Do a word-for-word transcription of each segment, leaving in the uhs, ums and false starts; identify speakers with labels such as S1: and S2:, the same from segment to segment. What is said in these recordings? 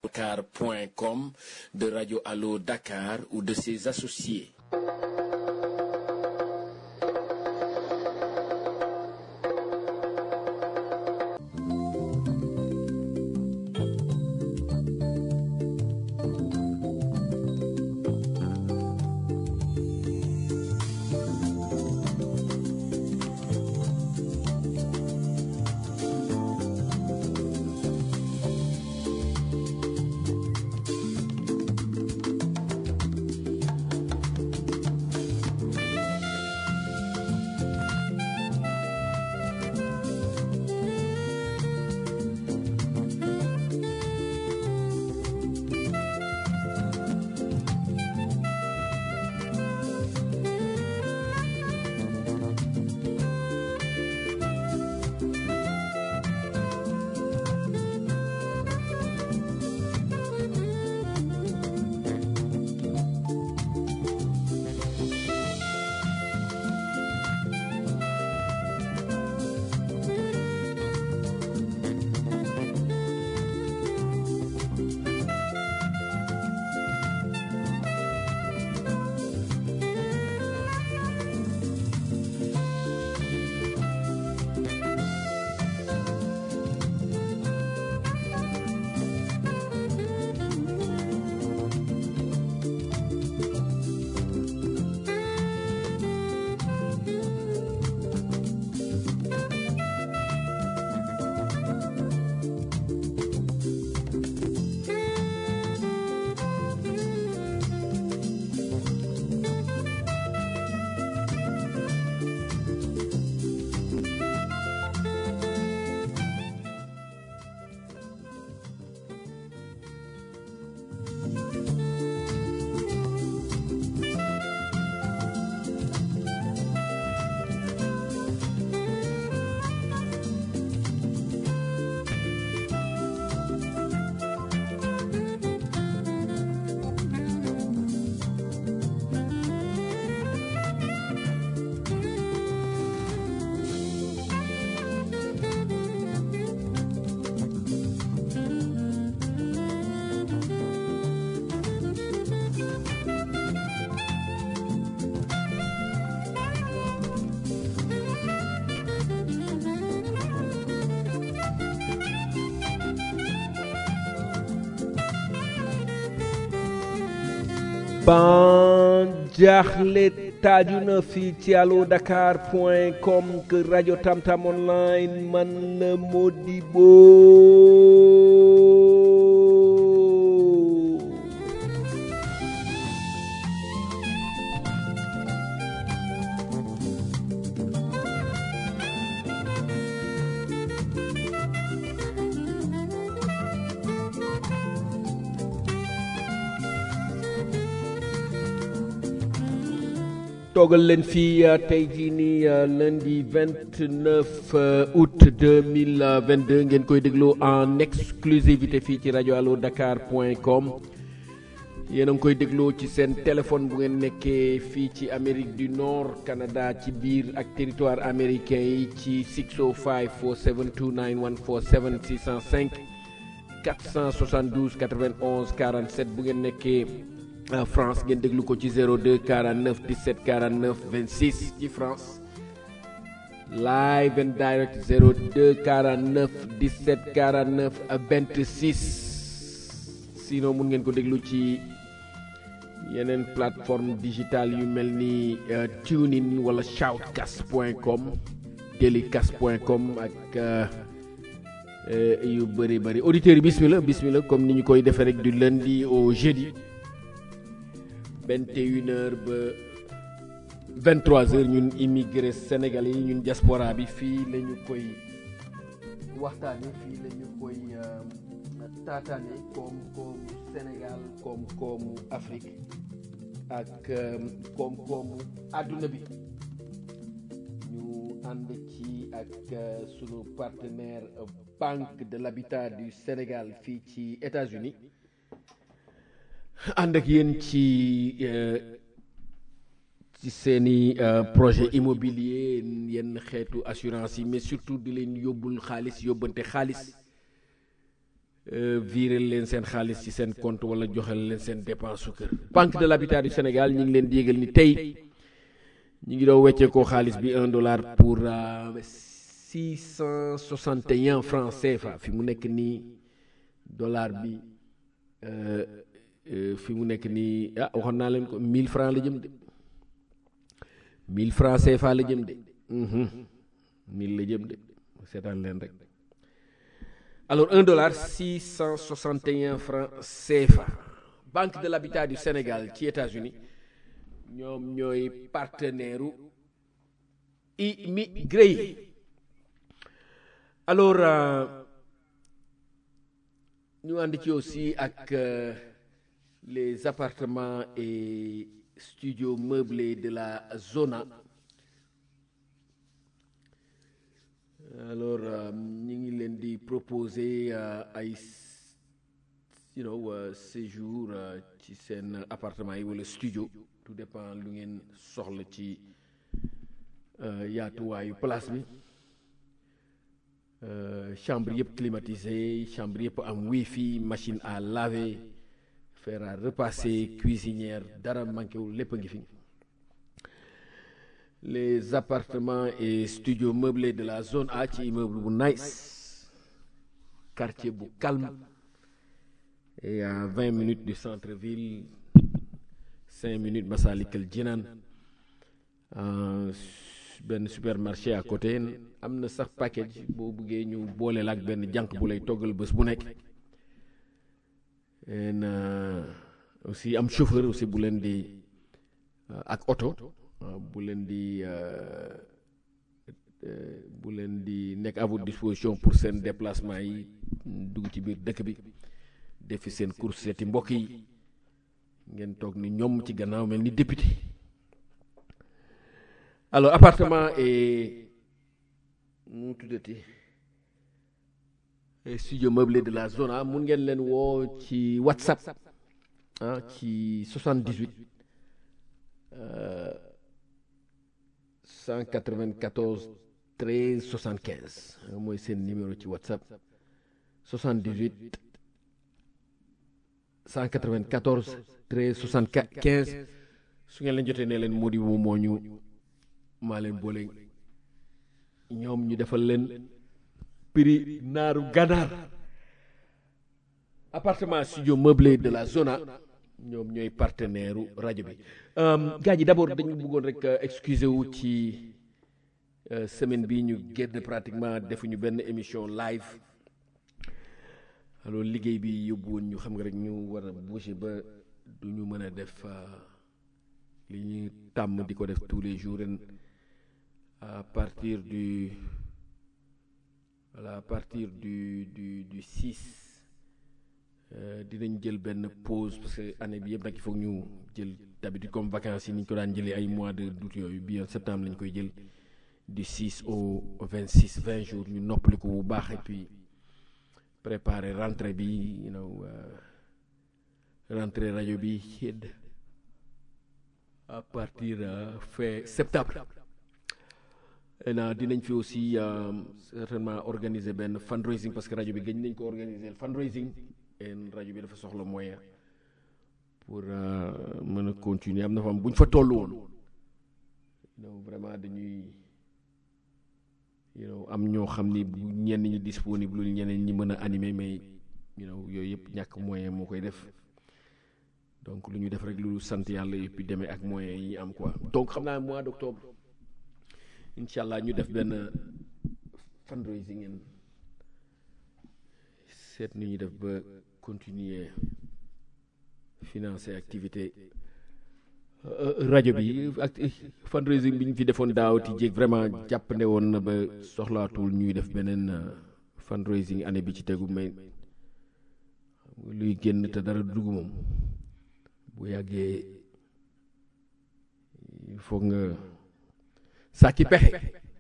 S1: dakar point com, de Radio Allo Dakar ou de ses associés.
S2: ban jaaxle taaju na fii ci allo dakar point com que rajo Tamtam online man la Modibo. toogal leen fii tey jii nii lundi vingt-neuf août deux mille vingt-deux ngeen koy déglu en exclusivité fii ci rajo allo dakar point com yéen a ngi koy déglu ci seen téléphone bu ngeen nekkee fii ci Amérique du Nord Canada ci biir ak territoire américain yi ci six oh five four seven two nine one four seven six oh cinq quatre cent soixante-douze quatre-vingt-onze quarante-sept bu ngeen nekkee France ngeen déglu ko ci zéro deux quarante-neuf dix-sept quarante-neuf vingt-six ci France live and direct zéro deux quarante-neuf dix-sept quarante-neuf vingt-six sinon mun ngeen ko déglu ci yeneen plateforme digitale yu mel ni uh, TuneIn wala shoutcast point com delicast point com ak uh, uh, yu bëri bëri auditeurs yi bismillah bismillah comme ni ñu koy defee rek du lundi au jeudi vingt et une heures ba vingt-trois heures ñun immigré sénégalais yi ñun diaspora bi fii la ñu koy waxtaane fii la ñu koy taataane koom-koomu Sénégal koom-koomu Afrique ak koom-koomu àdduna bi ñu ànd ci ak sunu partenaire Banque de l'Habitat du Sénégal fii ci États-Unis ànd ak yéen ci ci seeni projet immobilier yenn xeetu assurance yi mais surtout di leen yóbbul xaalis yóbbante xaalis virer leen seen xaalis ci seen compte wala joxel leen seen dépense su kër. Banque de l'Habitat du Sénégal ñu ngi leen di yégal ni tey ñu ngi doon weccee ko xaalis bi un dollar pour six cent soixante et un francs C F A fi mu nekk nii dollar bi fi mu nekk nii ah waxoon naa leen ko mille francs la jëm de mille francs C F A la jëm de mille la jëm de seetaan leen rek. Alors un dollar six cent soixante et un francs C F A. Banque de l'Habitat du Sénégal ci États-Unis ñoom ñooy partenaire u immigré yi. Alors ñu ànd ci aussi ak euh, les appartements et studios meublés de la Zona. Alors ñu ngi leen di proposer ay you know uh, séjour uh, ci seen appartement yi wala studio tout dépend lu ngeen soxla ci uh, yaatuwaayu place bi uh, chambre yëpp climatisée chambre yëpp am wifi machine à laver fer à repasser cuisinière dara manqué wul lépp a ngi fi. Les appartements et studios meublés de la zone A ci immeuble bu nice quartier bu calme et à vingt minutes du centre-ville cinq minutes Massalikul Jinaan benn supermarché à côté am na sax package boo buggee ñu boole la ak benn jànq bu lay toggal bés bu nekk en aussi am chauffeur aussi bu leen di ak oto bu leen di bu leen di nekk à votre disposition pour seen déplacement yi dugg ci biir dëkk bi defi seen course seeti mbokk yi ngeen toog ni ñoom ci gannaaw mel ni député. Alors appartement et mu tuddati studio meublé de la zone mun ngeen leen woo ci WhatsApp ah ci soixante-dix-huit cent quatre-vingt-quatorze treize soixante-quinze mooy seen numéro ci WhatsApp soixante-dix-huit cent quatre-vingt-quatorze treize soixante-quinze su ngeen leen jotee ne leen moo di moom moo ñu maa leen boole ñoom ñu defal leen prix naaru ganaar. Appartement studio meublé de la Zona ñoom ñooy partenaire u rajo bi. gars yi d'abord dañu bëggoon rek excuser wu ci semaine bi ñu génn pratiquement defuñu benn émission live. alors liggéey bi yóbbu woon ñu xam nga rek ñu war a bouger ba du ñu mën a def li ñuy tàmm di ko def tous les jours ren à partir du voilà à partir du du du six. dinañ jël benn pause parce que année bi yëpp nag il faut ñu jël d'habitude comme vacances yi ni ñu ko daan jëlee ay mois de d'août yooyu bi en septembre lañ koy jël du six au vingt-six vingt jours ñu noppaliku bu baax et puis préparer rentrée bi you know rentrée rajo bi à partir fin septembre. et na dinañ fi aussi certainement organiser benn fundraising parce que rajo bi gëj nañ ko organiser fundraising. en rajo bi dafa soxla moyen pour mën a continuer am na fa am bu ñu fa toll woon donc vraiment dañuy you know am ñoo xam ni ñenn ñi disponible ñeneen ñi mën a animer mais you know yooyu yëpp ñàkk moyen moo koy def donc lu ñu def rek lu sant yàlla et puis demee ak moyen yi am quoi. donc xam naa mois d'octobre incha allah ñu def benn fundraising en seet nu ñuy def ba continuer financer activité rajo bi ak fundraising bi ñu fi defoon daaw ti jéeg vraiment jàppande woon na ba soxlaatul ñuy def beneen fundraising année bi ci tegu mais luy génn te dara dugg moom bu yàggee il faut nga sàkki pexe.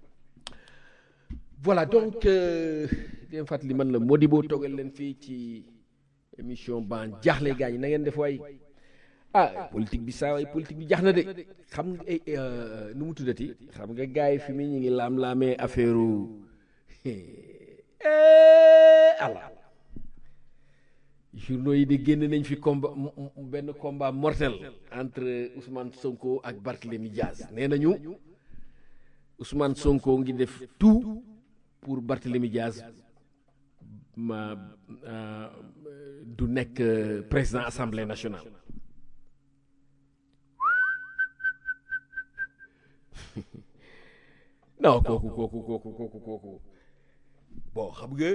S2: voilà donc di fàttali man la Modibo toogal leen fii ci émission ban jaaxle gars yi na ngeen def waay ah politique bi saa waay politique bi jaax na de xam nga nu mu tuddati xam nga gars yi fi mu ñu ngi laam-laamee affaire Allah journaux yi di génn nañ fi combat benn combat mortel entre Ousmane Sonko ak Barthélémy Diaz nee nañu Ousmane Sonko ngi def tout pour Barthélémy Diaz ma du nekk président assemblée nationale. non kooku kooku kooku kooku kooku bon xam nga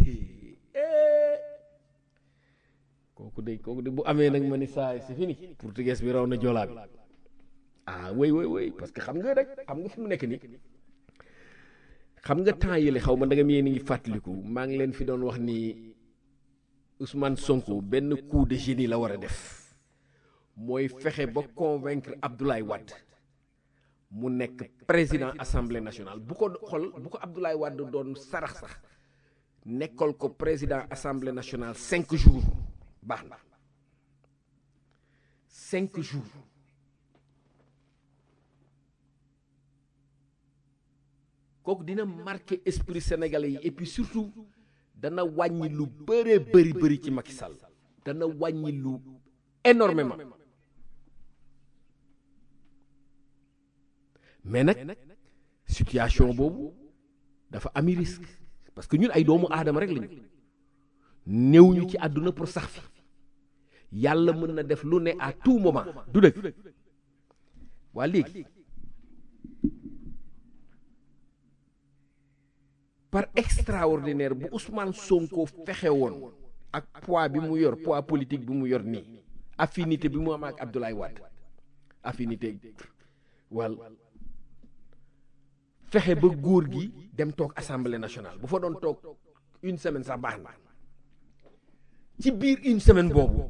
S2: kooku de kooku de bu amee nag ma ni saa c'est fini portugais bi raw na joolaa bi ah oui oui oui parce que xam nga rek xam nga fi mu nekk nii xam nga temps yële xaw ma da nga yéen a ngi fàttaliku maa ngi leen fi doon wax ni Ousmane Sonko benn coup de génie la war a def mooy fexe ba convaincre Abdoulaye Wade mu nekk président assemblée nationale bu ko xol bu ko Abdoulaye Wade doon sarax sax nekkal ko président assemblée nationale cinq jours baax na cinq jours kooku dina marqué esprit sénégalais yi et puis surtout dana wàññi lu bëree bëri bëri ci Macky Sall dana wàññi lu énormément mais nag situation boobu dafa ami risque parce que ñun ay doomu aadama rek lañu néew ñu ci àdduna pour sax fi yàlla mën na def lu ne à tout moment du dëgg waa léegi par extraordinaire bu Ousmane Sonko fexe woon ak poids bi mu yor poids politique bi mu yor nii affinité bi mu am ak Abdoulaye Wade affinité wal fexe ba góor gi dem toog assemblée nationale bu fa doon toog une semaine sax baax na ci biir une semaine boobu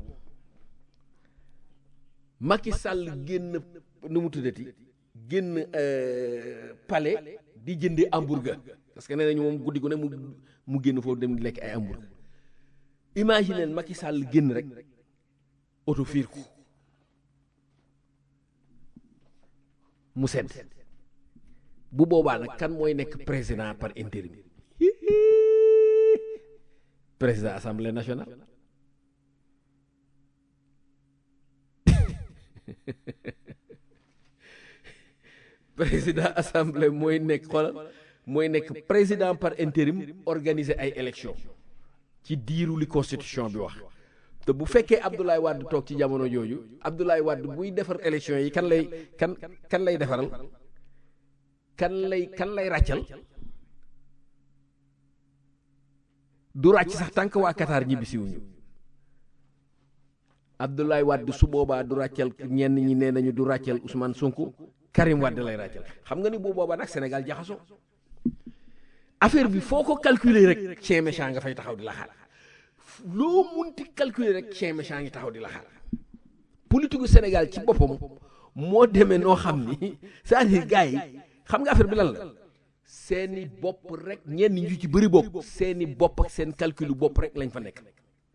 S2: Macky Sall génn nu mu tuddati génn palais di jëndee hamburger parce que nee nañu moom guddi gu ne mu mu génn foofu dem di lekk ay hamburger imagine Macky Sall génn rek oto fiir ko mu sedd bu boobaa nag kan mooy nekk président par intérim président assemblée nationale président assemblée mooy nekk xoolal mooy nekk président par intérim organiser ay élection ci diiru li constitution bi wax te bu fekkee Abdoulaye Wade toog ci jamono jooju Abdoulaye Wade buy defar élection yi kan lay kan kan lay defaral kan lay kan lay ràccal du ràcc sax tànk waa Qatar ñibbisiwuñu Abdoulaye Wade su boobaa du ràccal ñenn ñi nee nañu du ràccal Ousmane Sonko Karim Wade lay ràccal xam nga ni bu boobaa nag Sénégal jaxasoo affaire bi foo ko calculer rek chien méchant nga fay taxaw di la xaar loo munti calculer rek chien méchant ngi taxaw di la xaar politique gu Sénégal ci boppam moo demee noo xam ni c'est-à-dire gars yi xam nga affaire bi lan la seeni bopp rek ñenn ñu ci bëri bopp seeni bopp ak seen calculu bopp rek lañ fa nekk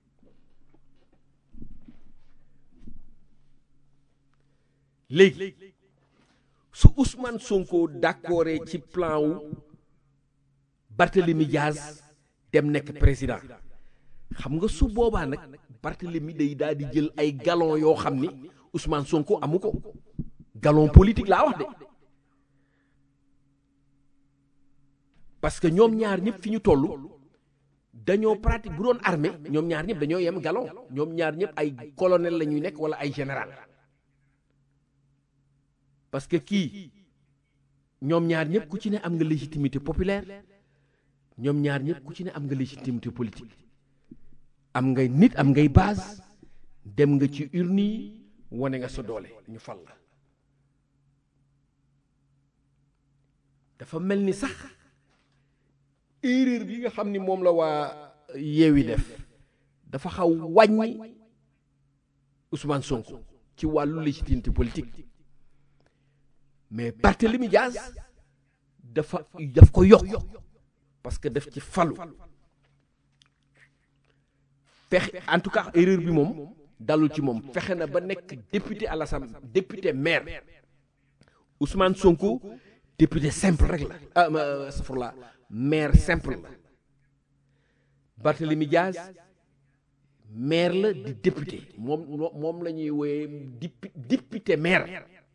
S2: léegi su Ousmane Sonko d'accord ci plan wu Barthélémy Diaz dem nekk président xam nga su boobaa nag Barthélémy day daal di jël ay galon yoo xam ni Ousmane Sonko amu ko galon politique laa wax de parce que ñoom ñaar ñëpp fi ñu toll dañoo pratique bu doon armée ñoom ñaar ñëpp dañoo yem galon ñoom ñaar ñëpp ay colonel la ñuy nekk wala ay général parce que kii ñoom ñaar ñëpp ku ci ne am nga légitimité populaire ñoom ñaar ñëpp ku ci ne am nga légitimité politique am ngay nit am ngay base dem nga ci urne yi wane nga sa doole ñu fal la dafa mel ni sax erreur bi nga xam ni moom la waa Yewwi def dafa xaw wàññi Ousmane Sonko ci wàllu légitimité politique mais Barthélémy Diaz dafa daf ko yokk parce que daf ci falu fexe en tout cas erreur bi moom dalul ci moom fexe na ba nekk député à l'Assemblée député maire Ousmane Sonko député simple rek la ah safurla maire simple la Barthélémy Diaz maire la di député moom moom la ñuy wooyee dépu député maire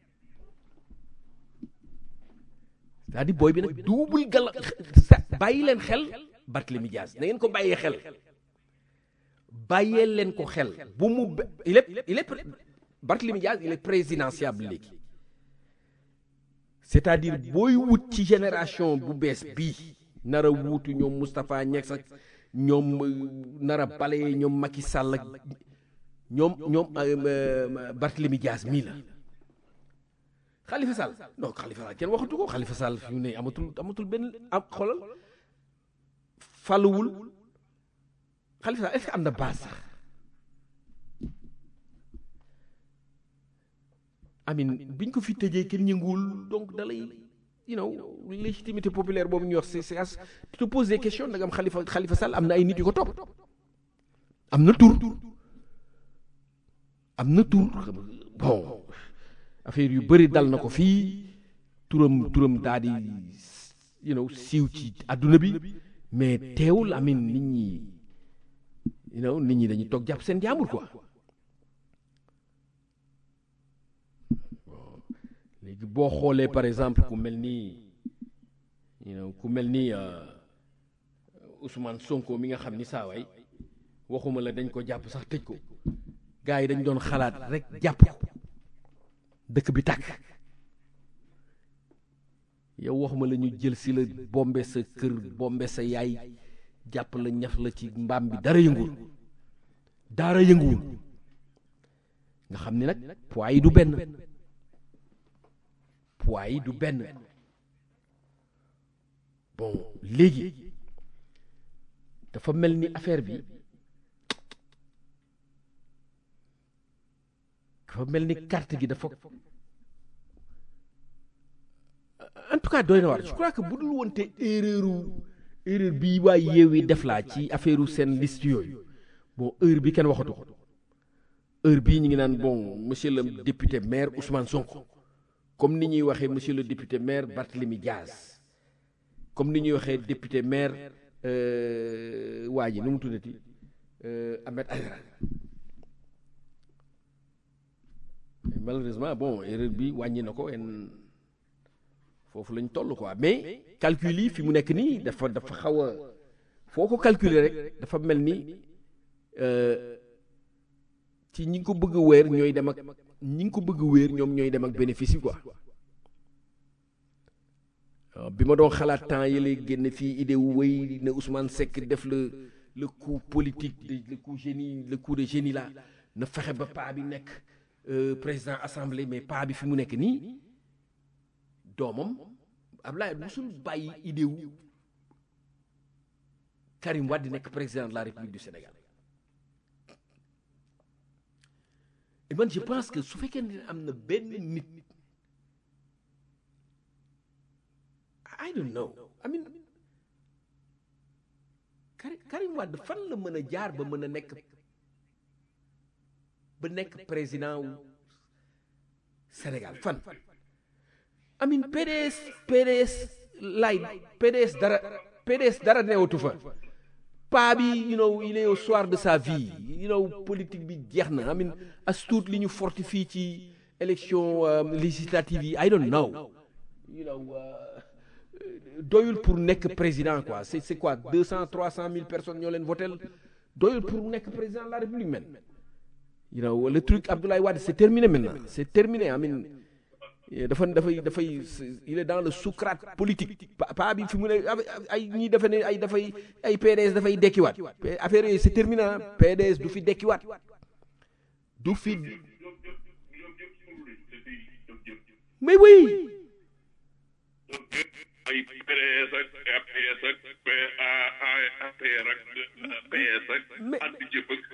S2: c'est-à-dire booy bi nag double gala bàyyi leen xel Barthélémy Dias na ngeen ko bàyyee xel bàyyee leen ko xel bu mu il est il est Barthélémy Dias il est présidentiable léegi c'est-à-dire booy wut ci génération bu bees bii nar a wuutu ñoom Moustapha Niasse ak ñoom nar a bale ñoom Macky Sall ak ñoom ñoom Barthélémy Dias mii la Khalifa Sall non Khalifa Sall kenn waxatu ko Khalifa Sall fi mu ne amatul amatul benn am xolal fàlluwul Khalifa Sall est-ce que am na base sax amin biñ ko fi tëjee kenn ñënguwul donc dalay you know légitimité populaire boobu ñuy wax c'est c'est as tu te poses des questions nag am Khalifa Khalifa Sall am na ay nit yu ko topp am na tur am na tur bon affaire yu bëri dal na ko fii turam turam daal di you know siiw ci adduna bi mais teewul amin nit ñi you know nit ñi dañuy toog jàpp seen jaambur quoi léegi boo xoolee par exemple ku mel ni you know ku mel ni Ousmane Sonko mi nga xam ni saa waay waxuma la dañ ko jàpp sax tëj ko gars yi dañ doon xalaat rek jàpp ko dëkk bi tàkk yow waxuma la ñu jël si la bombe sa kër bombe sa yaay jàpp la ñaf la ci mbaam bi dara yëngul dara yënguwul nga xam ni nag poids yi du benn poids yi du benn bon léegi dafa mel ni affaire bi dafa mel ni carte gi dafa en tout cas doy na waar je crois que bu dul wonte erreur erreur bii waa Yewwi def laa ci affaire seen liste yooyu bon heure bi kenn waxatu ko heure bii ñu ngi naan bon monsieur le député maire Ousmane Sonko comme ni ñuy waxee monsieur le député maire Barthélémy Dias comme ni ñuy waxee député maire waa ji nu mu tuddati Ahmed Aïdara malheureusement bon erreur bi wàññi na ko en foofu lañ toll quoi mais calcul yi fi mu nekk nii dafa dafa xaw a foo ko calculer rek dafa mel ni ci ñi ngi ko bëgg a wéer ñooy dem ak ñi ngi ko bëgg a wéer ñoom ñooy dem ak bénéfice yi quoi bi ma doon xalaat temps yële génn fii idée wu wéy ne Ousmane Seck def le le coup politique le coup génie le coup de génie là na fexe ba paa bi nekk président assemblée mais paa bi fi mu nekk nii doomam Abdoulaye musul bàyyi idée wu Karim Wade di nekk président de la République du Sénégal et man je pense que su fekkee ne am na benn nit I don't know I mean Karim Wade fan la mën a jaar ba mën a nekk ba nekk président wu Sénégal fan I mean P D S P D S lay P D S dara P D S dara newatu fa paa bi you know il est au soir de sa vie you know politique bi jeex na I mean as tuut li ñu fortifie ci élection législative yi I don't know you know doyul pour nekk président quoi c'est c'est quoi deux cent trois cent mille personnes ñoo leen votel doyul pour nekk président de la République man you know le truc Abdoulaye Wade c'est terminé maintenant c'est terminé I mean dafa dafay dafay il est dans le Socrate politique pa bi fi mu ne ay ñii dafa ne ay dafay ay P D S dafay dekkiwaat affaire yooyu c'est terminé P D S du fi dekkiwaat du fi mais oui
S3: ay P D S ak A P S ak A P R ak P S ak anti jëpp ak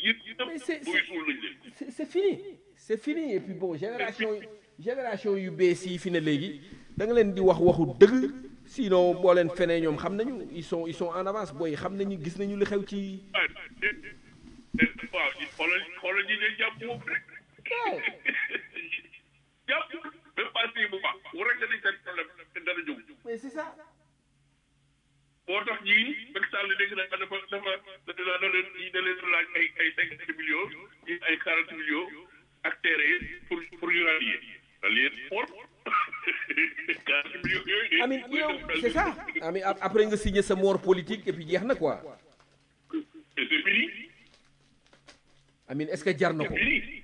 S2: c'est c'est fini c'est fini et puis bon génération génération yu bees yi fi ne léegi da nga leen di wax waxu dëgg sinon boo leen fenee ñoom xam nañu ils sont ils sont en avance booy xam nañu gis nañu li xew ci
S3: waaw xoolal xoolal ñi leen jàpp moom rek jàpp même pas si bu baax bu rek dañ seen problème te dara jóg
S2: mais c'est ça
S3: moo tax ñii Macky Sall dégg naa dafa dafa da da leen ñii da leen laaj ay ay cinquante millions ñii ay quarante millions ak terrain pour pour ñu rallier rallier fort quarante millions yooyu.
S2: Amin yow c'est ça Amin après nga signé sa mort politique et puis jeex na quoi.
S3: et c'est fini.
S2: Amin est-ce que jar na ko.
S3: c'est fini.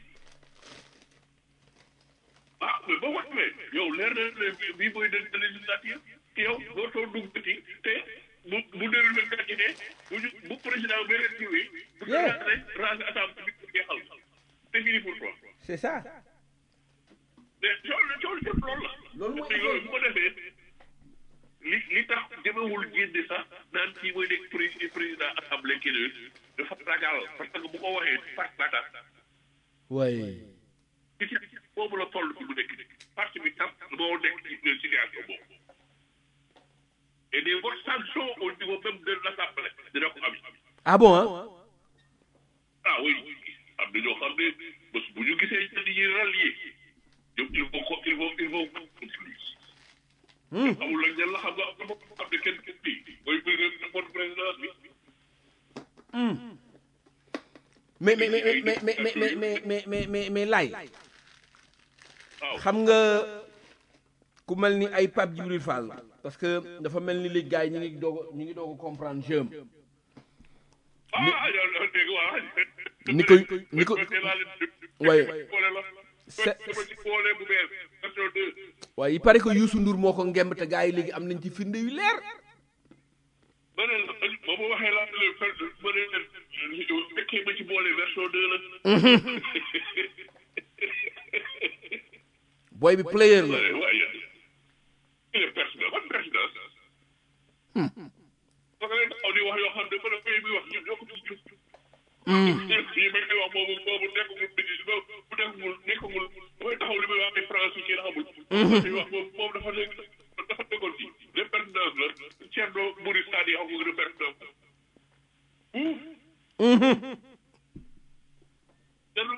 S3: ah mais boo ko xamee yow leer na bii mooy de législature yow doo too dugg ci te bu bu déroulé candidat bu ñu bu président bi leen jiwee bu ñu raser raser assemblée bi pour jeexal c'est fini pour toi.
S2: c'est ça.
S3: mais coono coono coono loolu la.
S2: loolu mooy
S3: loolu bu ko defee li li tax jëmewul génne sax naan kii mooy nekk président assemblée kii la dafa ragal parce que bu ko waxee parti ba tax.
S2: waaye.
S3: ci boobu la toll bi mu nekk parti bi tam moo nekk ci situation boobu. et des votes sanctions au niveau même de l'Assemblée dina ko am.
S2: ah bon ah.
S3: ah oui am na ñoo xam ne bés bu ñu gisee ñenn ñi rallier ñoom il faut ko il faut il faut continuer. amul la ñan la xam nga am na xam ne kenn kenn kii mooy président présidence bi.
S2: mais mais mais mais mais mais mais mais mais mais mais laay.
S3: waaw
S2: xam nga ku mel ni ay Pape Djibril Fall parce que dafa mel ni léegi gars yi ñu ngi doog a ñu ngi doog a comprendre jeu
S3: ah yow dégg waa
S2: ni ko ni ko waaye
S3: c'est bu bees version deux.
S2: waaye il paraît que Youssou Ndour moo ko ngemb te gars yi léegi am nañ ci firnde yu leer.
S3: ba ne la ba mu waxee laa ne ba ne leen fekkee ba ci boole version deux la.
S2: boy bi player la.
S3: waaye il est personnel ban présidence. parce que leen taxaw di wax yoo xam ne ba ne pays bi wax ñun ñoo ko tudd. yi may wax boobu boobu nekkagul bidi boobu bu nekkagul nekkagul mooy taxaw li muy wax ay France yi kenn xamul. li wax boobu moom dafa nekk dafa nekkoon ci les pertinences la Thierno Bouri Sadi xam nga pertinence ouf. Thierno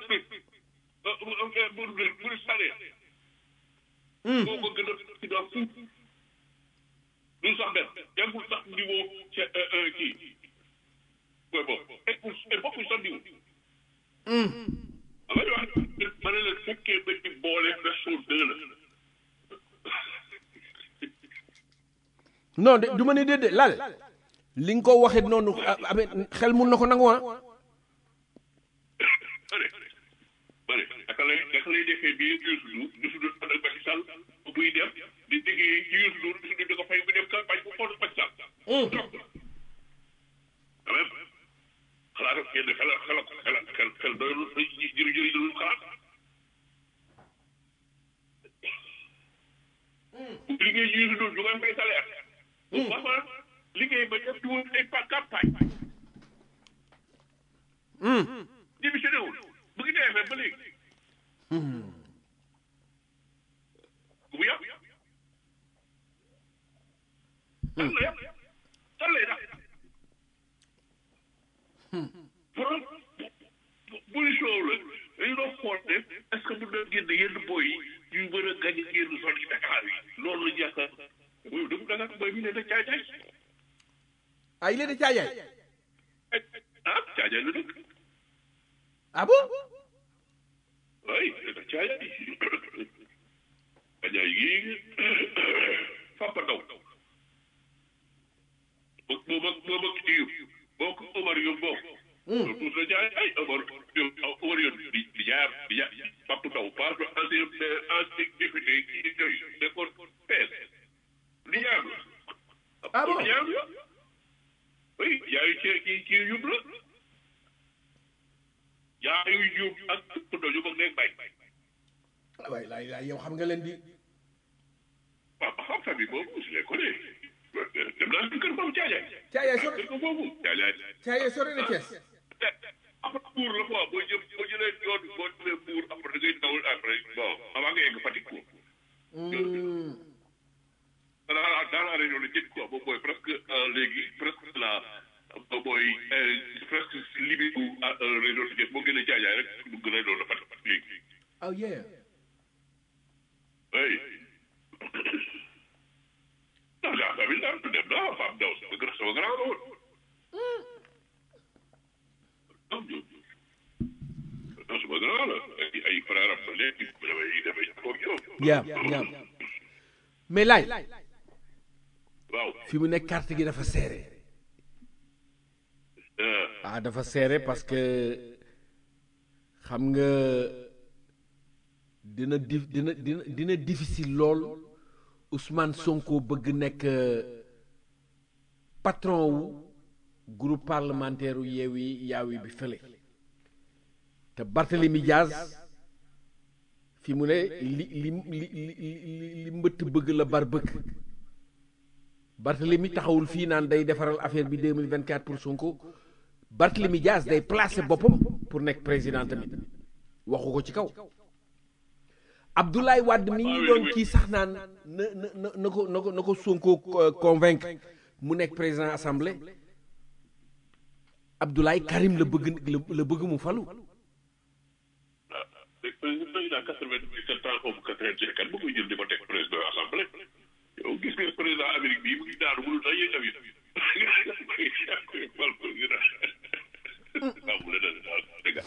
S3: Bouri Bouri Sadi. moo ko gën a ci doon fuuf. du sax benn jàngul sax niveau ca kii. mooy boobu et pour et bokkuñ sax diw. am na wax ma ne la fekkee ba ci boole version deux la.
S2: non de du ma ne déedéet lal li nga ko waxee noonu amee xel mun na ko nangu ah.
S3: bëri bëri naka lay naka lay defee bii Youssou Ndour Youssou Ndour ànd ak Macky Sall buy dem di déggee ci Youssou Ndour Youssou Ndour di ko fay bu dem campagne bu xool Macky Sall. donc quand même xalaat ak kenn xel xel xel xel xel doyul jëri jëri doyul xalaat. liggéey Youssou Ndour ñu koy fay salaire. parfois liggéey ba def di woon ay campagne. démissionné wul bu ngi defee ba léegi. bu yàq. lan la yàq lan lay def. pour position la dañu doon xool ne est-ce que mën na génn yenn boy yi yu mën a gañ génn zone yi Dakar yi loolu la ñu yaakaar oui dëgg Dakar boy bi ne da caajaay.
S2: ah il est de caajaay.
S3: ah caajaay la dëkk.
S2: ah bon.
S3: oui da caajaay. caajaay yi Fapal Ndaw. moom moom ak moom ak kii boo ko Omar yóbbu boo ko. loolu tuuti la jaay ay Omar Omar yóbbu di di jaar di jaar Fapal Ndaw parce que ancien ancien député kii yooyu nekkoon P S. di jaar la.
S2: ah bon
S3: di jaar la. oui yaayu cee kii kii yóbbu la. yaayu yóbbu ak Fapal Ndaw ñu bokk nekk bay.
S2: waay laay laay yow xam nga leen di.
S3: waaw ba xam famille boobu je les connais. dem naa kër boobu caajaay.
S2: caajaay sori
S3: kër boobu caajaay.
S2: caajaay sori na Thiès.
S3: après Mbour la quoi boo jëm boo jëlee yoon boo jëlee Mbour après da ngay daw après bon avant nga yegg Fatick quoi. dans la dans la région de Thiès quoi boobu mooy presque léegi presque la mooy presque limite bu région de Thiès boo génnee caajaay rek du gën a doon la Fatick léegi.
S2: oh yeah.
S3: oui. non la famille daal dem naa Fapal Ndaw sama gën a président la ay ay frère am ba léegi damay damay toog yow.
S2: yaa yaa mais laay
S3: waaw.
S2: fi mu nekk carte gi dafa serré. ah dafa serré parce que xam nga dina di dina dina dina difficile lool Ousmane Sonko bëgg nekk patron wu groupe parlementaire u Yewwi Yaawi bi fële te Barthélemy Diaz fi mu ne li li li li li mbëtt bëgg la bar bëgg Barthélemy taxawul fii naan day defaral affaire bi deux mille vingt-quatre pour Sonko Barthélemy Diaz day placer boppam pour nekk président tamit waxu ko ci kaw Abdoulaye Wade mi ngi doon kii sax naan na na na na ko na ko na ko Sonko convaincre mu nekk président assemblée Abdoulaye Karim la bëgg la bëgg mu falu.
S3: ah président quatre-vingt-dix-sept ans xaw ma quatre-vingt-quatre bu koy jël di ko teg président assemblée yow gis nga président Amérique bii mu ngi daanu mënul sax yéeg avion yaa koy fal président amul leneen daal dëgg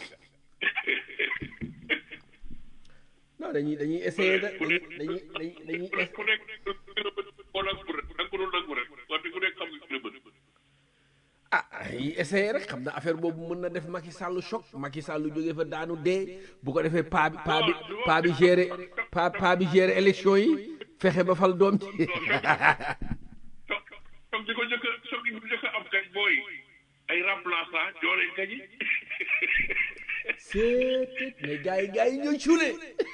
S2: non dañuy dañuy essayer da dañuy dañuy dañuy dañuy
S3: ku nekk koo nangu rek da nga ko doon nangu rek wante ku nekk xam nga ci la bët.
S2: ah dañuy essayer rek xam na affaire boobu mën na def Macky Sall choc Macky Sall jógee fa daanu dee bu ko defee paa bi paa bi paa bi gérer paa paa bi gérer élection yi fexe ba fal doom ci.
S3: soog soog di ko njëkk a soog di ko njëkk a am kañ booy ay remplaçant ñoo leen gañi.
S2: c'est mais gars yi gars yi ñooy cuune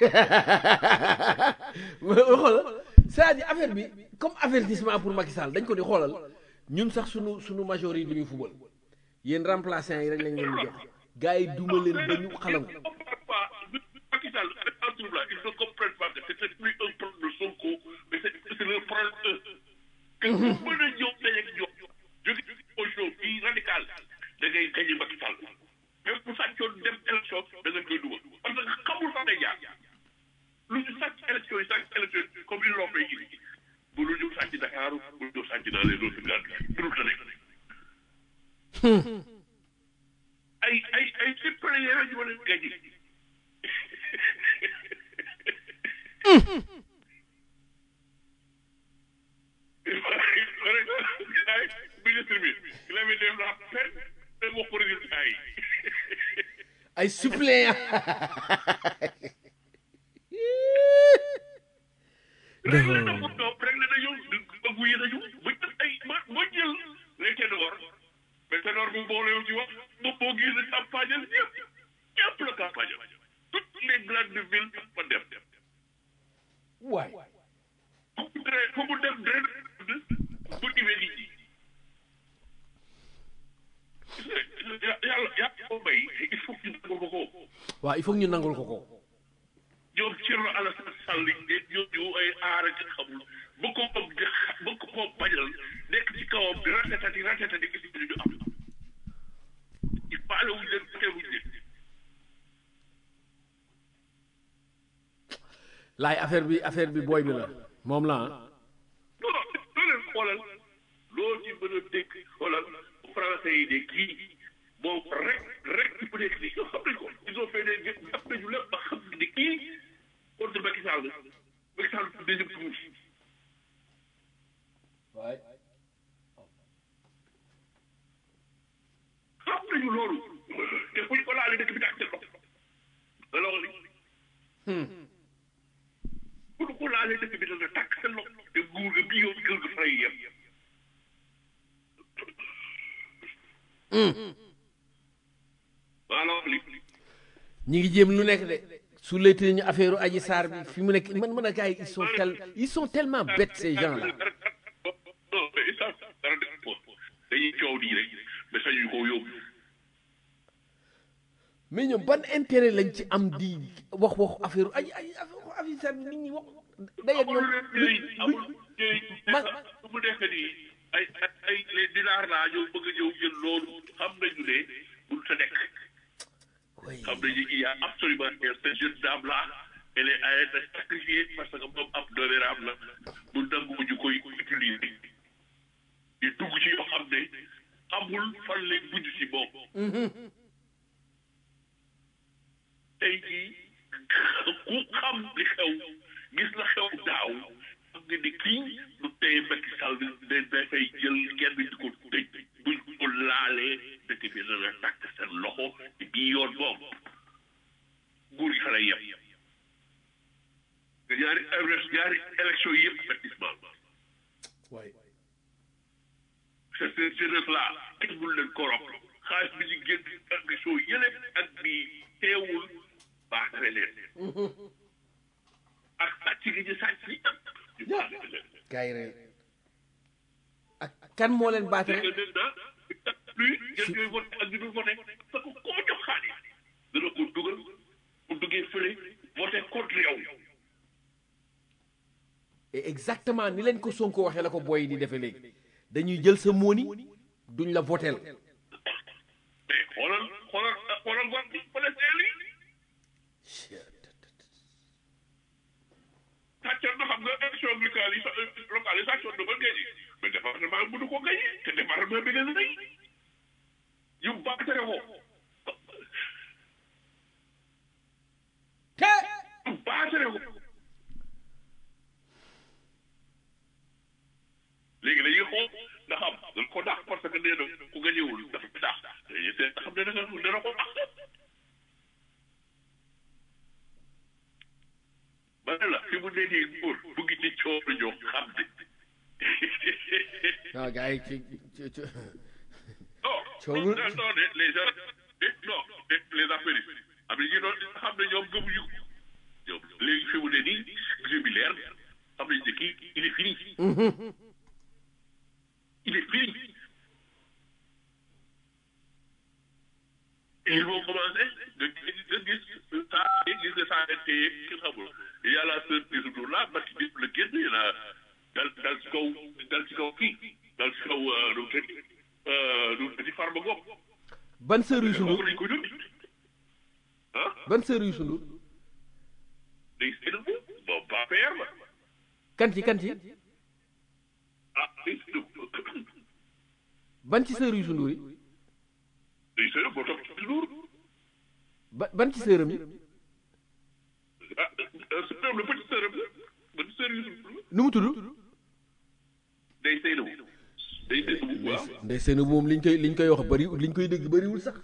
S2: xoolal c'est-à-dire affaire bi comme avertissement pour Macky Sall dañ ko di xoolal ñun sax sunu sunu major yi du ñu fubal yéen remplaçant yi rek lañ leen di jox gars yi duma leen ba ñu xalam.
S3: Macky Sall ils ne comprennent pas que c'était plus un problème de Sonko mais c'est c'est le problème que ku mën a ñëw dajeeg ñoom jóge ci position bii radical da ngay gañe Macky Sall même bu sàccoon dem élection da nga koy dugal parce que xamul fa day jaar lu ñu sàcc élection yi sàcc élection yi comme li loo fay indi bu lu ñu sàcc Dakar bu ñu sàcc dans les autres grandes villes la nekk ay ay ay suppléants ñu mën a gañe ministre bi il avait def la peine de wax ko résultat yi
S2: ay suppléants.
S3: réglé na ko toog réglé na yow bëggu yi nañu ba ay ma ma jël les ténors mais ténor bi boolewu ci wax moom moo génn campagne ñëpp ñëpp la campagne toutes les grandes villes fa dem
S2: waay.
S3: fu mu dem dren bu diwee nit ñi yàlla yàlla ko bay il faut que ñu nangul ko ko
S2: waaw il faut ñu nangul ko ko.
S3: ñoom Thierno Alassane Sall ngeen ñoom ñu ay aar ak xamul ba ko moom di ba ko moom bañal nekk ci kawam di ratatati ratatati gis ñu am il faale wuñ leen teewuñ leen
S2: laay affaire bi affaire bi booy bi la moom la ah.
S3: non non doo leen xoolal loo ci mën a dégg xoolal français yi de kii moom rek rek ci bu nekk nii ñoo xam nañ ko ils ont fait des jàpp nañu lépp ba xam ne kii contre Macky Sall Macky Sall pour deuxième tour
S2: waay.
S3: xam nañu loolu te fu ñu ko laalee dëkk bi tàkk seen loxo nga loxo li fu ñu ko laalee dëkk bi dana tàkk seen loxo te nguur ga bii yow kër ga fay yem alors li
S2: ñi ngi jéem lu nekk de su leete ñu affaire Adji Sarr bi fi mu nekk man mën a gars yi ils sont tel ils sont tellement bêtes ces gens là.
S3: non mais ça dara def ko dañuy coow nii rek mais sañu ko yóbbu
S2: mais ñoom ban intérêt lañ ci am di wax wax affaire ay ay affaire Adji Sarr bi nit ñi wax d'ailleurs ñoom
S3: amul man mu nekk nii ay ay les dinars là ñoo bëgg a ñëw jël loolu xam nañu ne bul sa nekk xam nañu il y a absolument cette jeune dame là elle est à être sacrifiée parce que moom ab doléraam la bu nangu ñu koy utiliser di dugg ci yoo xam ne amul fan lay mujj si moom tey jii ku xam li xew gis la xew daaw xam nga ni kii du tey Macky Sall da dafay jël kenn di ko tëj buñ ko laalee dëkk bi dana tàkk seen loxo te bii yoon moom nguur gi fa lay yem nga ñaari ñaari élection yi yëpp avertissement
S2: waay
S3: cette jeunesse là kenn mënu leen corrompre xaalis bi ñu génn élection yële ak bii teewul baatare leen ak sàcc gi ñu sàcc yi ñu baatare leen
S2: gars yi rek ak kan moo leen baatare
S3: plus ñen ñooy voté ak ñu dul voté parce que koo jox xaalis dana ko dugal bu duggee fële voté contre yow
S2: et exactement ni leen ko Sonko waxee la ko booy di defee léegi dañuy jël sa mooni duñ la votel
S3: mais xoolal xoolal xoolal vote bi fële seel yi sàccoon na xam nga élection locale yi locale yi sàccoon na ba gagné mais département mënu ko gagné te département bi gën a rëy yu baatere ko
S2: te
S3: yu baatere ko léegi dañuy xool nga xam dañ ko dàq parce que nee na ku gañewul dafa dàq dañuy seet xam ne dana dana ko dàq ba ne la fi mu ne nii góor bu ngi ci coono ñoo xam ne
S2: non gars yi ci ci ci
S3: non
S2: Coono-
S3: non non les gens non les apéristes am na ñu doon xam ne ñoom gëmuñu ko ñoom léegi fi mu ne nii jeu bi leer xam nañ ne kii il est fini il est fini et ils vont commencer nga gis nga gis saa gis nga saa leen téye kenn xamul y a la sœur Youssou Ndour là parce que le génn y a dal dal ci kaw dal ci kaw kii dal ci kaw nu mu tëdd nu mu tëdd Farba Ngom
S2: ban sœur Youssou Ndour
S3: kooku lañ ko yónni ah
S2: ban sœur Youssou Ndour
S3: day séddal ko bon pas père la
S2: kan ci kan ci
S3: ah day séddal
S2: ban ci sœur Youssou Ndour yi
S3: day séddal boo topp ci Ndour
S2: ba ban ci sœuram yi
S3: ah sœur la petite sœur la petite sœur Youssou Ndour
S2: nu mu tudd
S3: day séddal day séddal waaw
S2: ndey seen moom liñ koy liñ koy wax bëri liñ koy dégg bëriwul sax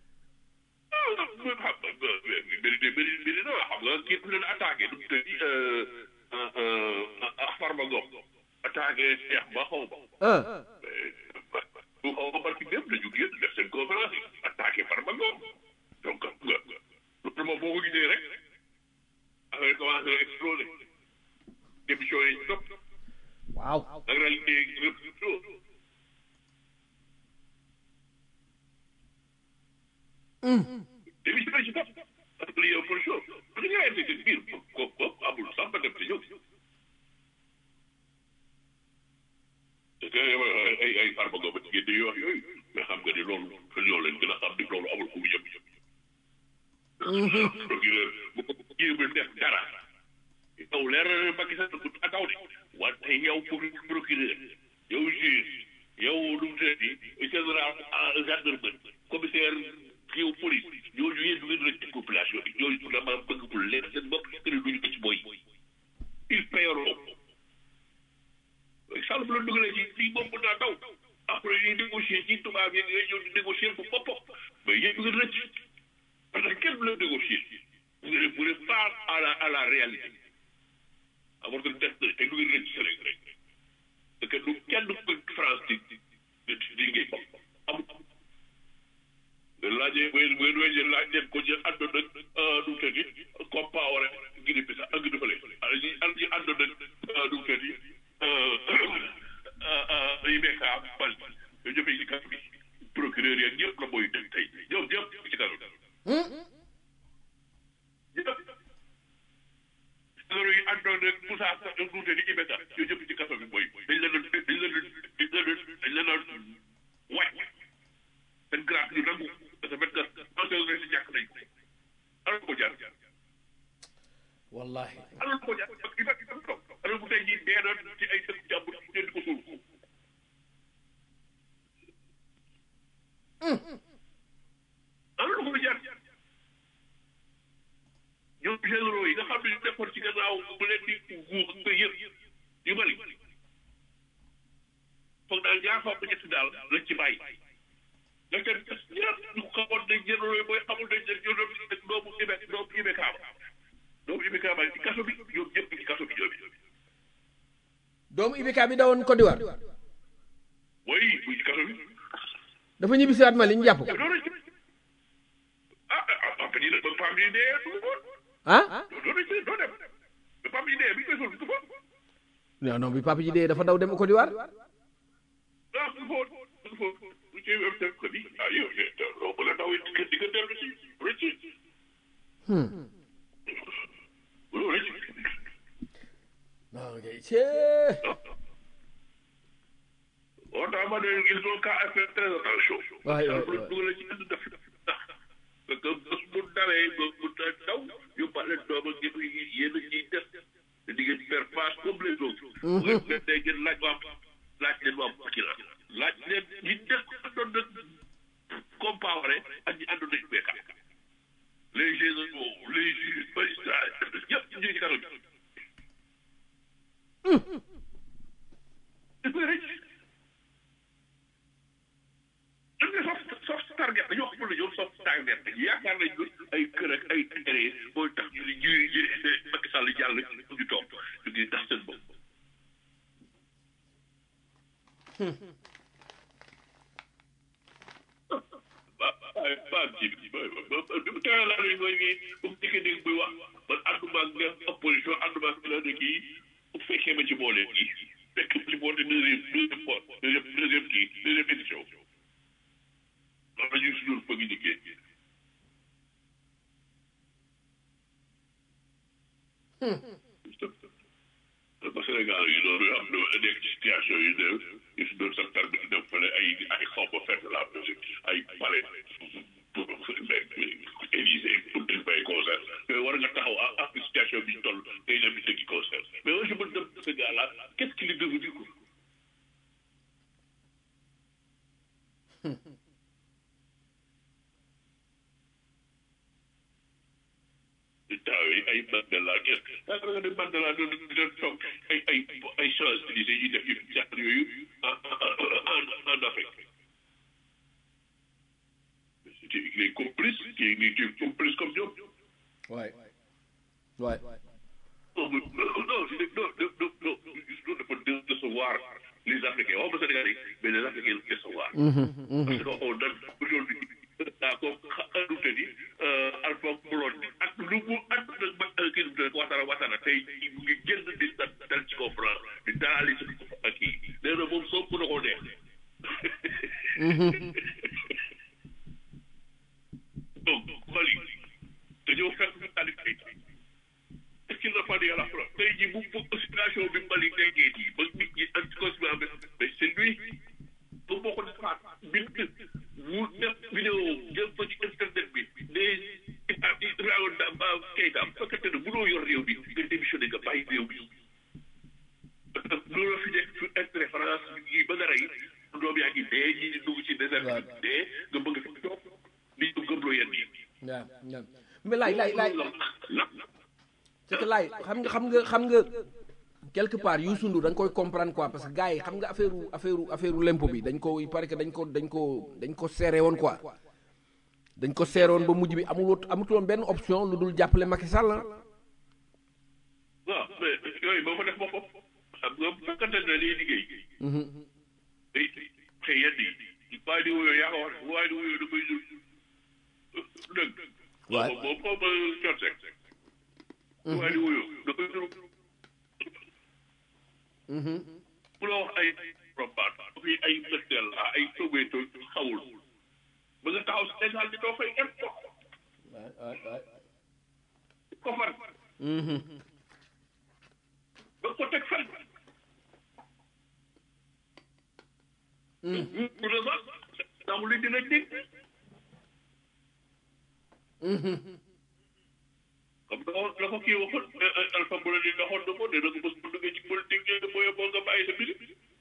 S3: bëri bëri bëri na xam nga kii ku leen attaqué du te ak Farba Ngom attaqué Cheikh Ba xaw ba
S2: ah
S3: bu xaw ba barki dem dañu génn def seen conférence yi attaqué Farba Ngom donc nga loolu moom boo ko gisee rek affaire commencé na explosé démission yi topp
S2: waaw
S3: ak réalité yi démission yi ci topp parce que yow pour chose parce que ñaareel ci biir ko ko amul sax ba dem te ñëw parce que ay ay Farba Ngom ci génn yoo yooyu mais xam nga ni loolu ñoo leen gën a xam ni loolu amul ku mu yëpp procureur bu ko jéem def dara yow leer na Macky Sall bu taxaw de wante yow pour procureur yow juge yow nu mu tëddi général gendarmerie commissaire yow police ñooñu yéen du ngeen rëcc ci population bi ñooñu dama bëgg bu leer seen bopp que ne duñu ko ci boy ils payeront Sall bu la dugalee ci fii moom mën naa daw après ñuy négocier ci tubaab yi ngay ñëw di négocier bu boppam mais yéen du ngeen rëcc parce que kenn du la négocier vous ne vous n'êtes pas à la à la réalité à votre destin te du ngeen rëcc Sénégal rek parce que du kenn du ko France di di di ngay bopp amul laajee bu ngeen bu ngeen wéyee laaj leen ko jël àndoon nag nu mu tëddi Compaoré Guinée Bissau ak Guinée fële ah ñi ànd ñi àndoon nag nu mu tëddi I B K Bal ñoo jëfee ci kaso bi procureur yeeg ñëpp la mooy teg tey ñoom ñëpp ci kaso bi. ñëpp loolu yi àndoon nag Moussa nu mu tëddi I B K ñoo jëf ci kaso bi mooy dañ la doon dañ la doon dañ la doon dañ la doon wàcc seen grâce ñu nangu parce que vingt quatre heures si ñàkk nañ ko alal ko jar
S2: wallahi
S3: alal ko jar parce que il faut il faut alal bu tey jii dee na ci ay dëkk jàmbur jënd ko suul alal ko jar gannaaw bu leen di guux nga yëpp yu bëri foog daal ñaar foog ba ñetti daal lañ ci bàyyi nga kenn ñaar ñu xamoon nañ jël loolu mooy xamul nañ jël ñoom doomu Ibe doomu Ibe Kaaba doomu Ibe Kaaba ci kaso bi ñoom ñëpp ci kaso bi ñoom
S2: doomu Ibeka bi dawoon Côte d'Ivoire
S3: mooy bu ci kaso bi
S2: dafa ñibbi si waat Mali ñu jàpp ko
S3: ah ah ah peut être ba femme yi dee du ko
S2: ah
S3: doo doo doo dem ba femme yi dee bi ñu koy sol du ko
S2: non non bi papa ji dee dafa daw dem Côte d'Ivoire
S3: ah du ko du ko du ci web dem ko di ah yow loo mën a daw it di nga dellu si rëcc loolu rëcc
S2: ok cee
S3: on t'a ma ne ils ont qu'à faire très attention
S2: waay waay waay
S3: dugal ci ànd def ndax parce que bés bu dawee ba mu daw yóbbaale doom ak yëpp yi yéen a ciy def te di ngeen faire face comme les autres bu ngeen day ngeen laaj waa laaj leen waa Burkina laaj leen ñi def àndoon na comparé ak ñi àndoon nañu béykat les généraux les juges magistrats ñëpp ñu ngi ci kanam bi dañ ne soft soft target dañoo xamul ne ñoom soft target yaakaar nañ ne ay kër ak ay intérêt mooy tax ñu ne ñuy Macky Sall jàll ñu ngi toog ñu ngi tax seen bopp. ba ba ba ji bi ba ba bi mu tawee laa ne mooy bu mu dikkee dégg buy wax man ànduma ak nga opposition ànduma ak la ne kii bu fekkee ma ci boole kii fekk ma ci boole deuxième deuxième fois deuxième deuxième kii deuxième édition. loolu la ñuy suñu bëgg liggéey. ba Sénégal yi loolu am na nekk ci situation yi ne yi si doon sax tar bi dem fële ay ay xaw ma fekk la musique ay palais pour Élysée pour di fay concert mais war nga taxaw ah ah situation bi ñu toll day dem di tëggi concert mais aussi mën dem ce gars là qu'est-ce qu'il est devenu quoi. taw yi ay Mandela ngeen yaakaar nga ne Mandela doon doon toog ay ay ay Champs-Élysées yi def yu jaar yooyu en en Afrique c'était il est complice qui est complice comme ñoom.
S2: waay waay.
S3: non non non non non non dafa décevoir les Africains waxuma Sénégalais mais les Africains décevoir. parce que on donne aujourd'hui daa ko xaduute ni Alpha Blondy ak lu mu ànd nag kii bi Ouattara Ouattara tey mu ngi génn di dal ci kaw France di dalali ci ak kii nee na moom soo ko na koo neex donc Mali dañoo fekk ñu tali tey est-ce qu'il n'a pas dit à la France tey jii bu bu situation bi Mali nekkee nii ba nit ñi am ci conséquence bi mais c'est lui ba boo ko defaat bind mu def vidéo jël ko ci internet bi ne Ibrahima Keïta bu fekkente ne mënoo yor réew bi nga démissionné nga bàyyi réew bi parce que loolu fi nekk sur intérêt France yi ba dara yi doom yaa ngi dee ñi di dugg ci désert bi dee nga bëgg fi toog di ñu gëmloo yenn yi.
S2: waaw waaw mais laay laay laay c'est que laay xam nga xam nga xam nga quelque part Youssou Ndour da nga koy comprendre quoi parce que gars yi xam nga affaire affaire affaire l'impôt bi dañ ko il paraît que dañ ko dañ ko dañ ko serré woon quoi dañ ko serré woon ba mujj bi amul amutoon benn option lu dul jàppale Macky Sall ah.
S3: waaw mais yooyu boo ko def boppam xam nga bu fekkante ne liy liggéey. day xëy yenn yi waaye di wuyoo yaa ko wax waaye di wuyoo da koy jur dëgg.
S2: waay
S3: boobu boobu boobu coono sec. waaye di wuyoo da koy jur. bu la wax ay propane fii ay mbësteel la ay sobeeto xawul ba nga taxaw Sénégal di doo fay impôt ko far ba ko teg fan pour le moment ndax li dina dégg comme da la ko kii waxoon Alpha Blondy waxoon na ko ne na ko bés bu duggee ci politique yi booy boo nga bàyyi sa mbir.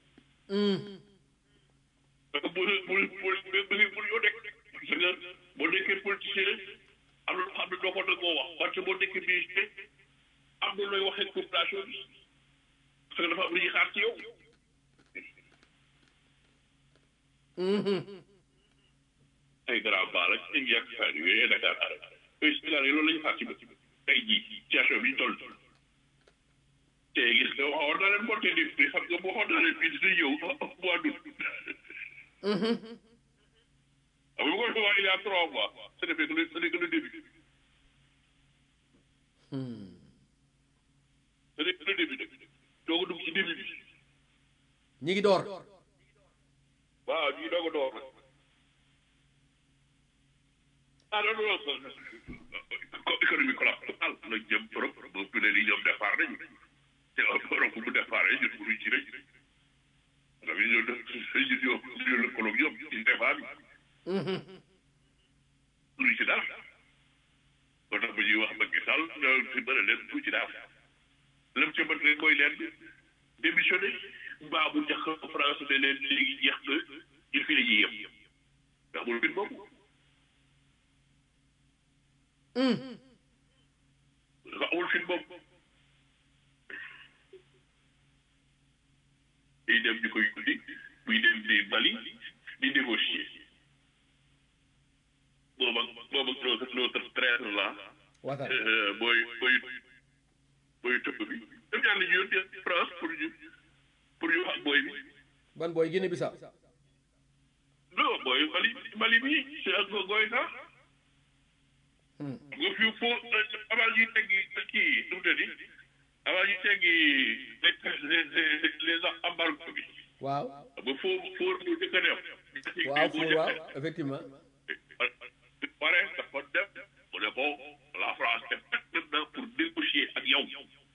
S3: parce que bu bu bu bu bu yoo nekk parce que boo nekkee politicien am na loo xam ne doo ko nangoo wax parce que boo nekkee ministre am na looy waxee population bi parce que dafa am lu ñuy xaar ci yow. ay garab baal ak ay yàq saa yu yooyu Dakar arrêt yooyu Sénégal yi loolu la ñuy xaar ci bët tey jii situation bi ñu toll te gis nga waxoon naa leen monté di bi xam nga waxoon naa leen bii dina ñëw mois d'août. ah bu ko defee il y a trois mois ce n'est que le ce n'est que le début. ce n'est que le début nag doog a dugg ci début bi.
S2: ñi ngi door.
S3: waaw ñu ngi doog a door nag. ah non non non économie collapse la jëm trop ba fi ne nii ñoom départ nañu te Europe bu départ ñun mënuñ ci rek ndax ñun ñoo ñun ñoo ñoo lëkkaloo ak ñoom ci débat bi. mënuñ ci dara. moo tax bu ñuy wax Macky Sall ñoo fi bëri leen du ci dara. lam ca mën rek mooy leen démissionné mbaa bu njëkk France ne leen léegi jeex na il fi la ñuy yem ndax amul fit boobu. dafa amul fit boobu. day dem di koy guddi muy dem di Mali di négocier boobu ak boobu ak notre notre traître là. booy booy booy tëbb bi. dem ñaan nañu yoon France pour ñu pour ñu wax booy bi.
S2: ban booy Guinée Bissau.
S3: non booy Mali Mali bi c'est ak gooy sax. nga fi foo avant ñuy teggi kii nu mu tëddi avant ñuy teggi les les les embargo bi.
S2: waaw.
S3: ba foo foo mu njëkk a dem.
S2: waaw foo waaw effectivement.
S3: pare dafa dem mu ne ko la France est prête maintenant pour négocier ak yow.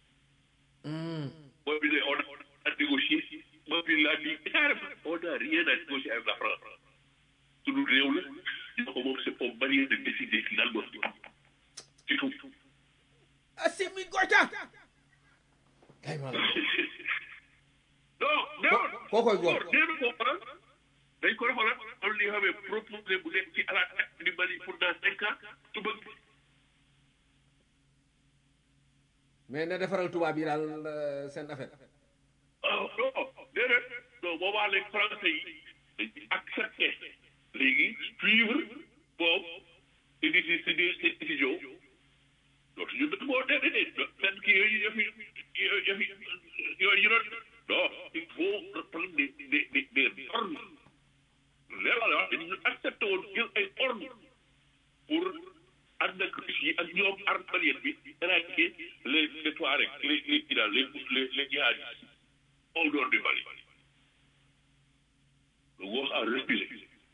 S3: booy bi ne on a négocié booy bi laa di carrément on n'a rien à négocier avec la France. sunu réew la ñu ko moom c'est pour manière de décider lan moo di am c'est tout.
S2: Assimi Goïta. kay ma la.
S3: non non.
S2: koo koy góor
S3: nee na ko faral dañ ko defal am li nga xam ne proposé bu nekk ci à la tête du Mali pour dans cinq ans su bëgg.
S2: mais na defaral tubaab yi daal seen affaire.
S3: ah non déedéet non boobaa léegi français yi dañuy accepté léegi suivre boobu te di si si di décision donc ñun dañu moo déedéet seen kii yooyu yëf yi yëf yi yooyu ñu doon non il faut reprendre des des des des ordres leer la wax dañu accepté woon jël ay ordres pour ànd ak Russes yi ak ñoom armée malienne bi éradiquer les les Touaregs les les les les les djihadistes au nord du Mali. Le wax a refusé.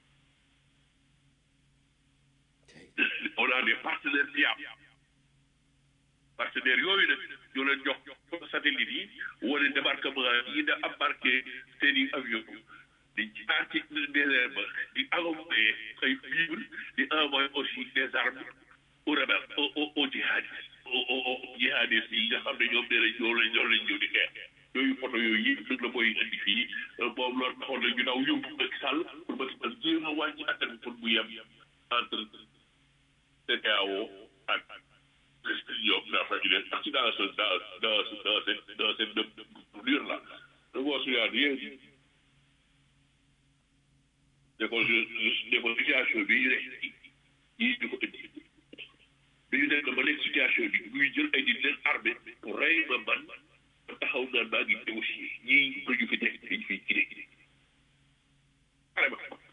S3: On a des partenaires fiables. Partenaires yooyu nag ñoo leen jox satellite yi wala débarquement yi da embarqué seen i avion di jaar ci désert ba di envoyé ay fibres di envoyé aussi des armes aux rebelles aux aux aux djihadistes aux aux djihadistes yi nga xam ne ñoom nee nañ ñoo lañ ñoo lañ ñëw di xeex yooyu photo yooyu yëpp nag la mooy indi fii boobu loolu taxoon na ñu daw yóbbu Macky Sall pour Macky Sall jéem a wàññi affaire bi pour mu yem entre C E D E A O ak ñoom dafa ñu ne ak ci dans ce dans dans dans cette dans cette doublure là je vois sur la rien de ko de ko situation bi ñu ne yii di ko indi bi ñu nekk ba nekk situation bi muy jël ay nit leen armé pour rey ma ban ba taxaw naan maa ngi négocier ñii ba ñu fi nekk dañ fiy tiré carrément.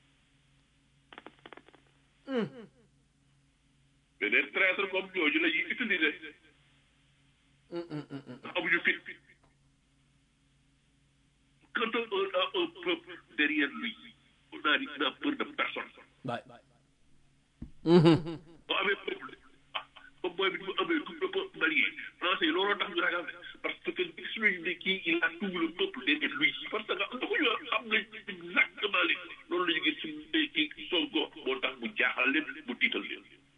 S3: mais des traîtres comme ñooñu la ñuy utiliser. amuñu fit. quand on a un peuple derrière lui on a n'a peur de personne.
S2: waay.
S3: boo amee peuple ah comme booy bi du amee tout le peuple malien français looloo tax ñu ragal parce que explique ne kii il a tout le peuple derrière lui parce que dafa ñu xam nañ exactement li loolu la ñu gis ci ci Sonko moo tax mu jaaxal leen mu tiital leen.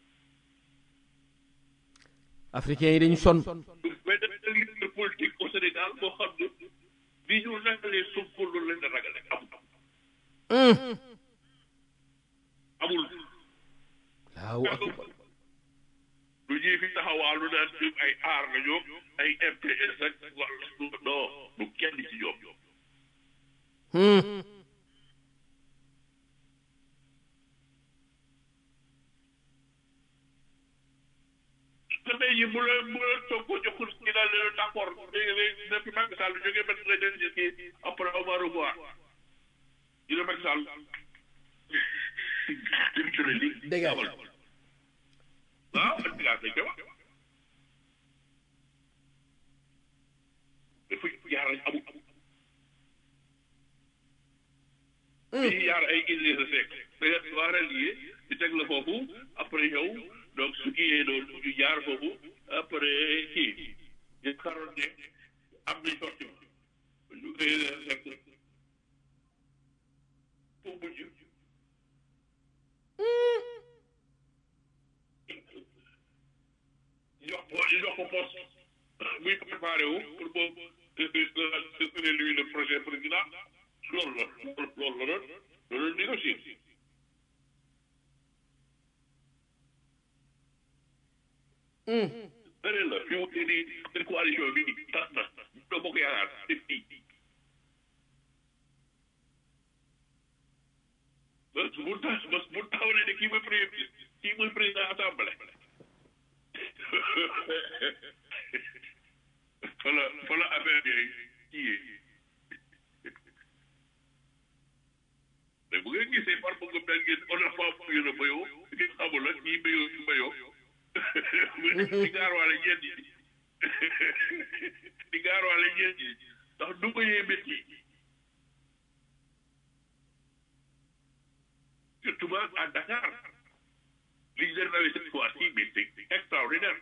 S2: africains yi dañu sonn.
S3: mais dañu ne leader politique au Sénégal boo xam ne bi ñu ragalee Sonko loolu lañ la ragale amul. amul.
S2: waaw.
S3: lu ñuy fi taxawaalu naan ñoom ay aar la ñoom ay M P S ak non du kenn ci ñoom. te tey jii bu la bu la toog ko joxul ci daal di d' accord léegi léegi depuis Macky Sall jógee ba président kii après on va revoir dina Macky Sall démissionné li
S2: dégage
S3: waaw dégage dañ koy wax dafa jaar lañ amul fii jaar ay Idrissa Seck da nga war a lié di teg la foofu après yow donc su kii doon ñu jaar foofu après kii ñu xaroon ne am nañ sorti ñu rek pour mujj ñu jox ko ñu jox ko poste muy préparé wu pour boobu c'est lui le prochain président loolu la loolu la doon loolu la négocier beneen la fi mu ne nii seen coalition bi tas na doo bokk yaakaar def fii bés bu tas bés bu taxaw ne kii mooy premier kii mooy président assemblée fa la fa la affaire yooyu kii mais bu ngeen gisee par bëgg benn ngeen on a pas pu la bayoo ngeen xamul la kii bayoo ñu bayoo di gaarwaale ñeent yi di gaarwaale ñeent yi ndax du ko yee métti surtout à Dakar li ñu leen rawee cette fois ci mais c'est extraordinaire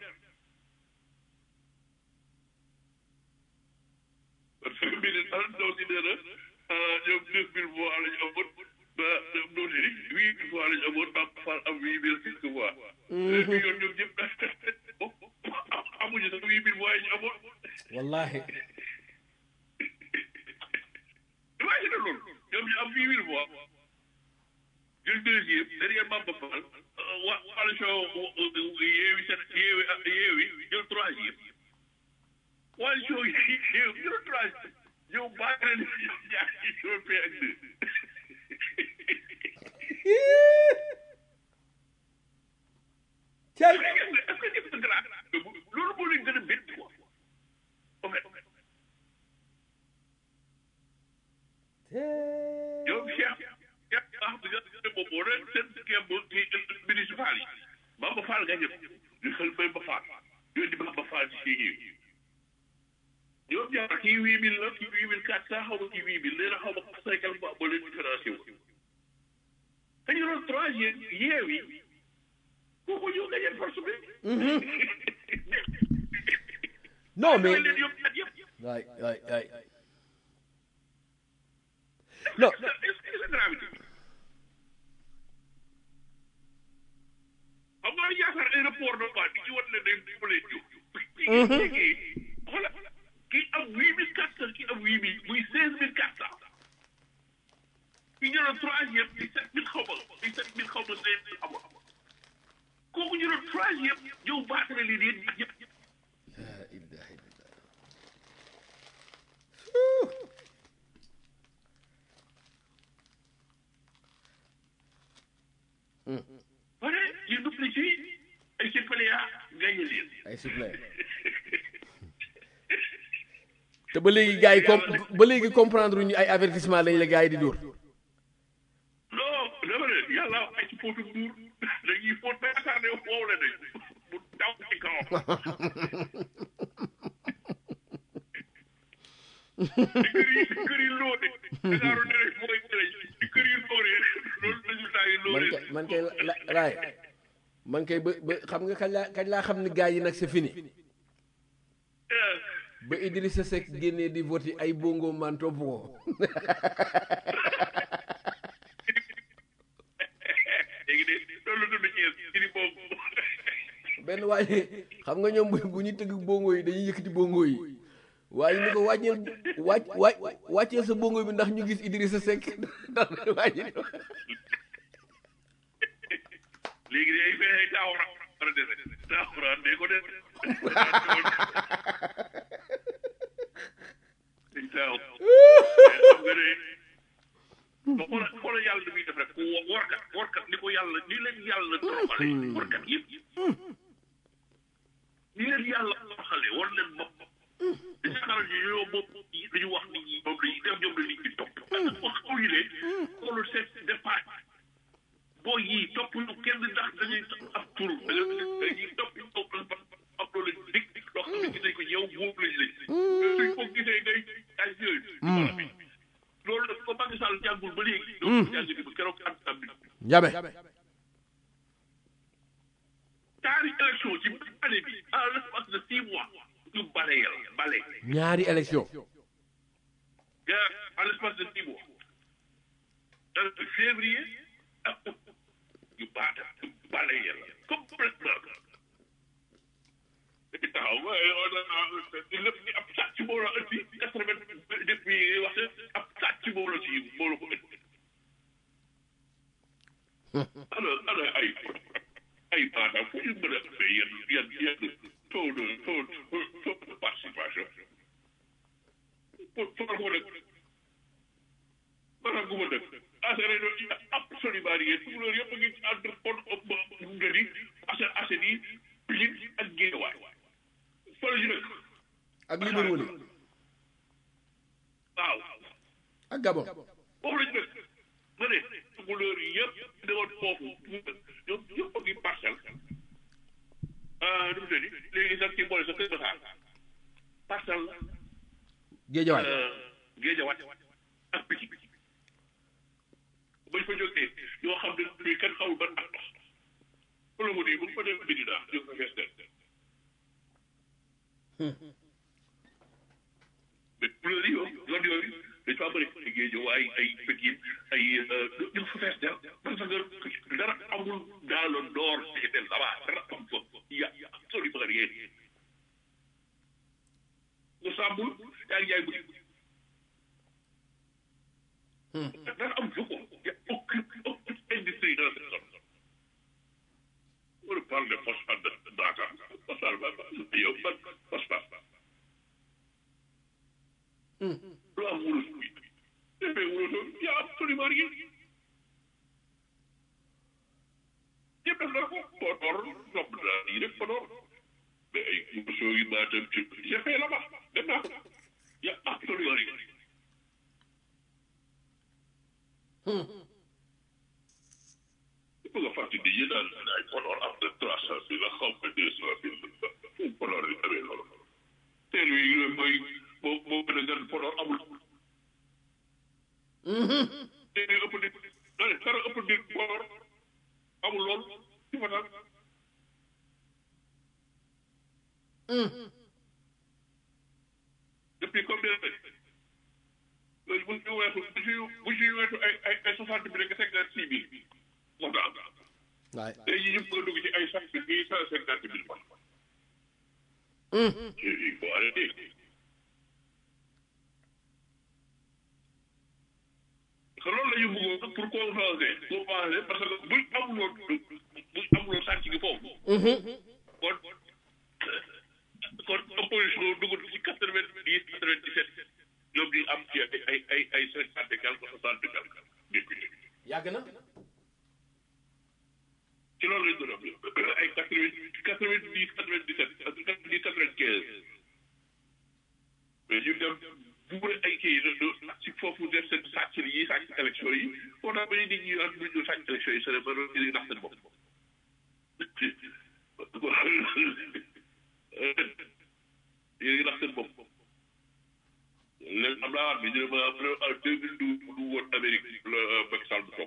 S3: parce que mbir mi daal ndaw si nee na ñoom neuf mille voix la ñu amoon ba ñoom noonu ni huit mille voix la ñu amoon ba Fall am huit mille quelques voix. léegi yoon ñoom ñëpp amuñu sax huit mille voix yi ñu amoon.
S2: wallaahi.
S3: imagine loolu ñoom ñu am huit mille voix jël deuxième derrière Bamba Fall wa coalition Yewwi Sén Yewwi Yewwi jël troisième coalition Yewwi jël troisième ñëw bàyyi leen ñoom ñaar ci européen ak deux
S2: Tiens.
S3: est-ce que est-ce que grave loolu moo leen gën a bett quoi en fait yow Cheikh Cheikh ah bi nga moom moo doon seen kemb kii municipal yi Bamba Fall nga ñëpp ñu xel Bamba Fall ñoo di Bamba Fall ci seen yi ñoom ñaar kii huit mille la kii huit mille quatre cent xaw ma kii huit mille léegi xaw ma cinquante fois ba leen différencié wu te ñu doon troisième Yewwi kooku ñu nga jël force bi
S2: non mais
S3: leen yóbbu at yëpp
S2: waay waay waay non
S3: est-ce que c'est gravité xam nga yaakaar ay rapport de loi di ci wan leen day bu leen jóg kii xoolal kii am huit mille quatre cent kii am huit mille muy seize mille quatre cent kii ñu doon troisième di sept mille xaw ma di sept mille xaw ma cinq mille amoon kooku ñu doon troisième yow baatale lii di yëpp yëpp wala ñu dupli ci ay suppléants gagné leen
S2: ay suppléants te ba léegi gars yi com ba léegi comprendre ñu ay avertissement lañ la gars yi di dóor.
S3: non dama ne yàlla ay ci fóotu duur dañuy fóot ba yaakaar ne wow la dañ mu daw ci kawam di kër yi di kër yi lóode Dakar ne rek mooy tëj di kër yi lóode loolu résultat yi lóode
S2: man kay man kay la laay man kay ba ba xam nga kañ laa kañ laa xam ne gars yi nag c'est fini ba Idrissa Seck génnee di vote ay bongo man topp ko
S3: léegi de loolu la dund ci di bongo
S2: benn waaye xam nga ñoom bu bu ñuy tëgg bongo yi dañuy yëkkati bongo yi waaye ni ko wàññil wàcc wàcc wàcceel sa bongo bi ndax ñu gis Idrissa Seck ndax wàññi
S3: léegi de ay fexe taaw war a defe taaxuraan dee ko def dañ taaw xam nga ne ba xoola xoola yàlla muy def rek ku warkat warkat ni ko yàlla ni leen yàlla toroxale warkat yëpp ni leen yàlla toroxale war leen bopp dañu xaral ñu yow bopp dañu wax nit ñi moom dañuy def ñoom la nit ñi topp wax ko yi ne xoolul seet dépasse boo yii topp ñu kenn ndax dañuy ab tur dañuy topp ñu topp ab loolu dig dig loo xam ne gis nañ ko yow boobu lañ lañ suñ ko gisee ngay ay yooyu loolu nag ko Macky Sall jàngul ba léegi donc jàng ba keroog am am bi
S2: jabe
S3: ñaari élection ci année bi à l'espace de six mois ñu bale yàlla bale
S2: ñaari élection
S3: gaa à l'espace de six mois entre février ak août ñu baata ñu bale yàlla complètement dañu taxaw waaye lépp ni ab sàcc moo la indi quatre-vingt depuis wax ab sàcc moo la ci moo la ko indi ana ana ay ay maanaam fu ñu mën a fee yenn yenn yenn taux de taux taux de participation pour pour ko dëkk maanaam gu ma dëkk affaire yi absolument rien tout loolu yëpp a ngi entre pon nga di affaire affaire yi Pikine ak Guédiawaye fa la ñu dëkk
S2: ak Libreville
S3: waaw
S2: ak Gabon
S3: foofu la ñu dëkk ma ne couleur yi yëpp demoon foofu ñoom ñëpp a ngi parcelle ah nu mu tëddi léegi sax ci boole sa kër Massar parcelle la
S2: Guédiawaye
S3: Guédiawaye ak Pikine bañ fa jógee yoo xam ne bii kenn xamul ban at la mu nii bu fa dem Medina jóg fa fees del mais couleur yi yow zone yooyu dañ faa bëri ay Guédiawaye ay Pikine ay ñu fa fees del parce que dara amul dans le nord de là-bas dara am fa y a absolument rien nga sàmmul yaa ngi jaay boutique dara am fa ko y a aucune aucune industrie dans cette zone on parle de phosphate de Dakar phosphate yow ban phosphate lu am wurus bi defee wurus y a absolument rien yëpp def na ko Podor nopp naa yi def Podor mais ay wurusoo yi maatam ci j'ai fait là-bas dem naa ko y a absolument rien bëgg a fàtte di yi daal ay Podor am na trois cent mille xaw ma deux cent mille fu Podor yi amee loolu teel yi mooy moo moo gën a gën Podor amul teel yi ëpp nit dara ëpp nit Podor amul lool ci fa daal depuis combien de loolu bu ñu weesu bu ñu bu ñu weesu ay ay ay soixante mille nga cinquante six mille moo tax
S2: waay
S3: tey jii ñu bëgg a dugg ci ay cent mille cent cinquante mille fois il faut arrêter que loolu la ñu bëggoon pour compenser compenser parce que buñ amuloon buñ amuloon sàcc gi foofu kon kon opposition dugg ci quatre vingt dix quatre vingt dix sept ñoom di am ci ay ay ay ay cinquante et quelque soixante et quelque député
S2: yàgg na
S3: ci loolu lañ doon am ay quatre vingt quatre vingt dix quatre vingt dix sept quatre vingt dix quatre vingt quinze mais ñu dem buure ay kii ci foofu def seen sàcc yi sàcc élection yi foo tax ba ñu nit ñi am ñu ñu sàcc élection yi seen ba ñu ndax seen bopp yéen ndax seen bopp léegi am naa waat bi ñu ne ma en deux mille douze lu woon Amérique la Macky Sall bu toog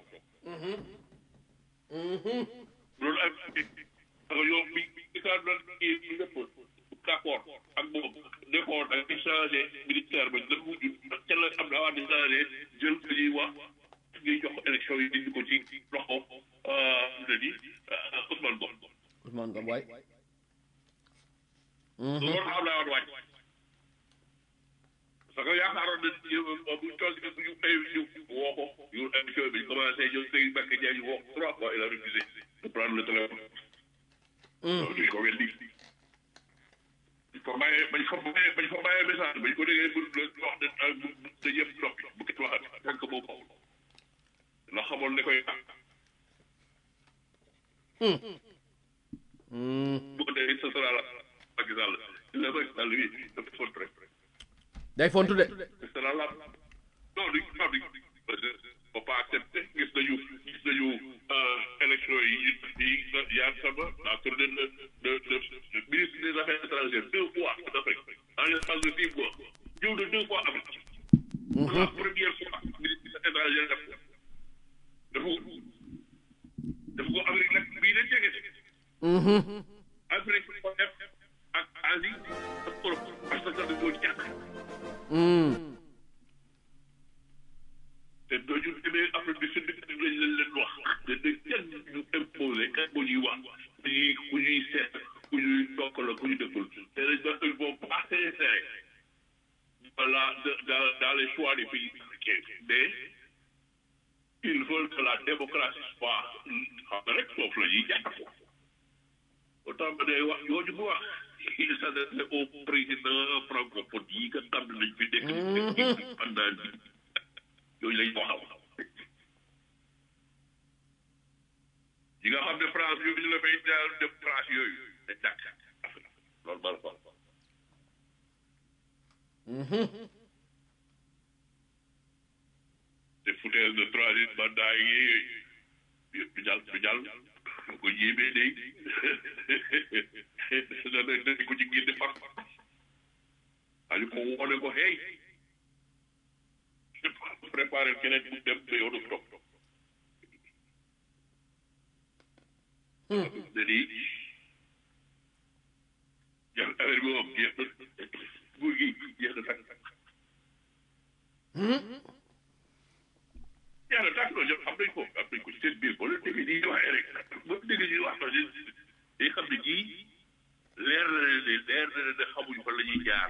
S3: loolu ak ak yow bi bi ka doon kii bi lépp d'accord ak moom nekkoon ak changé militaire ba dëgg mujj ca la am naa waat di changé jël ko ñuy wax ñuy jox élection yi dindi ko ci loxo na di Ousmane Ngom
S2: Ousmane Ngom waay
S3: loolu am naa waat wàcc parce que yaakaaroon na bu toll bu ñu ay ñu woo ko yu émission bi commencé ñëw Seydou Mbacke Ndiaye ñu woo ko trois fois il a refusé de prendre le téléphone loolu duñ ko weddi bañ fa bàyyee bañ fa bàyyee bañ fa bàyyee message bañ ko déggee bu wax de da yëpp noppi bu kenn waxati fekk boobu xamul ndax xamoon ne koy ah boo dee ce sera la Macky Sall la Macky Sall bi dafa fontu rek
S2: day fontu de
S3: ce sera la non du non du faut pas accepter gis nañu gis nañu élection yi yi yaa sama la tournée de de de ministre des affaires étrangères deux fois en Afrique en l'espace de six mois ñëw na deux fois Afrique pour la première fois ministre des affaires étrangères def dafa dafa ko Amérique nag bii leen jege Afrique ko def ak Asie ak Europe parce que dañoo ñàkk te dooñu demee Afrique du Sud lañ leen leen wax te de kenn ñu imposé kan bu ñuy wax ku ñuy ku ñuy seet ku ñuy tokk la ku ñu dëkkul te dañ doon ils vont pas s'insérer voilà dans dans les choix des pays africains mais ils veulent que la démocratie soit xam nga rek foofu la ñuy jàpp autant que day wax yooyu mu wax il s'adresse au président francophone yi nga xam ne lañ fi nekk pendant yooyu lañ waxal yi nga xam ne France yooyu la fay daal dem France yooyu dañ dàkk loolu bala fa te foutaise de troisième mandat yi du jàll du jàll ko yéemee day dana dañ ko ci génne far añu ko woone ko hey préparer keneen bu dem te yow du toog da di jeex affaire bi moom jeex na nguur gi jeex na tàkk jeex na tàkk loolu xam nañ ko xam nañ ko ci seen biir boo leen déggee nii waxee rek boo déggee nii wax na day xam ne kii leer na leen ne leer na leen ne xamuñ fan la ñuy jaar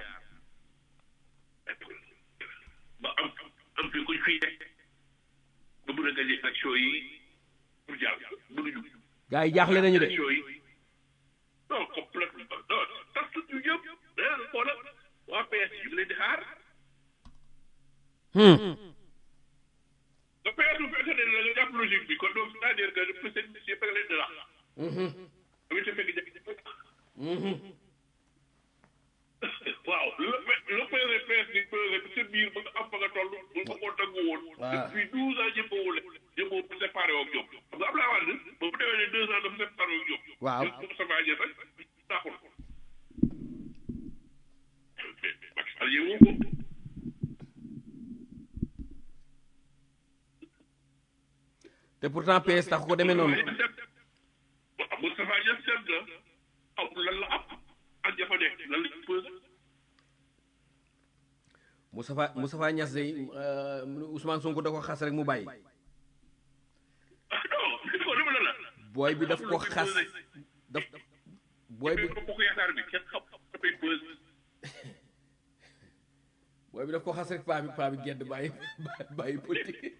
S3: ba am am fi kuñ fii nekk ba mën a gagné action yi pour jàll mënuñu.
S2: gars yi jaaxle nañu de.
S3: action yi non complètement non tas ñu ñëpp day xoolal waa P S ñu ngi leen di xaar. nga P S bu fekkee ne la nga jàpp logique bi kon donc c'est-à-dire que seen mission fekk leen di lax. tamit te fekk jafe-jafe. waaw le le P S di P S sa biir ba nga am fa nga toll bu ko ko tëngu woon. depuis douze ans jëmboo wu jëmboo bu séparé woog ñoom. xam nga Abdoulaye Wade ba mu demee ne deux ans dafa séparé woog ñoom.
S2: waaw
S3: ñoom Moustapha Niasse rek taxul. Macky Sall yëngu ko.
S2: te pourtant P S tax ko demee noonu.
S3: waaw Moustapha Niasse dem na amul lan la am ak jafe nekk lan la ñu posé.
S2: Moustapha Moustapha Niasse day Ousmane Sonko da ko xas rek mu bàyyi.
S3: ah non il faut dama la la.
S2: booy bi daf ko xas daf booy bi
S3: bokk yaakaar bi kenn xam dafay posé.
S2: booy bi daf ko xas rek paa bi paa bi gedd bàyyi bàyyi politique.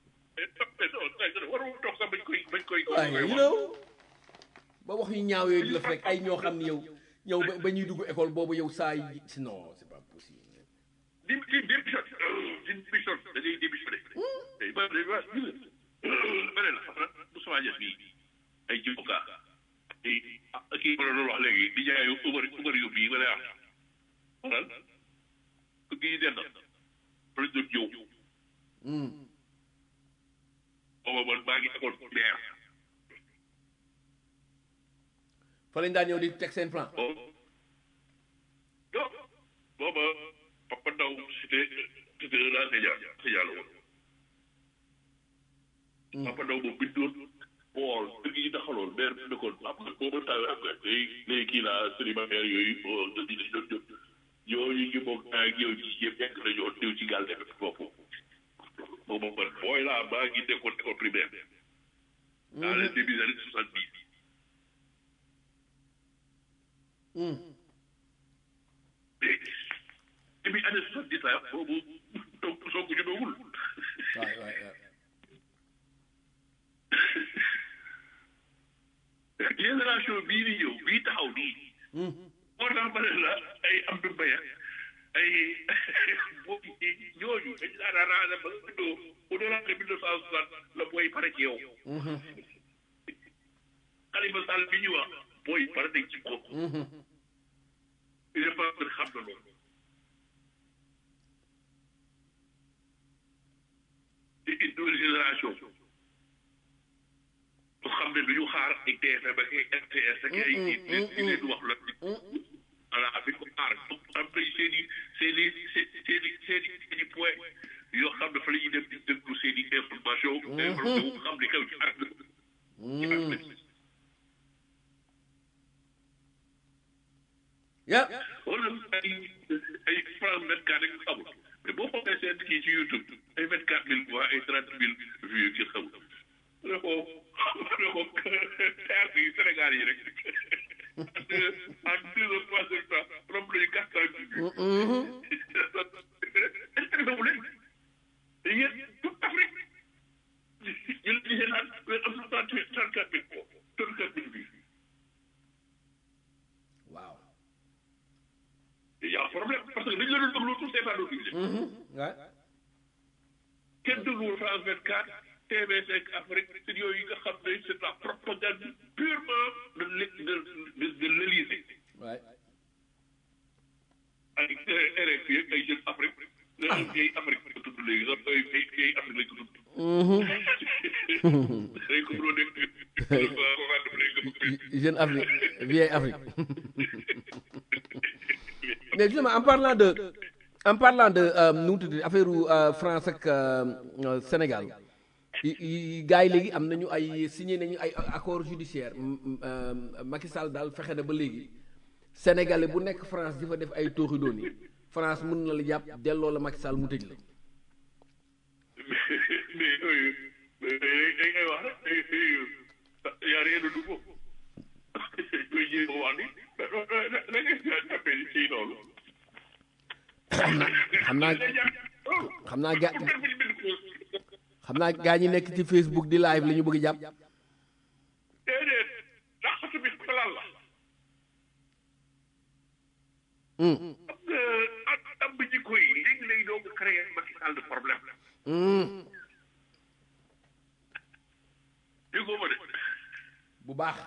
S3: warul toog sax bañ koy bañ koy.
S2: waaye you know ba wax yu ñaaw yooyu di la fekk ay ñoo xam ni yow yow ba ba ñuy dugg école boobu yow saa yi non c'est pas possible.
S3: di di démission démission da ngay démissionné. tey ba day ba gis nga bëri na xam nga Moustapha Niasse bii ay jiwuka ay kii ma la doon wax léegi di jaay Uber Uber yu bii ma lay wax xoolal ku kii dend lañ doon ñëw. booba man maa ngi école primaire.
S2: fa lañ daan ñëw di teg seen plan.
S3: oh non booba Papa Ndaw c'était c'était un enseignant enseignant la woon. Papa Ndaw boobu bindoon bool dëgg yi taxaloon maire bi nekkoon am nga booba tawee am nga tey léegi kii la célibataire yooyu bon dëgg yi dañ doon yooyu ñu bokk ak yow ji yëpp nekk nañoo teew ci gàll def foofu. boobu man booy laa maa ngi nekkoon école primaire. dans les début des années soixante-dix. mais début année soixante-dix la boobu toog soog ñu doogul.
S2: waay waay waay.
S3: génération bii di ñëw bii taxaw nii moo tax ma ne la ay am du mbaya ay boobu ñooñu dañ daan arrangé ba nga doo au delà de mille neuf cent soixante la booy pare ci yow Khalifa Sall bi ñu wax booy pare nañ ci bopp je pense que xam na loolu c'est une nouvelle génération bu xam ne du ñu xaar ay T F M ak ay R T S ak ay i leen wax la voilà bi ko xaar am nañ seen i seen i seen i seen i seen i point yoo xam ne fa la ñuy dem di déglu seen i information information xam ne kaw ci àdduna ci àdduna
S2: ya
S3: wala ay ay France vingt-quatre rek xamul mais boo xoolee seen kii ci YouTube ay vingt-quatre mille voix ay trente mille vues ki xamul ne ko ne ko théâtre yi Sénégal yi rek en deux ou trois heures temps romb nañu quatre cent vues intéressé wu leen te yéen toute Afrique ñu leen di naan am na trente-huit trente-quatre mille trente-quatre mille vues
S2: waaw
S3: il y a un problème parce que dañu la doon déglu tout seetaan doo gis kenn dégluwul France vingt-quatre T V cinq Afrique c'est yooyu nga xam ne c'est la propagande purement de l' de de de l'Élysée.
S2: waay
S3: ay R F I ak ay jeunes Afrique. ay vieille Afrique la ko tudd léegi sax ay vieille Afrique lañ ko tudd. dañ ko doon dégg.
S2: jeune Afrique vieille Afrique. mais justement en parlant de en parlant de nu mu tudd affaire France ak Sénégal. gars yi léegi am nañu ay signé nañu ay accord judiciaire Macky Sall daal fexe na ba léegi sénégalais bu nekk France di fa def ay tooxi doon yi France mun na la jàpp delloo la Macky Sall mu tëj la.
S3: mais yooyu day ngay wax rek y a rien de nouveau koy ji ko wax ni da ngay tapé ci loolu.
S2: xam naa xam naa xam naa ga xam naa gaa ñi nekk ci Facebook di live la ñu bëgg jàpp.
S3: déedéet laqatu bi xalal la. am nga am bi jikko yi léegi lay doog a créé Macky Sall de problème. déggoo ma de.
S2: bu baax.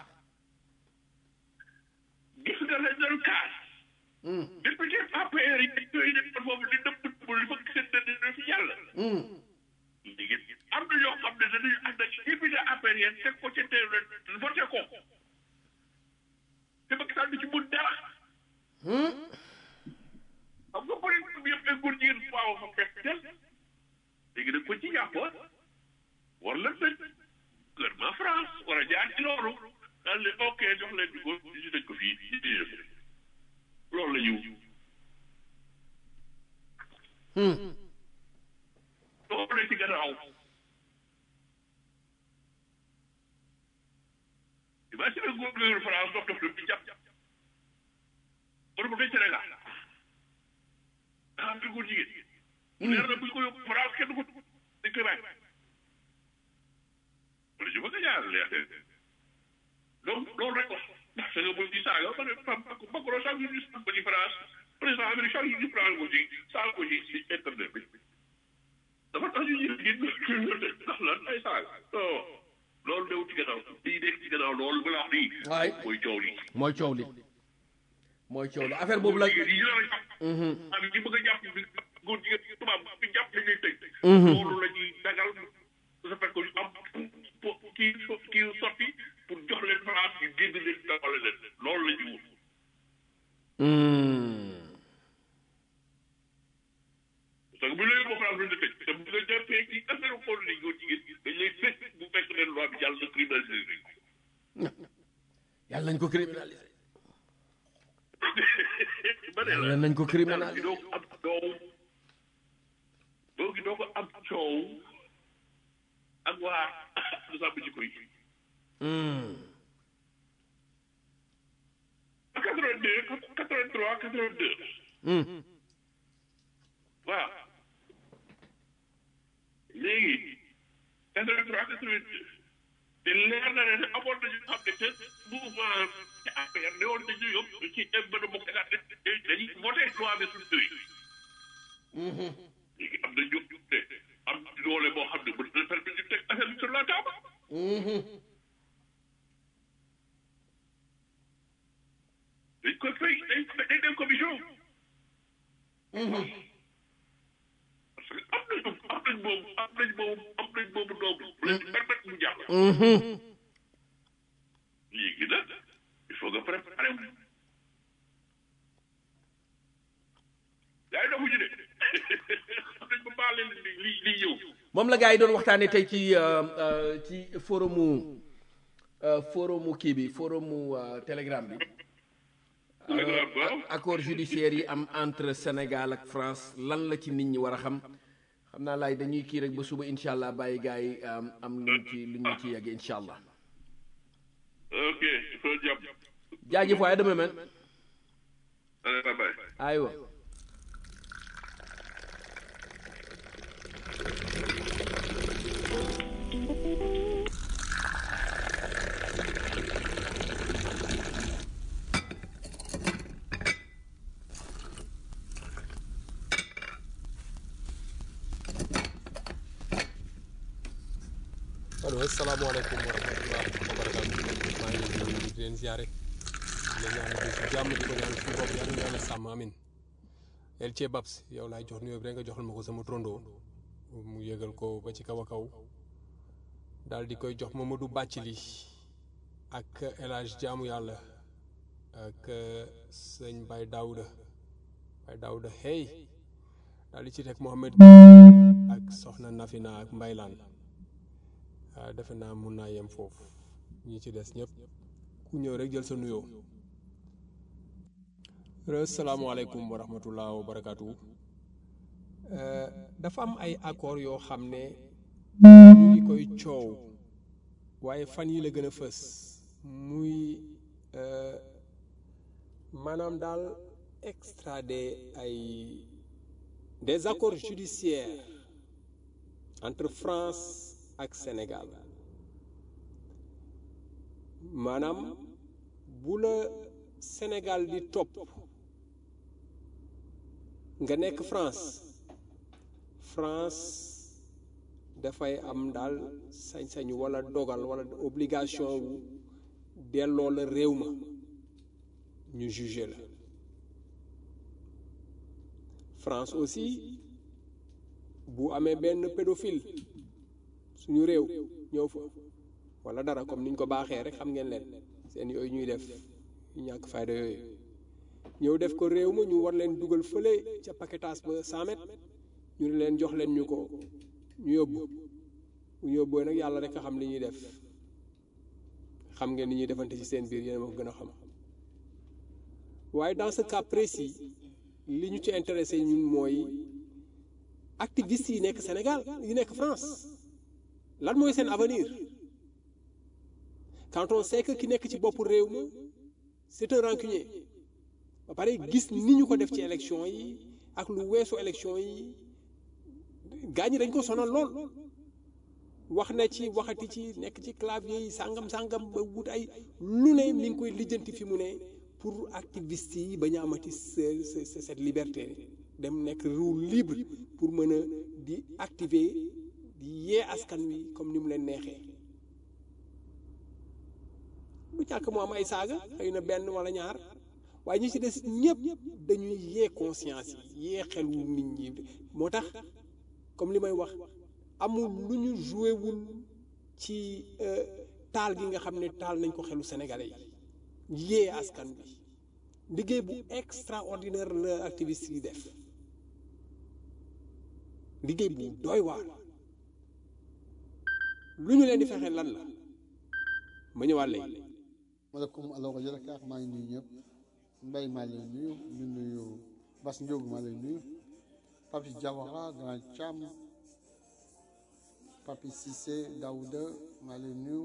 S3: gis nga la doon kaas. député A P R yi yooyu def foofu di dëpp li fa seen dënn fi yàlla. léegi am na ñoo xam ne dañuy ànd ak député A P R yi teg ko ca teew voté ko te Macky Sall du ci mun dara. xam nga bëri na yëpp ay góor jigéen waaw fa fees del léegi nag ko ci jàpp war la tëj gouvernement France war a jaar ci loolu daal ne ok jox leen di ko di tëj ko fii di loolu la ñu. loolu la ci gannaaw. imagine le gouverneur France dox dox bi jàpp war ko tëj Sénégal ah góor jigéen mu leer na bu ñu ko yóbbu France kenn du ko dañ koy bàyyi wala je veux que ñaar leer donc loolu rek wax parce que bu ñu saaga ba ne Macron chaque jour ñu saaga ko ci France président Amérique chaque jour ñu France ko ci saaga ko ci ci internet bi dafa tax ñu ñu ndax lan ay saaga non loolu dew ci gannaaw lii nekk ci gannaaw loolu ba la wax nii mooy coow li
S2: mooy coow li mooy coow li affaire boobu la
S3: yi ñu la am ñi bëgg a jàpp bi góor jigéen tubaab bi jàpp lañ lay tëj loolu la ñuy dagal su fekk ñu am kii kii sotti pour jox leen France yu génn leen dawale leen loolu la ñuy wut parce que bu leen boo France lañ la tëj te bu nga jàppee ci affaire xool li góor jigéen dañ lay tëj bu fekk leen loi bi yàlla criminalisé
S2: yàlla nañ ko criminalisé
S3: ba ne
S2: yàlla nañ ko criminalisé
S3: doo ko am coow doo doo ko am coow ak waa du sàmm ji koy quatre-vingt-deux quatre-vingt-trois quatre-vingt-deux waaw léegi quatre-vingt-trois quatre-vingt-deux te leer na ne amoon nañu xam ne te mouvement ci affaire ne woon nañu yëpp ci mën a bokk daal dañuy voté loi bi suñu tëy léegi am na ñu ne am doole boo xam ne mën na permettre ñu teg affaire bi sur la table dañ koy fay dañ dañ dem commission parce que am nañu am nañ boobu am nañ boobu am nañ boobu doomu bu leen di permettre mu jàll léegi nag il faut nga préparer wu yaa ngi dofuñu de xam nañ ba baax leen li li li ñëw
S2: moom la gars yi doon waxtaanee tey ci ci forumu forumu kii bi forumu Telegram bi accord judiciaire yi am entre Sénégal ak France lan la ci nit ñi war a xam xam naa laay dañuy kii rek ba suba incha allah bàyyi gars yi am luñ ci lu ñu ci yegg incha allah.
S3: ok soo jàpp.
S2: jaajëf waaye dama mel.
S3: allez bye bye.
S2: aywa.
S4: allo asalaamaaleykum wa rahmatulah wa barakaatu maa ngi leen di leen ziare di leen ñaanal bés bu jàmm di ko ñaanal suñu bopp yàlla ñaanal sàmm amin El Thie Babs yow laay jox nuyoo bi rek nga joxal ma ko sama trondo mu yëgal ko ba ci kaw a kaw daal di koy jox Mamadou Bathily ak El Hadj jaamu yàlla ak sëñ Baye Daouda Baye Daouda hey daal di ci teg Mohamed ak soxna Nafina ak Mbaylaan waaw defe naa mun naa yem foofu ñi ci des ñëpp ku ñëw rek jël sa nuyoo. asalaamaaleykum wa rahmatullah wa barakaatu. dafa am ay accord yoo xam ne ñu ngi koy coow waaye fan yi la gën a fës muy maanaam daal extrader ay des accords judiciaires entre France ak Sénégal maanaam bu la Sénégal di topp nga nekk France France dafay am daal sañ-sañu walla dogal walla obligation wu delloo la réew ma ñu juger la France aussi bu amee benn pédophile suñu réew ñëw fa walla dara comme niñ ko baaxee rek xam ngeen leen seen yooyu ñuy def ñu ñàkk fayda yooyu ñëw def ko réew ma ñu war leen dugal fële ca paquetage ba cent mètres ñu ne leen jox leen ñu ko ñu yóbbu bu ñu yóbboo nag yàlla rek a xam li ñuy def xam ngeen ni ñuy defante ci seen biir yéen a ma ko gën a xam waaye dans ce cas précis li ñu ci intéressé ñun mooy activistes yi nekk Sénégal yi nekk France lan mooy seen avenir quand on sait que ki nekk ci boppu réew ma c'est un rancunier ba pare gis ni ñu ko def ci élection yi ak lu weesu élection yi gaañ ñi dañ ko sonal lool wax na ci waxati ci nekk ci clavier yi sàngam sàngam ba wut ay lu ne mi ngi koy lijjanti fi mu ne pour activistes yi ba ñu amati cette liberté dem nekk réew libre pour mën a di activer di yee askan wi comme ni mu leen neexee lu ñàkk moo am ay saaga xëy na benn wala ñaar waaye ñi ci des ñëpp dañuy yee conscience yi yee xelu nit ñi moo tax comme li may wax amul lu ñu joué wul ci taal gi nga xam ne taal nañ ko xelu sénégalais yi yee askan bi liggéey bu extraordinaire la activiste yi def liggéey bu doy waar lu ñu leen di fexe lan la ma ñëwaat léegi.
S5: maaleykum alors jërëjëf maa ngi nuyu ñëpp Mbaye maa lay nuyu ñu nuyu Bass Ndiogou maa lay nuyu Papi Diawara Grand Thiam Papi Cissé Daouda maa lay nuyu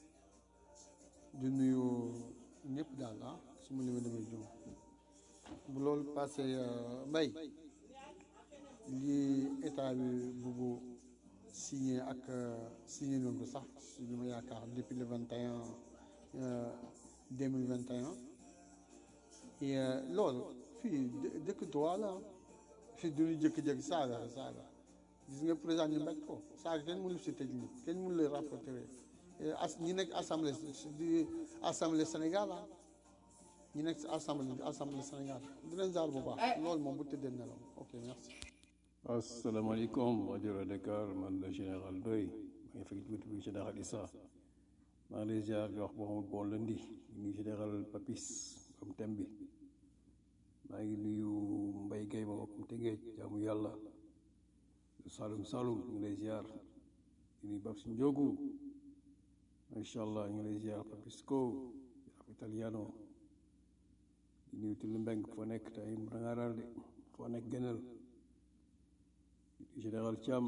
S5: di nuyu ñëpp daal ah su ma limee damay jóg bu loolu passé Mbaye li état bi buggu signé ak signé nañ ko sax si li ma yaakaar depuis le vingt et un deux mille vingt et un et loolu fii dëkk droit la fii du ñu jékki-jékki saaga saaga gis nga président ñu mbaj ko saaga kenn mënu si tëj nit kenn mënu la rapporter as ñi nekk assemblée di assemblée Sénégal ah ñi nekk assemblée assemblée Sénégal dinañ jaar bu baax loolu moom bu tëddee nelaw ok merci.
S6: asalaamaaleykum rajo Dakar man la général Ndoye maa ngi fekk ci bi général Issa maa ngi lay ziar di wax bon bon lundi nuyu général Papis am thème bi maa ngi nuyu Mbaye Gueye ma boppam Tëngéej jaamu yàlla Saloum Saloum ñu ngi lay ziar di nuyu Babs Ndiogu macha allah ñu ngi lay ziar Papisco ak Italiano di nuyu Tullu Mbeng foo nekk tey mu da ngaa raar de foo nekk gënal général Thiam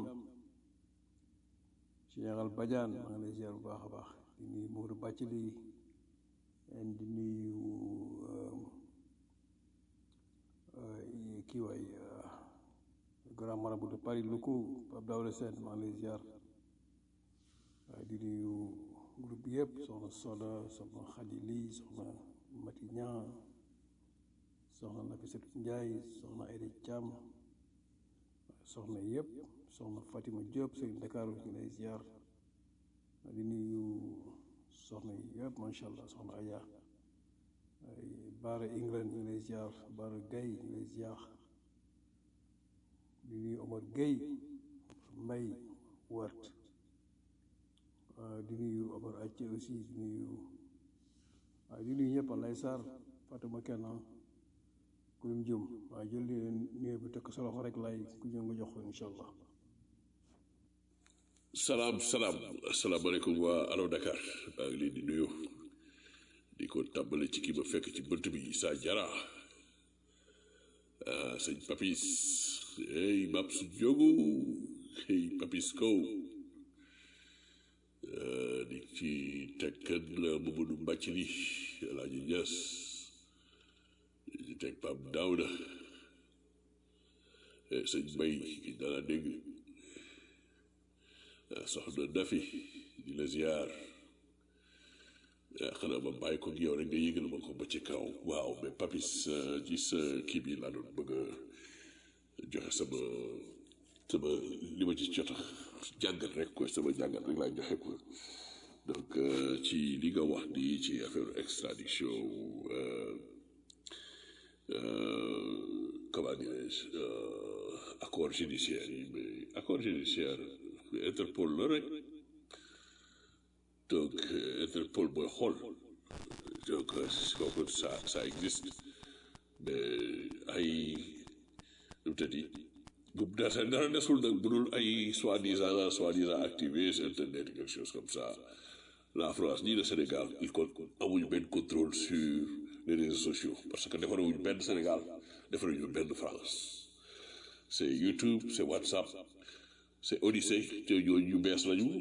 S6: général Badiane maa ngi lay ziar bu baax a baax di nuyu Mourou Bacili di nuyu kii waay grand marabout de Paris Luku Pape Daouda Sène maa ngi lay ziar waaye di nuyu groupe bi yëpp soxna Soda soxna Khady Ly soxna Mati Niang soxna Nafissatou Ndiaye soxna Aïda Thiam soxna yëpp soxna Fatima Diop sëñ Dakar ñu ngi lay ziar di nuyu soxna yëpp macha allah soxna Aya Baara England ñu ngi lay ziar Baara Gueye ñu ngi lay ziar di nuyu Omar Gueye Mbay Wart di nuyu Omar Acce aussi di nuyu waaye di nuyu ñëpp Alay Sarr Fatima kenn ku lim jëm waaye jël leen nuyoo bi teg sa loxo rek lay ku ñëw nga jox ko incha allah.
S3: salaam salaam asalaamaaleykum waa Allo Dakar maa ngi leen di nuyu di ko tàmbale ci kii ma fekk ci bënt bi Issa Diarra sëñ Papis hey Babs Ndiogu hey Papis Kow di ci tekkan Mamadou Mbacili Alaaji Ñas di teg Pape Daouda sëñ Mbay ki dana dégg soxna Nafi di la ziar xanaa ma bàyyi ko yow rek nga yëgal ma ko ba ci kaw waaw mais Papis ci sa kii bi laa doon bëgg a joxe sama sama li ma ci jot a jàngat rek quoi sama jàngat rek laa joxe quoi donc ci li nga wax ni ci affaire extradition comment dirais-je accord judiciaire yi mais accord judiciaire Interpol la rek donc Interpol booy xool donc kooku ça ça existe mais ay lu mu tëddi bu dara dara desul nag bu dul ay soi-disant soi-disant activistes internet quelque chose comme ça la France ni le Sénégal il compte amuñu benn contrôle sur les réseaux sociaux parce que defaruñu benn Sénégal defaruñu benn France c'est YouTube c'est WhatsApp c'est Odyssey te ñooñu ñu bees lañu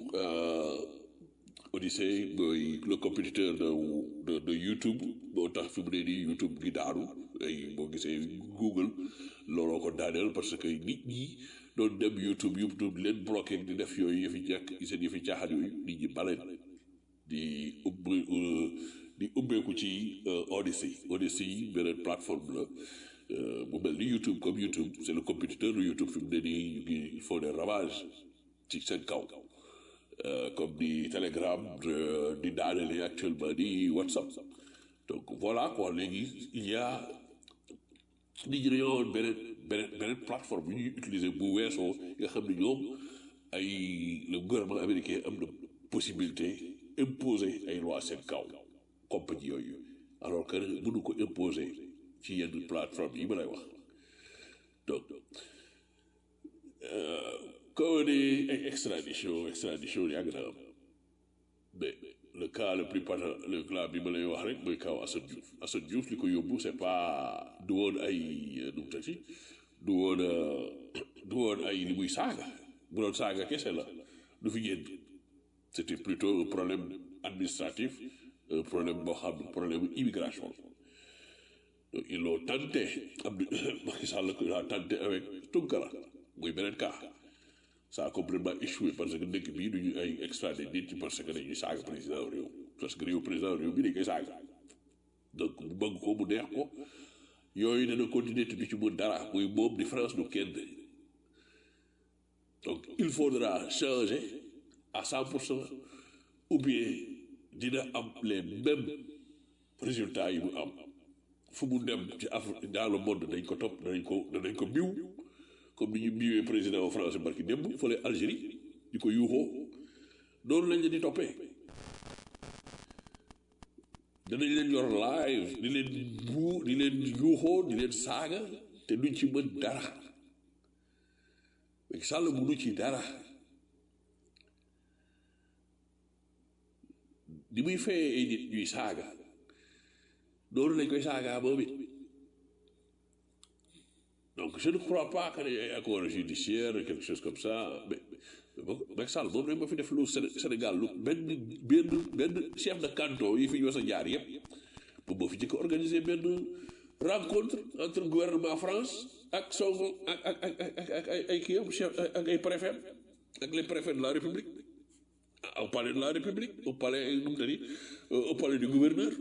S3: Odyssey mooy le compétiteur de de de YouTube moo tax fi mu ne nii YouTube gi daanu ay boo gisee Google looloo ko daaneel parce que nit ñi doon dem YouTube YouTube leen bloqué di def yooyu yëfi jekk seen yëfi caaxaan yooyu nit ñi baleen di ubbi di ubbeeku ci Odyssey Odyssey beneen plateforme la bu mel ni YouTube comme YouTube c'est le compétiteur de YouTube fi mu ne nii ñu ngi il faut des ravages ci seen kaw comme di Telegram di daanele actuellement di WhatsApp donc voilà quoi léegi il y a nit ñi dañoo woon beneen beneen beneen plateforme bu ñuy utiliser bu weesoo nga xam ne ñoom ay le gouvernement américain am na possibilité imposer ay lois seen kaw compagnie yooyu alors que mënu ko imposer ci yenn plateforme yi ma lay wax donc comme ni ay extradition extradition yàgg na am mais le cas le plus patent le cas bi ma lay wax rek mooy kaw Assane Diouf Assane Diouf li ko yóbbu c'est pas du woon ay nu mu tati du woon du woon ay li muy saaga bu doon saaga kese la du fi génn c'était plutôt un problème administratif un problème boo xam ne problème immigration donc ils l'ont tenté am Macky Sall ko a tenté avec Tounkara muy beneen cas ça a complètement échoué parce que dëkk bii duñu ay extradé nit parce que dañuy saaga président réew parce que réew président réew bi dañ koy saaga donc bu bëgg ko mu neex ko yooyu dana continuer te du ci mën dara muy moom di France du kenn donc il faudra changer à cent pour cent ou bien dina am les mêmes résultats yi mu am fu mu dem ci Afrique dans le monde dañ ko topp danañ ko danañ ko biw comme ni ñu biwee président wu France barki démb fële Algérie di ko yuuxoo noonu lañ leen di toppee danañ leen yor live di leen buu di leen yuuxoo di leen saaga te duñ ci mën dara mais Sall mënu ci dara di muy fayee ay nit ñuy saaga noonu lañ koy saagaa boobu it donc je ne crois pas que ay accord judiciaire quelque chose comme ça mais Macky Sall moom rek ma fi def lu Sénégal lu benn benn benn chef de canton yi fi ñu was a jaar yëpp moom moo fi jëkk organiser benn rencontre entre gouvernement France ak Sonko ak ak ak ak ay ay kii chef ak ay préfet ak les préfets de la République au palais de la République au palais nu mu tëddi au palais du gouverneur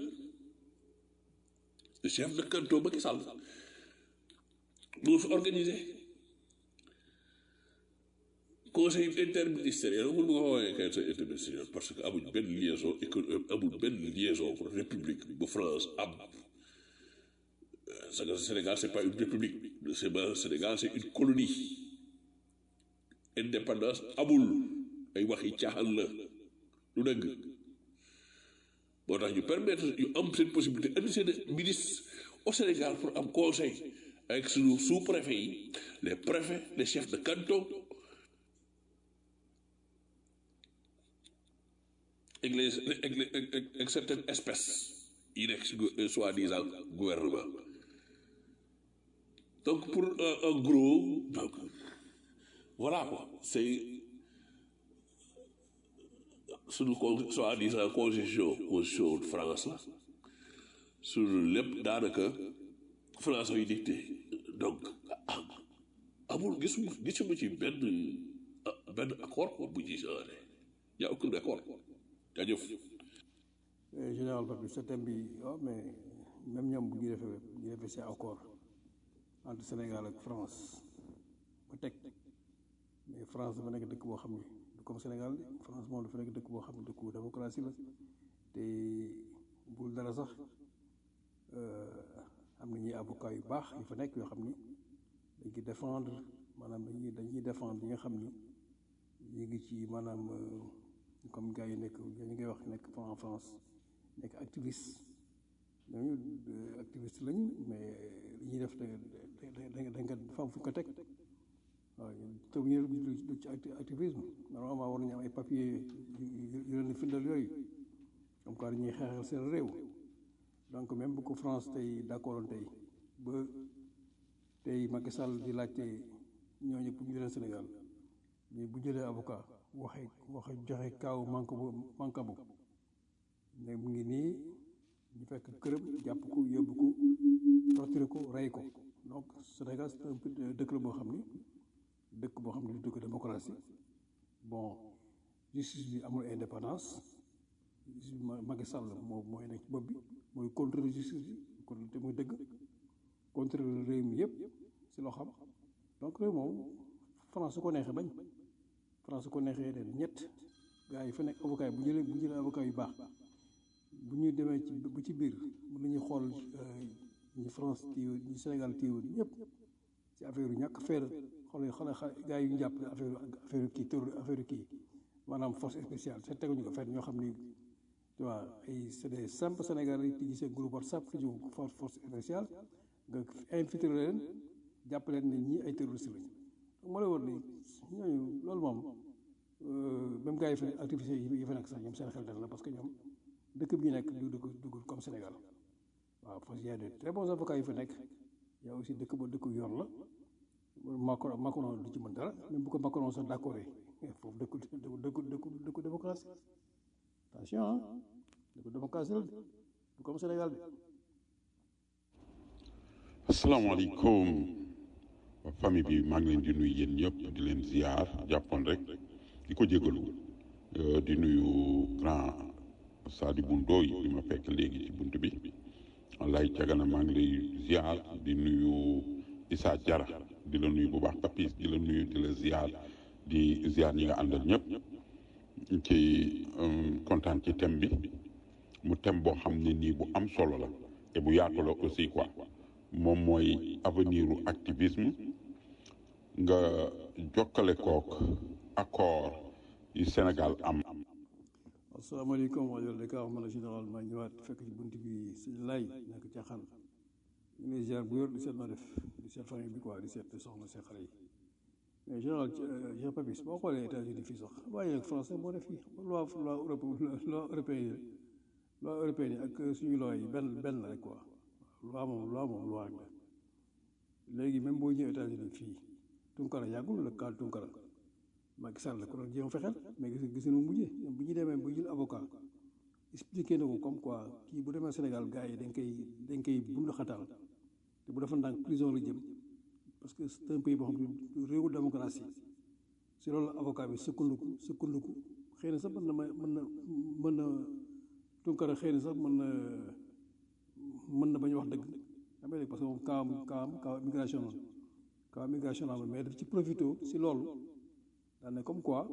S3: le chef de canton Macky Sall moo fi organisé conseil interministériel mun nga woowee conseil interministériel parce que amuñ benn liaison économique amul benn liaison pour république bu France am parce que Sénégal c'est pas une république le Sénégal c'est une colonie indépendance amul ay waxi caaxaan la lu dëgg moo tax ñu permettre ñu am seen possibilité indi seen ministre au Sénégal pour am conseil avec suñu sous-préfets yi les préfets les chefs de canton ak les ak les ak certaines espèces yi nekk si soi-disant gouvernement donc pour en gros donc voilà quoi c'est suñu soi-disant constitution constitution France la suñu lépp daanaka France yi dicté donc amul gisuma gisuma ci benn benn accord quoi bu ñuy changé y a aucun accord jaajëf.
S6: général Pape sa thème bi waaw mais même ñoom bu ñu defee bu ñu defee seen accord entre Sénégal ak France ba teg mais France dafa nekk dëkk boo xam ne du comme Sénégal France moom dafa nekk dëkk boo xam ne dëkku démocratie la te bul dara sax am na ñuy avocat yu baax yu fa nekk yoo xam ni dañ koy défendre maanaam dañuy dañuy défendre ñi nga xam ni ñu ngi ci maanaam comme gars yi nekk ñu ngay wax nekk en France nekk activiste ñooñu activiste lañu mais li ñuy def da da da nga dafa am fu ko teg waaw te bu ñu du ci activisme normalement war nañu am ay papiers yu leen di firndeel yooyu comme quoi dañuy xeexal seen réew donc même bu ko France tey d'accord tey ba tey Macky Sall di laajte ñooñu pour ñu leen Sénégal mais bu jëlee avocat waxee waxe joxe kaaw manque bu manque bu ne mu ngi nii ñu fekk këram jàpp ko yóbbu ko torturé ko rey ko donc Sénégal c'est un peu dëkk la boo xam ni dëkk boo xam ne du dëkk démocratie bon justice bi amul indépendance Macky Sall moo mooy nekk ci bopp bi mooy contrôle justice bi kon te muy dëgg contrôle réew mi yëpp si loo xam donc réew moom France su ko neexee bañ France su ko neexee leen ñett gars yi fa nekk avocat yi bu jëlee bu jëlee avocat yu baax bu ñu demee ci bu ci biir mën nañu xool ñi France téew ñi Sénégal téew ñëpp ci affaire yu ñàkk feer xool xool gars yi ñu jàpp affaire affaire kii tër affaire kii maanaam force spéciale te teguñu ko fenn ñoo xam ni tu vois ay c'est des simples Sénégalais yi gisee groupe WhatsApp tuju force force spéciale nga infiltré leen jàpp leen ne ñii ay terroristes lañu moo lay war ni ñooñu loolu moom même gars yi fa activités yi fa nekk sax ñoom seen xel dal na parce que ñoom dëkk bi ñu nekk du dugg duggul comme Sénégal waaw parce que y a de très bons avocats yi fa nekk y a aussi dëkk ba dëkk yoon la Macron Macron du ci mën dara même bu ko Macron sax d'accord foofu dëkk dëkk dëkk dëkk démocratie attention ah dëkk démocratie la du comme Sénégal bi.
S7: asalaamaaleykum famille bi maa ngi leen di nuyu yéen ñëpp di leen ziar jàppoon rek di ko jégalu di nuyu grand Sadibou Ndoye bi ma fekk léegi ci bunt bi lay cagana maa ngi lay ziar di nuyu Issa Diarra di la nuyu bu baax Papis di la nuyu di la ziar di ziar ñi nga àndal ñëpp ci kontaan ci thème bi mu thème boo xam ne nii bu am solo la te bu yaatu la aussi quoi moom mooy avenir u activisme nga jokkale kook accord yu Sénégal am.
S6: asalaamaaleykum rajo Dakar man la général maa ñëwaat fekk ci bunt bi si lay nekk ca xan ñu ngi ziar bu yor di seet na def di seet famille bi quoi di seet soxna seen xale yi mais général Jean Papis boo xoolee États-Unis fii sax waaye nag français moo def fii loi loi Europe loi européenne loi européenne yi ak suñu loi yi benn benn rek quoi loi moom loi moom loi la léegi même boo ñëwee États-Unis fii Tunkara yàggul la kaal Tunkara Macky Sall la ko doon jéem fexeel mais gis gis nu mujjee bu ñu demee bu jël avocat expliqué na ko comme quoi kii bu demee Sénégal gars yi dañ koy dañ koy bund xatal te bu dafa ndànk prison la jëm parce que c'est un pays boo xam ne réewu démocratie si loolu avocat bi sukkandiku sukkandiku xëy na sax mën na ma mën na mën na Tunkara xëy na sax mën na mën na bañ wax dëgg xam nga parce que moom kaam kaam kaam immigration la kaam immigration la mais daf ci profité si loolu daan ne comme quoi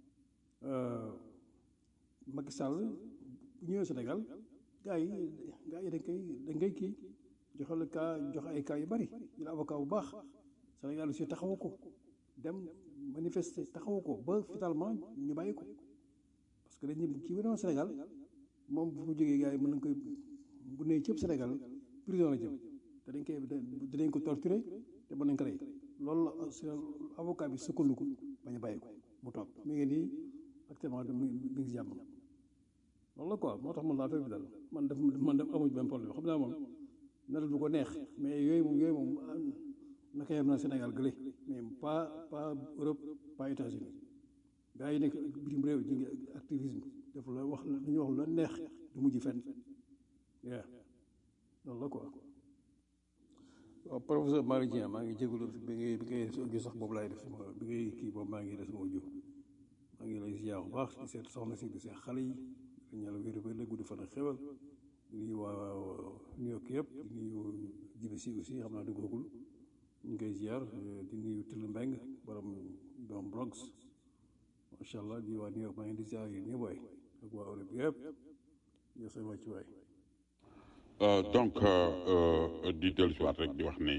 S6: Macky Sall bu ñëwee Sénégal gars yi gars yi dañ koy dañ koy kii joxe la cas joxe ay cas yu bari jël avocat bu baax Sénégal aussi taxawu ko dem manifester taxawu ko ba finalement ñu bàyyi ko parce que dañu kii bi doon Sénégal moom bu mu jógee gars yi mën nañ koy bu nee cëpp Sénégal prison la jëm te dañ koy dinañ ko torturer te mën nañ ko rey loolu la avocat bi sukkandiku bañ a bàyyi ko mu toog mi ngi nii actuellement mi ngi mi ngi si jàmm loolu la quoi moo tax man laa affaire bi daal man def man def amuñ benn problème xam naa moom nar du ko neex mais yooyu moom yooyu moom naka yem na Sénégal gële mais pas pas Europe pas États-Unis gars yi nekk bitim réew ñu ngi activisme def la wax la ñu wax la neex du mujj fenn yeah loolu la quoi. waaw professeur Malick Dieng maa ngi jégalu bi ngay bi ngay audio sax boobu laay def sama bi ngay kii boobu maa ngi def sama audio maa ngi lay ziar bu baax di seet soxna si di seet xale yi di ñaanal wér ba la gudd fan ak xewal di nuyu waa New York yëpp di nuyu jibi si aussi xam naa duggagul ñu ngi koy ziar di nuyu Till Mbeng borom doom Bronx macha allah di waa New York maa ngi di ziar yéen ñëpp waay ak waa Europe yëpp ñoo seen wàcc waay.
S7: donc di dellu si waat rek di wax ne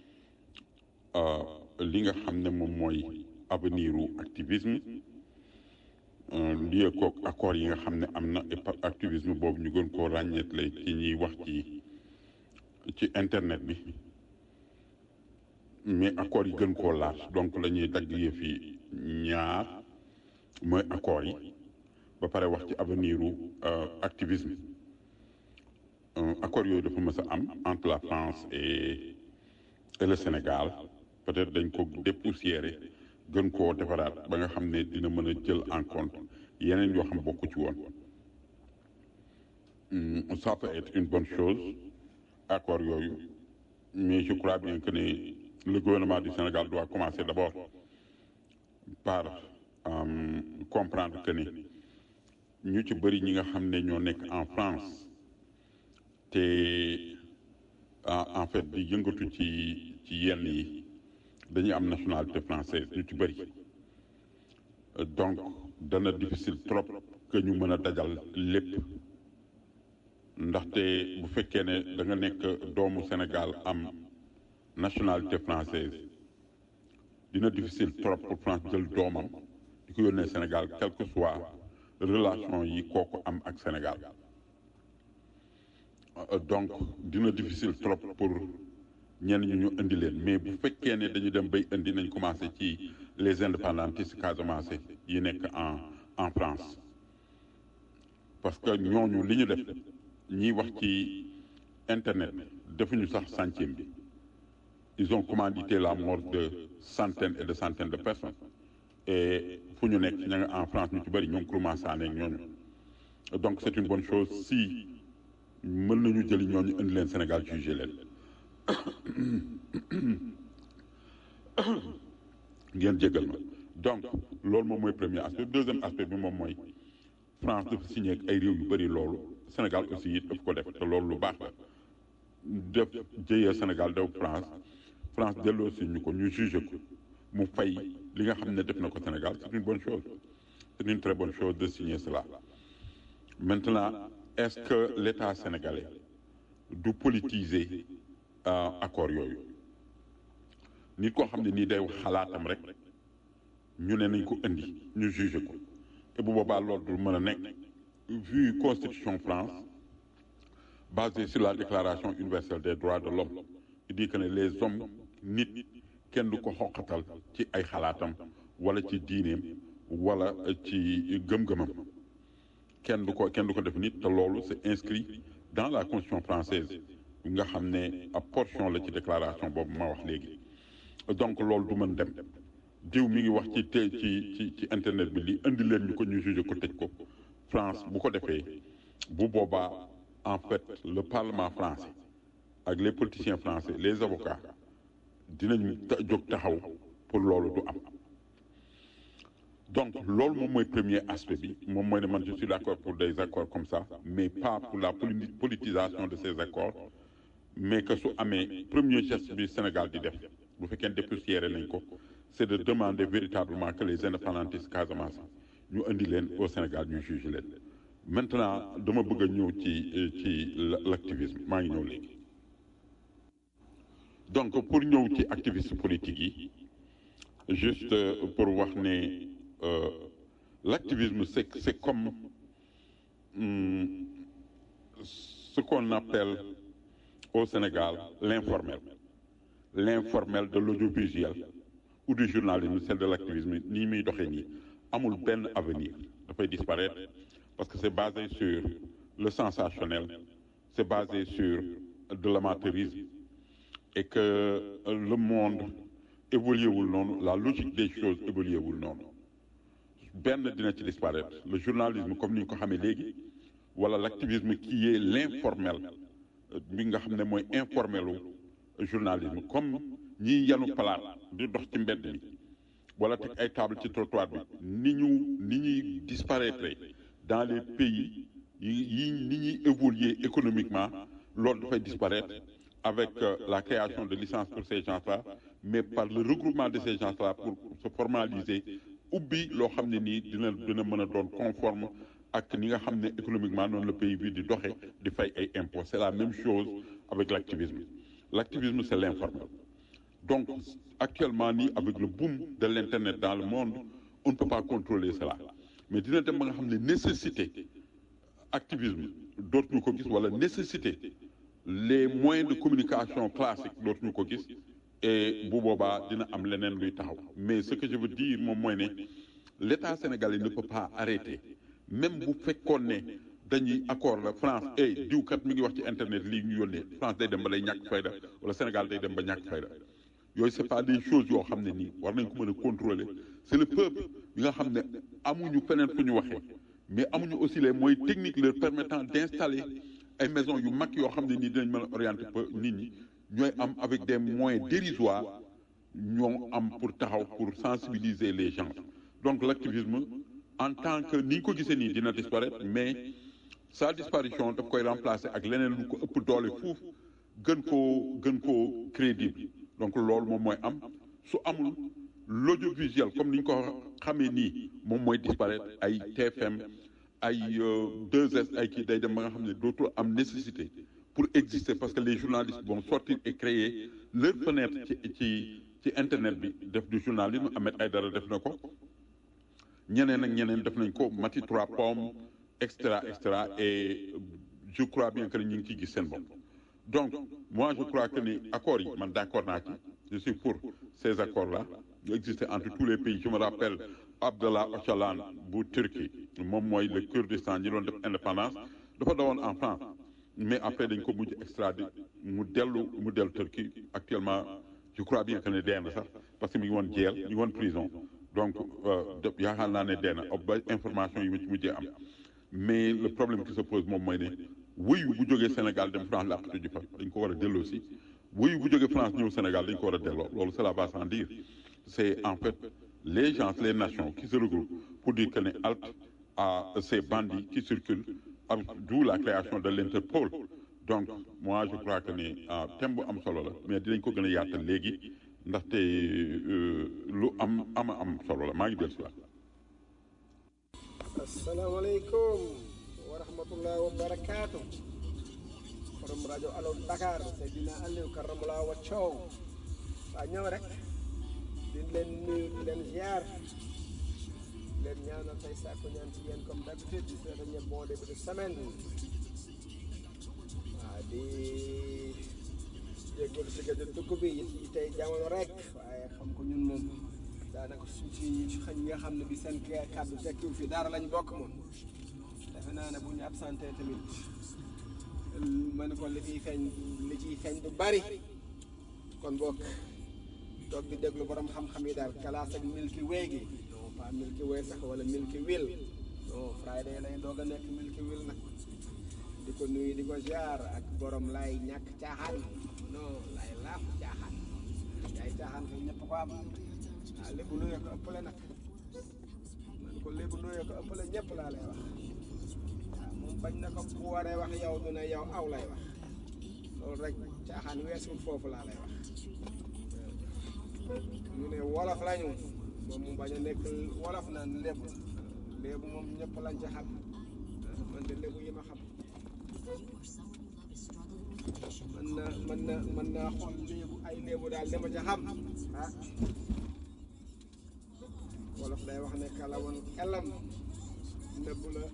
S7: li nga xam ne moom mooy avenir u activisme lié kook accord yi nga xam ne am na activisme boobu ñu gën koo ràññeetle ci ñuy wax ci ci internet bi mais accord yi gën koo laaj donc la ñuy dagg yëf yi ñaar mooy accord yi ba pare wax ci avenir u activisme accord yooyu dafa mës a am entre la France et et le Sénégal peut-être dañ ko dépoussiérer gën koo defaraat ba nga xam ne dina mën a jël en compte yeneen yoo xam bokku ci woon ça peut être une bonne chose accord yooyu mais je crois bien que ne le gouvernement du Sénégal doit commencer d'abord par euh, comprendre que ne ñu ci bëri ñi nga xam ne ñoo nekk en France te en fait di yëngatu ci ci yenn yi dañuy am nationalité française ñu ci bëri donc dana difficile trop que ñu mën a dajal lépp ndaxte bu fekkee ne da nga nekk doomu Sénégal am nationalité française dina difficile trop pour France jël doomam di ko yónnee Sénégal quelle que soit relation yi kooku am ak Sénégal donc dina difficile trop pour ñenn ñu ñu indi leen mais bu fekkee ne dañu dem bay indi nañ commencé ci les indépendantistes Casamance yi nekk en en France parce que ñooñu li ñu def ñiy wax ci internet defuñu sax centième bi ils ont commandité la mort de centaines et de centaines de personnes et fu ñu nekk ña nga en France ñu ci bëri ñoo ngi commencé ak ñooñu donc c'est une bonne chose si mën nañu jëli ñooñu indi leen Sénégal jugé leen ngeen jégal ma donc loolu moom mooy premier aspect deuxième aspect bi moom mooy France dafa signé ak ay réew yu bëri loolu Sénégal aussi it daf ko def te loolu lu baax la def jëyee Sénégal daw France France delloo si ñu ko ñu jugé ko mu fay li nga xam ne def na ko Sénégal c'est une bonne chose c'est une très bonne chose de signer cela maintenant est-ce que l'État sénégalais du politiser accord yooyu nit koo xam ne nii day wax xalaatam rek ñu ne nañ ko indi ñu jugé ko te bu boobaa loolu du mën a nekk vu constitution France basée sur la déclaration universelle des droits de l'homme il dit que ne les hommes nit kenn du ko xoqatal ci ay xalaatam wala ci diineem wala ci gëm-gëmam kenn du ko kenn du ko def nit te loolu c'est inscrit dans la constitution française nga xam ne ab portion la ci déclaration boobu ma wax léegi donc loolu du mën dem diw mi ngi wax ci te ci ci ci internet bi li indi leen ñu ko ñu jugé ko tëj ko France bu ko defee bu boobaa en fait le parlement français ak les politiciens français les avocats dinañ jóg taxaw pour loolu du am donc loolu moom mooy premier aspect bi moom mooy ne man je suis d'accord pour des accords comme ça mais pas pour la politisation de ces accords mais que su amee premier geste bi Sénégal di def bu fekkee dépoussiéré nañ ko c'est de demander véritablement que les indépendantistes Casamance ñu indi leen au Sénégal ñu juge leen maintenant dama bëgg a ñëw ci ci l'activisme maa ngi ñëw léegi donc pour ñëw ci activiste politique yi juste pour wax ne euh, l'activisme c'est c'est comme hum, ce qu'on appelle au Sénégal l'informel l'informel de l'audiovisuel ou du journalisme celle de l'activisme nii muy doxee nii amul benn avenir dafay disparaître parce que c'est basé sur le sensationnel c'est basé sur de l'amateurisme et que le monde évolué wul noonu la logique des choses évolué wul noonu benn dina ci disparaître le journalisme comme ni ñu ko xamee léegi wala l'activisme qui est l'informel bi nga xam ne mooy informelu journalisme comme ñiy yanu palaat di dox ci mbedd mi wala teg ay table ci trottoir bi ni ñu ni ñuy disparaître dans les pays yi ni ñuy évoluer économiquement loolu dafay disparaître avec euh, la création de licences pour ces gens-là mais par le regroupement de ces gens-là pour se formaliser ubbi loo xam ne nii dina dina mën a doon conforme ak ni nga xam ne économiquement noonu le pays bi di doxe di fay ay impôts c'est la même chose avec l'activisme l'activisme c'est l'informel donc actuellement nii avec le boom de l'internet dans le monde on ne peut pas contrôler cela mais dina dem ba nga xam ne nécessité activisme dootuñu ko gis wala nécessité les moyens de communication classiques dootuñu ko gis et bu boobaa dina am leneen luy taxaw mais ce que je veux dire moom mooy ne l'État sénégalais ne peut pas arrêter même bu fekkoon ne dañuy accord la France eh diw kat mi ngi wax ci internet lii ñu yónnee France day dem ba lay ñàkk fayda wala Sénégal day dem ba ñàkk fayda yooyu c'est pas des choses yoo xam ne nii war nañ ko mën a contrôler c'est le peuple bi nga xam ne amuñu feneen fu ñu waxee mais amuñu aussi les moyens techniques leur permettant d'installer ay maisons yu mag yoo xam ne nii dinañ mën a orienter nit ñi ñooy am avec des moyens dérisoires ñoo am pour taxaw pour sensibiliser les gens donc l'activisme en tant que ni ñu ko gisee nii dina disparaître mais sa disparition daf koy remplacer ak leneen lu ko ëpp doole fuuf gën koo gën koo crédible donc loolu moom mooy am su amul l'audiovisuel comme ni ñu ko xamee nii moom mooy disparaître ay T F M ay deux S ay kii day dem ba nga xam ne dootul am nécessité pour exister parce que les journalistes vont sortir et créer leur fenêtre ci ci ci internet bi def du journalisme Ahmed Aïdara def na ko ñeneen ak ñeneen def nañ ko Mati Trois Pommes et cetera et cetera et je crois bien que ñu ngi ciy gis seen bopp donc moi je crois que ni accords yi man d'accord naa ci je suis pour ces accords là ñu exister entre tous les pays je me rappelle Abdallah Öcalan bu Turquie moom mooy le Kurdistan ñi doon def indépendance dafa dawoon en France mais après dañ ko mujj extrader mu dellu mu dellu Turquie actuellement je crois bien que ne dee na sax parce que mi ngi woon jeel mi ngi woon prison donc yaakaar naa ne dee na ba information yi ma ci mujjee am mais le problème qui se pose moom mooy ne wuyu bu jógee Sénégal dem France làqatu ji fa dañ ko war a delloo si wuyu bu jógee France ñëw Sénégal dañ ko war a delloo loolu cela va sans dire c'est en fait les gens, les nations qui se regroupent pour dire que ne halte à ces bandits qui circulent, d'où la création de l'Interpol. Donc moi je crois que ne thème bu am solo la mais dinañ ko gën a yaatal léegi ndaxte lu am ama am solo la maa ngi dellu si waat.
S4: asalaamaaleykum wa rahmatullahi wa barakaatu. from rajo Allo Dakar Seydina Aliou Karamala wa Thiaw waa ñëw rek di leen nuyu di leen ziar leen ñaanal tey sàkku ñaan ci yéen comme d'habitude di souhaiter ñëpp bon début de semaine waa di jégalu si gëj a dugg bi yi tey jamono rek waaye xam ko ñun moom daanaka suñ ci xañ nga xam ne bi seen kàddu tekkiw fi dara lañ bokk moom defe naa ne bu ñu absenté tamit ma ne ko li ciy feeñ li ciy feeñ du bari kon bokk toog di déglu borom xam-xam yi daal kalaas ak Milky Way gi non pas Milky Way sax wala Milky Will non Friday lay doog a nekk Milky Will nag di ko nuyu di ko jaar ak borom lay ñàkk caaxaan non lay laaf caaxaan yaay caaxaan ko ñëpp ko am ah lébu nuyoo ko ëppale nag man ko lébu nuyoo ko ëppale ñëpp laa lay wax waaw moom bañ na ko bu waree wax yow du ne yow aw lay wax loolu rek caaxaan weesul foofu laa lay wax ñu ne wolof lañu moom mu bañ a nekk wolof naan lébu lébu moom ñëpp lañ ci xam man de lébu yi ma xam man na man na man naa xool lébu ay lébu daal dama ca xam ah wolof day wax ne kala woon elam nëbb la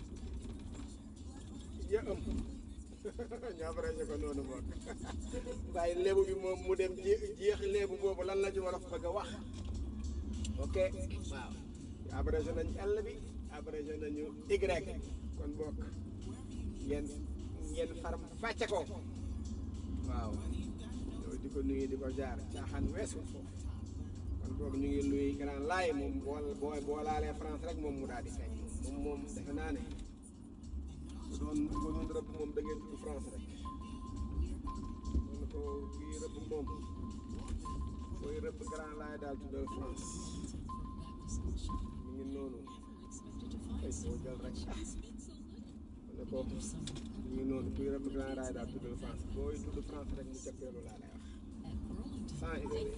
S4: ya ëm ñoo brese ko noonu bokk waaye lébu bi moom mu dem jeex lébu boobu lan la ci wolof bëgg a wax ok waaw abrégé nañ L bi abrégé nañu Y kon bokk ngeen ngeen faram fàcce ko waaw yow di ko nuyu di ko jaar caaxaan weesu foofu kon boog ñu ngi nuyu grand laay moom boo boo boo laalee France rek moom mu daal di feeñ moom moom defe naa ne bu doon bu doon rëbb moom da ngeen tudd France rek doon ko kii rëbb moom booy rëbb grand laay daal tuddal France mi ngi noonu ay boo jël rek ah ne ko mi ngi noonu kuy rëbb grand laay daal tuddal France booy tudd France rek mu jëppeelu laa lay wax sans hésiter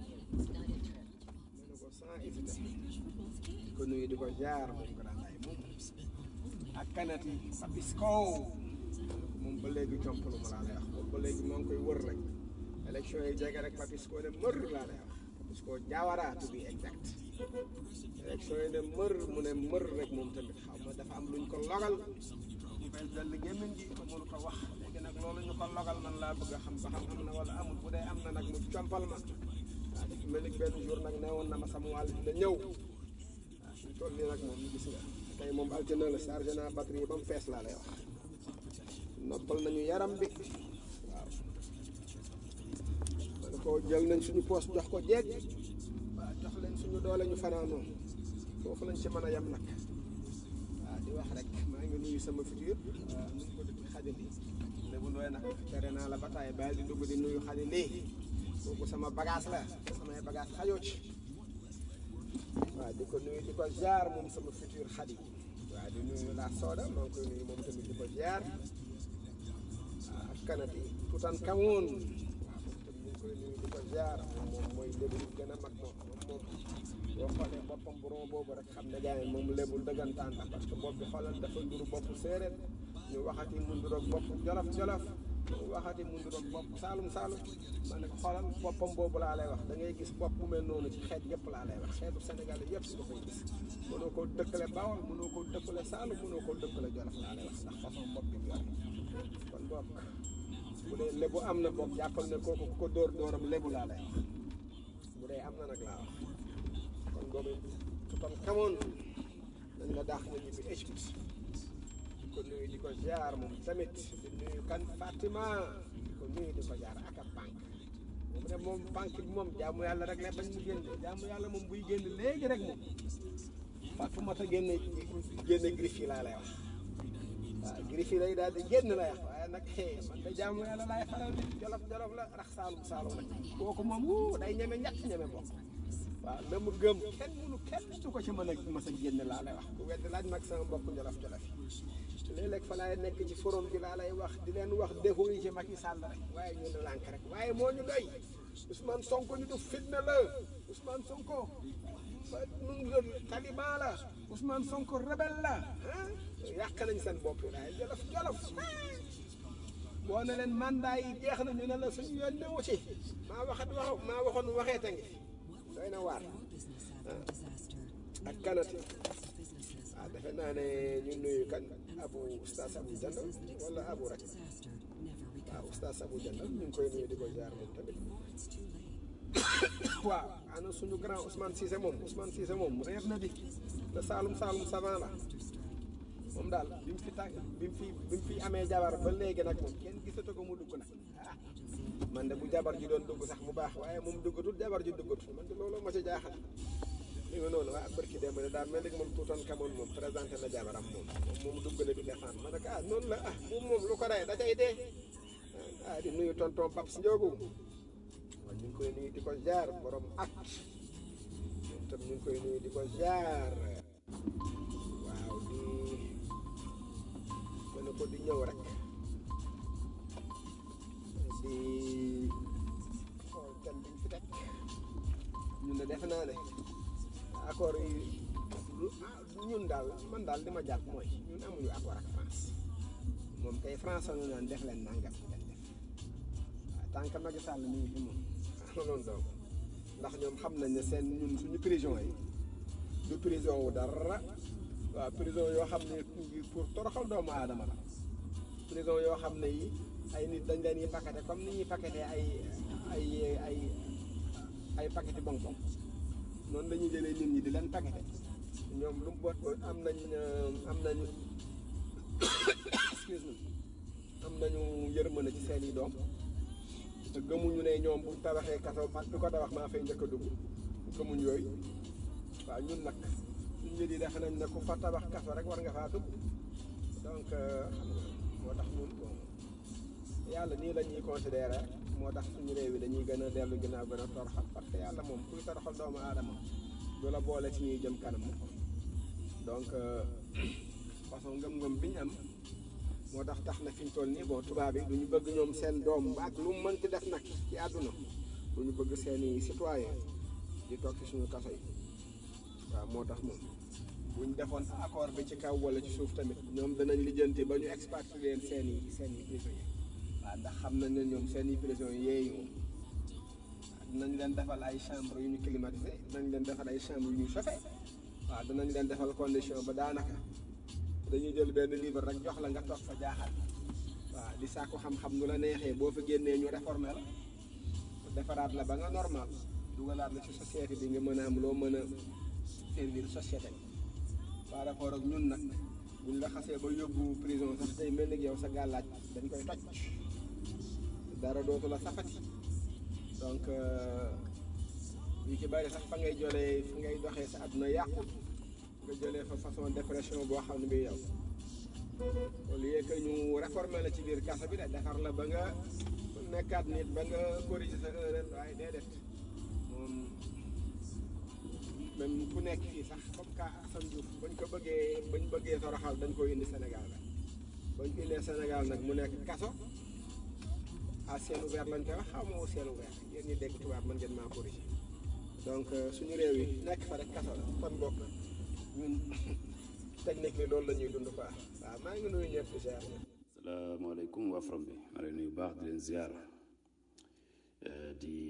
S4: ne ko sans hésiter di ko nuyu di ko jaar moom grand laay moom ak kanati Papisco moom ba léegi jompalu ma laa lay wax moom ba léegi moo ngi koy wër rek élection yi jege rek Papisco ne mër laa lay wax Papisco Diawara to be exact élection yi ne mër mu ne mër rek moom tamit xaw ma dafa am luñ ko logal ñu fay dell gémmiñ gi ko mënu ko wax léegi nag loolu ñu ko logal man laa bëgg a xam ba xam am na wala amul bu dee am na nag mu compal ma waaw dafa mel ni benn jour nag ne woon na ma sama wàll dina ñëw waaw suñ toll nii nag moom ñu gis nga tey moom altine la chargé naa batterie ba mu fees laa lay wax noppal nañu yaram bi waaw man ko jël nañ suñu poos jox ko jeeg waaw jox leen suñu doole ñu fanaanoo foofu lañ ci mën a yem nag waaw di wax rek maa ngi nuyu sama futur nuñ ko dëkk xajali lébu ndooy nag tere naa la bataay bàyyi di dugg di nuyu xajali kooku sama bagage la samay bagage xajoo ci waaw di ko nuyu di ko jaar moom sama futur xadi waaw di nuyu la sooda maa ngi koy nuyu moom tamit di ko jaar waaw ak kanati tutan kamoon waaw moom tamit ñu ngi koy nuyu di ko jaar moom mooy lébu li gën a mag moom moom boo xoolee boppam bu ron boobu rek xam ne gars yi moom lébul dëggantaan la parce que bopp bi xoolal dafa nduru bopp séeréer ñu waxati mu nduroog bopp jolof jolof ñu waxati mu nduroog bopp saalum saalum ma ne ko xoolal boppam boobu laa lay wax da ngay gis bopp bu mel noonu ci xeet yëpp laa lay wax xeetu Sénégal yëpp nga koy gis mënoo koo dëkkale Bawol mënoo koo dëkkale Saalum mënoo koo dëkkale Jolof laa lay wax ndax façon bopp bi mu yor kon bopp bu dee lébu am na bopp jàppal ne kooku ku ko dóor dóoram lébu laa lay wax bu dee am na nag laa wax kon boobu tutam kamoon dañ la daax na ñibbi Égypte di ko nuyu di ko jaar moom tamit di nuyu kan Fatima di ko nuyu di ko jaar ak ab banque moom ne moom banque bi moom jaamu yàlla rek la bañ mu génn jaamu yàlla moom buy génn léegi rek moom Fatumata génne génne griffe yi laa lay wax waaw griffe yi lay daal di génn lay wax waaye nag man de jaamu yàlla laay faral di jolof jolof la rax saalum saalum rek kooku moom wuu day ñeme ñett ñeme bokk waaw la mu gëm kenn mënu kenn su ko ci mën a mas a génne laa lay wax ku weddi laaj nag sama mbokk jolof jolof yi léeg-léeg fa laay nekk ci forum bi laa lay wax di leen wax défaut yi ci Macky Sall rek waaye ñu ne lànk rek waaye moo ñu doy Ousmane Sonko ñu du fitna la Ousmane Sonko nun la taliban la Ousmane Sonko rebelle la ah yàq nañ seen bopp waaye jolof jolof boo ne leen mandat yi jeex na ñu ne la suñu yoon newu ci maa waxat wax maa waxoon waxee ta ngi doy na waar ak kanati ah defe naa ne ñu nuyu kan abu oustaz Abou Jandal wala abu rek waaw oustaz Abou Jandal ñu ngi koy nuyu di ko jaar moom tamit waaw ana suñu grand Ousmane Cissé moom Ousmane Cissé moom réer na di le Saloum Saloum savant la moom daal bi mu fi tàgg bi mu fi bi mu fi amee jabar ba léegi nag moom kenn gisatu ko mu dugg nag ah man de bu jabar ji doon dugg sax mu baax waaye moom duggatul jabar ji duggatul man de loolu ma ci jaaxal li nga noonu waa barki démb ne daal mel ni moom tuutoon kamoon moom présenté na jabaram moom moom moom dugg na di defaan ma ne ko ah noonu la ah moom moom lu ko rey da cay dee ah di nuyu tonton Paps Ndiogu waaw ñu ngi koy nuyu di ko jaar borom at moom tam ñu ngi koy nuyu di ko jaar waaw di mën na ko di ñëw rek di xool kan biñ fi teg ñun de defe naa ne accord yi ñun daal man daal li ma jàpp mooy ñun amuñu accord ak France moom kay France ñu naan def leen nangam leen def waaw tant que Macky Sall mi ngi fi moom loolu donc ndax ñoom xam nañ ne seen ñun suñu prison yi du prison wu dara waaw prison yoo xam ne pour toroxal doomu aadama la prison yoo xam ne yi ay nit dañ leen yi paqueté comme ni ñuy paqueté ay ay ay ay paqueté bonbon noonu la ñuy jëlee nit ñi di leen paqueté ñoom lu mu boot am nañ am nañu excuse me am nañu yërmande ci seen i doom te gëmuñu ne ñoom bu tabaxee kaso man du ko tabax maa fay njëkk a dugg gëmuñ yooyu waaw ñun nag suñ njët yi defe nañ ne ku fa tabax kaso rek war nga faa dugg donc xam nga moo tax ñun bon yàlla nii la ñuy considéré moo tax suñu réew yi dañuy gën a dellu ginnaaw gën a toroxal parce que yàlla moom kuy toroxal doomu aadama du la boole ci ñuy jëm kanam donc façon ngëm-ngëm bi ñu am moo tax tax na fi ñu toll nii bon tubaab yi du ñu bëgg ñoom seen doom ak lu mu mënti def nag ci àdduna du ñu bëgg seen i citoyen di toog ci suñu kaso yi waaw moo tax moom bu ñu defoon accord bi ci kaw wala ci suuf tamit ñoom danañ lijjanti ba ñu expatrier leen seen i seen i prisonniers waaw ndax xam nañ ne ñoom seen i prisonniers yeeyu moom dinañ leen defal ay chambre yu ñu climatisé dinañ leen defal ay chambre yu ñu chauffé waaw danañ leen defal condition ba daanaka dañuy jël benn livre rek jox la nga toog fa jaaxal waaw di sàkku xam-xam nu la neexee boo fa génnee ñu réformé la defaraat la ba nga normal dugalaat la ci société bi nga mën a am loo mën a servir société bi par rapport ak ñun nag buñ la xasee ba yóbbu prison sax tey mel ni yow sa gàllaaj dañ koy toj dara dootu la safati donc yu ci bari sax fa ngay jëlee fa ngay doxee sa àdduna yàqu nga jëlee fa façon dépression boo xam ne bi yow au lieu que ñu réformer la ci biir kaso bi de defar la ba nga nekkaat nit ba nga corriger sa erreur waaye déedéet moom même ku nekk fii sax comme ka Assane Diouf bañ ko bëggee bañ bëggee toroxal dañ koy indi Sénégal la bañ ko indee Sénégal nag mu nekk kaso à ciel ouvert lañ koy wax xaw ma ciel ouvert yéen ñi dégg tubaab mën ngeen maa corriger donc suñu réew yi nekk fa rek kaso la kon bokk ñun technique bi loolu la ñuy dund quoi waaw maa ngi nuyu ñëpp di ziar.
S8: salaamaaleykum waa From bi maa ngi nuyu baax di leen ziar di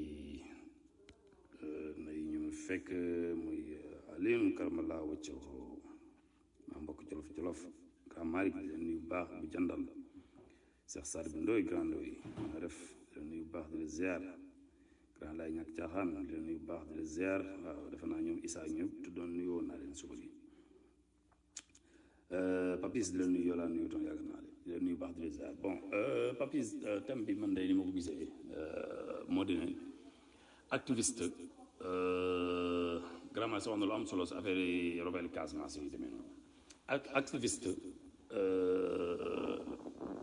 S8: nuyu ñu fekk muy Alioune Karamala wacco maa mbokk Jolof Jolof Grand Malick di leen nuyu baax bu jandal Cheikh Sadou bu Ndoy Grand Ndoy nga def di leen nuyu baax di leen ziar Grand Laye ñàkk caaxaan di leen nuyu baax di leen ziar waaw defe naa ñoom Issa ñëpp tuddoon nuyoo naa leen suba gi Papis di leen nuyu yow laa nuyu toon yàgg naa leen di leen nuyu baax di leen ziar bon Papis thème bi man day ni ma ko gisee moo di ne activiste vraiment soxna lu am solo si affaire yi rebelle Casamance yi demee noonu ak activiste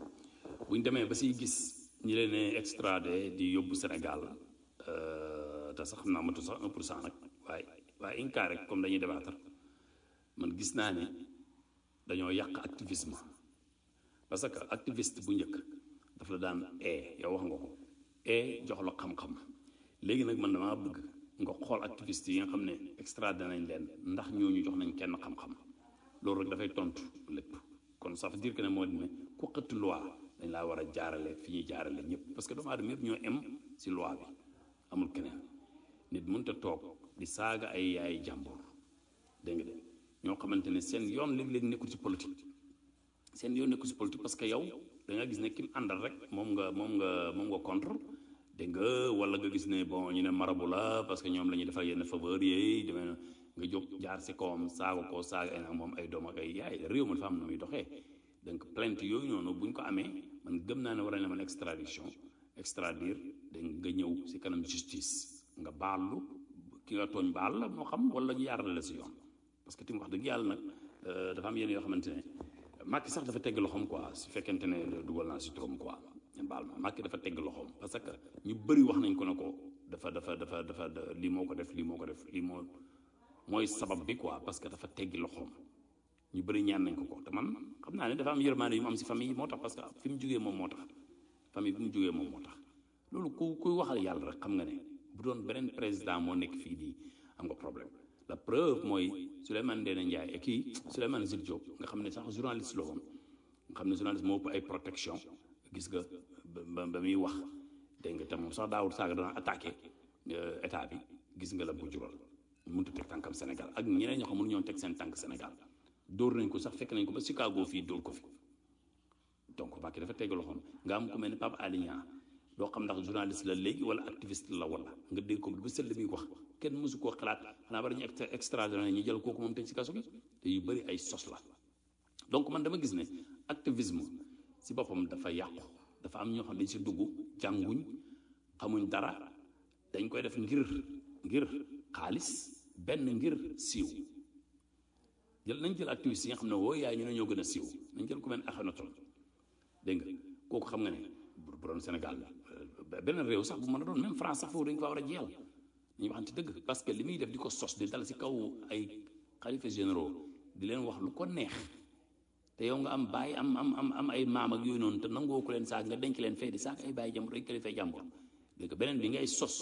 S8: buñ demee ba siy gis ñi leen extradé di yóbbu Sénégal te sax xam naa matu sax un pour cent nag waaye waaye inca rek comme dañuy débattre man gis naa ne dañoo yàq activisme parce que activiste bu njëkk daf la daan ee yow wax nga ko ee jox la xam-xam léegi nag man damaa bëgg nga xool activiste yi nga xam ne extradé nañ leen ndax ñooñu jox nañ kenn xam-xam loolu rek dafay tontu lépp kon ça veut dire que ne moo di ne ku xëtt loi dañ laa war a jaarale fi ñuy jaarale ñëpp parce que doomu aadama yëpp ñoo em si loi bi amul keneen nit mënut a toog di saaga ay yaay jàmbur dégg nga de ñoo xamante ne seen yoon léeg-léeg nekkul ci politique seen yoon nekkul ci politique parce que yow da nga gis ne kim àndal rek moom nga moom nga moom nga contre dégg nga wala nga gis ne bon ñu ne marabu la parce que ñoom la ñuy defal yenn faveur yi demee nga jóg jaar si kawam saaga ko saaga ay nag moom ay doom ak ay yaay réew ma dafa am na muy doxee donc plainte yooyu noonu buñ ko amee man gëm naa ne war nañ la mën extradition extradire dégg nga ñëw si kanam justice nga baalu ki nga tooñ baal la moo xam wala ñu yaaral la si yoon parce que tim wax dëgg yàlla nag dafa am yenn yoo xamante ne Macky sax dafa tegg loxoom quoi su fekkente ne dugal naa si turam quoi baal ma Macky dafa tegg loxoom parce que ñu bëri wax nañ ko ne ko dafa dafa dafa dafa lii moo ko def lii moo ko def lii moo mooy sabab bi quoi parce que dafa teggi loxoom ñu bëri ñaan nañ ko ko te man xam naa ne dafa am yërmaande yu mu am si famille yi moo tax parce que fi mu jógee moom moo tax famille bi mu jógee moom moo tax loolu ku kuy waxal yàlla rek xam nga ne bu doon beneen président moo nekk fii di am nga problème la preuve mooy Souleymane Ndéné Ndiaye et kii Souleymane Jules Diop nga xam ne sax journaliste la woon nga xam ne journaliste moo ëpp ay protection gis nga ba ba muy wax dégg nga te moom sax daawul saaga dana attaqué état bi gis nga la bu jural mënut a teg tànkam Sénégal ak ñeneen ñoo xam mënu ñoon teg seen tànk Sénégal dóor nañ ko sax fekk nañ ko ba Chicago fii dóor ko fi donc Macky dafa tegg loxoom nga am ku mel ni Pape Alé Niang doo xam ndax journaliste la léegi wala activiste la wala nga dégg ko bu sell muy wax kenn mësu koo xalaat xanaa bari ñu extradé ñu jël kooku moom tëj ci kaso bi te yu bëri ay sos la donc man dama gis ne activisme si boppam dafa yàqu dafa am ñoo xam dañ si dugg jànguñ xamuñ dara dañ koy def ngir ngir xaalis benn ngir siiw jël nañ jël activiste yi nga xam ne woo yaay ñu ne ñoo gën a siiw nañ jël ku mel ne Akhenaton dégg nga kooku xam nga ne bu doon Sénégal beneen réew sax bu mën a doon même France sax foofu dañ ko fa war a jeel ñu waxante dëgg parce que li muy def di ko sos di dal si kaw ay xalifa généraux di leen wax lu ko neex te yow nga am bàyyi am am am am ay maam ak yooyu noonu te nangoo ko leen saag nga denc leen fee di saag ay bàyyi jàmbur ay kilifa jàmbur dégg nga beneen bi ngay sos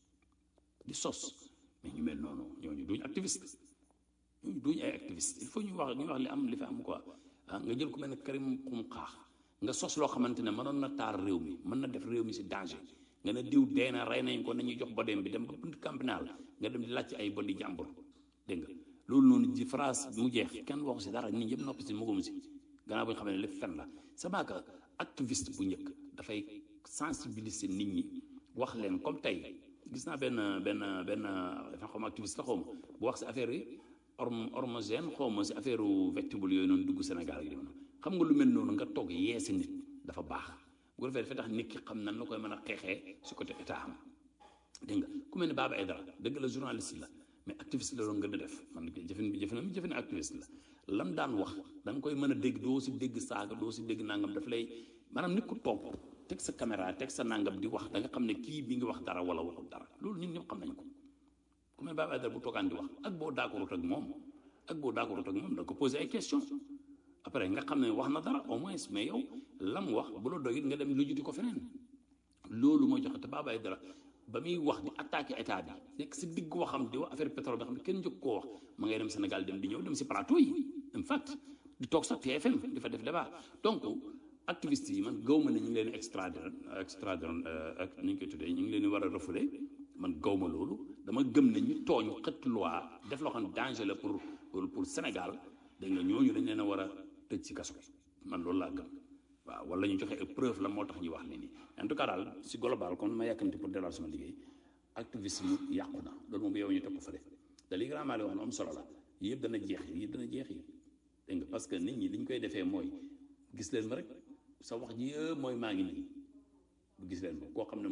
S8: di sos mais ñu mel noonu ñooñu duñ activiste ñooñu duñ ay activiste il faut ñu wax ñu wax li am li fi am quoi ah nga jël ku mel ne Karim Xrum Xax nga sos loo xamante ne mënoon na taar réew mi mën na def réew mi si danger nga ne diw dee na rey nañ ko nañuy jox bodeem bi dem ba bunt campénal nga dem di laaj ay bodi jàmbur dégg nga loolu noonu ji phrase mu jeex kenn waxu si dara nit ñëpp noppi si mugum si gannaaw bu ñu xam ne lépp fen la c'est vrai que activiste bu njëkk dafay sensibiliser nit ñi wax leen comme tey gis naa benn benn benn xaw ma activiste la xaw ma bu wax si affaire yi orm hormogène xaw ma si affaire vectibule yooyu noonu dugg Sénégal ak noonu xam nga lu mel noonu nga toog yee si nit dafa baax bu ko defee dafa tax nit ki xam nan la koy mën a xeexee si côté état am dégg nga ku mel ne Baba Aïdara dëgg la journaliste la mais activiste la doon gën a def man jëfin bi jëfin mi jëfin activiste la lam daan wax da nga koy mën a dégg doo si dégg saaga doo si dégg nangam daf lay maanaam nit ku toog teg sa caméra teg sa nangam di wax da nga xam ne kii bi ngi wax dara wala waxul dara loolu ñun ñëpp xam nañ ko ku mel Baba Aïdara bu toogaan di wax ak boo d'accordut ak moom ak boo d'accordut ak moom da ko poser ay questions après nga xam ne wax na dara au moins mais yow lam wax bu la doyit nga dem lu juti ko feneen loolu mooy joxe te Baba Aïdara ba muy wax di attaqué état bi nekk si digg waxam di wax affaire pétrole bi xam ne kenn njëkk koo wax ma ngay dem Sénégal dem di ñëw dem si plateau yi en fait di toog sax T F M di fa def débat donc activistes yi man gaw ma ne ñu ngi leen extrader extrader ak ni ñu koy tuddee ñu ngi leen war a refoulé man gaw ma loolu dama gëm ne ñu tooñ xëtt loi def loo xam ne danger la pour pour pour Sénégal dégg nga ñooñu dañ leen a war a tëj si kaso man loolu laa gëm waaw wala ñu joxe preuve la moo tax ñuy wax ni nii en tout cas daal si global comme ma yàkkamti pour delluwaat sama liggéey activisme yàqu na loolu moom yow ñu teg ko fële te li grand Mali wax na am solo la yëpp dana jeex yi yëpp dana jeex yi dégg nga parce que nit ñi li ñu koy defee mooy gis leen ma rek sa wax ji yëpp mooy maa ngi nii bu gis leen ma koo xam ne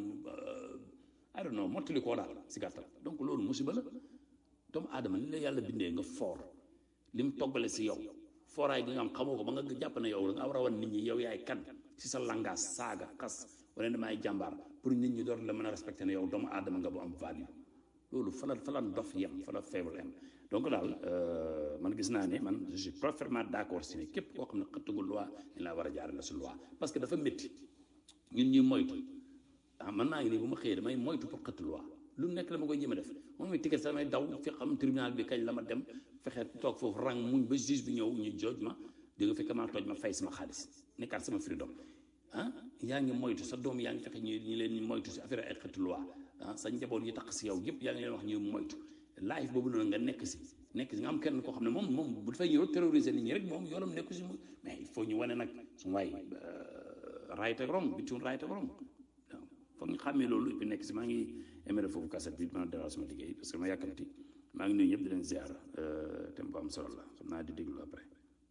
S8: I don't know mottali koo daal si gàttal donc loolu musiba la doomu aadama ni la yàlla bindee nga foor li mu toggale si yow fooraay gi nga am xamoo ko ba nga jàpp ne yow da nga war a wan nit ñi yow yaay kan si sa langage saaga xas wala ne maay jàmbaar pour nit ñi door la mën a respecté ne yow doomu aadama nga bu am value loolu fa la fa la dof yem fa la faible yem donc daal man gis naa ne man je suis parfaitement d'accord si ne képp koo xam ne xëttagul loi ni laa war a jaarale su loi parce que dafa métti ñun ñuy moytu ah man naa ngi nii bu ma xëyee damay moytu pour xëtt loi lu nekk dama koy jéem a def moom mooy ticket sax damay daw fi xam tribunal bi kañ la ma dem fexe toog foofu rang muñ ba juge bi ñëw ñu jooj ma di nga fekk maa tooj ma fay sama xaalis nekkaat sama freedom ah yaa ngi moytu sa doom yaa ngi fexe ñu ñu leen moytu si affaire ay xëtt loi ah sa njaboot yi tax si yow yëpp yaa ngi leen wax ñu moytu life boobu noonu nga nekk si nekk si nga am kenn koo xam ne moom moom bu dafay ñëw terroriser nit ñi rek moom yoonam nekku si mu mais il faut ñu wane nag su waay right ak wrong between right ak wrong foog ñu xàmmee loolu bi nekk si maa ngi éméré foofu kaset bi ma delluwaat sama liggéey parce que ma yàkkamti maa ngi nuyu ñëpp di leen ziar te mu am solo la xam naa di déglu après.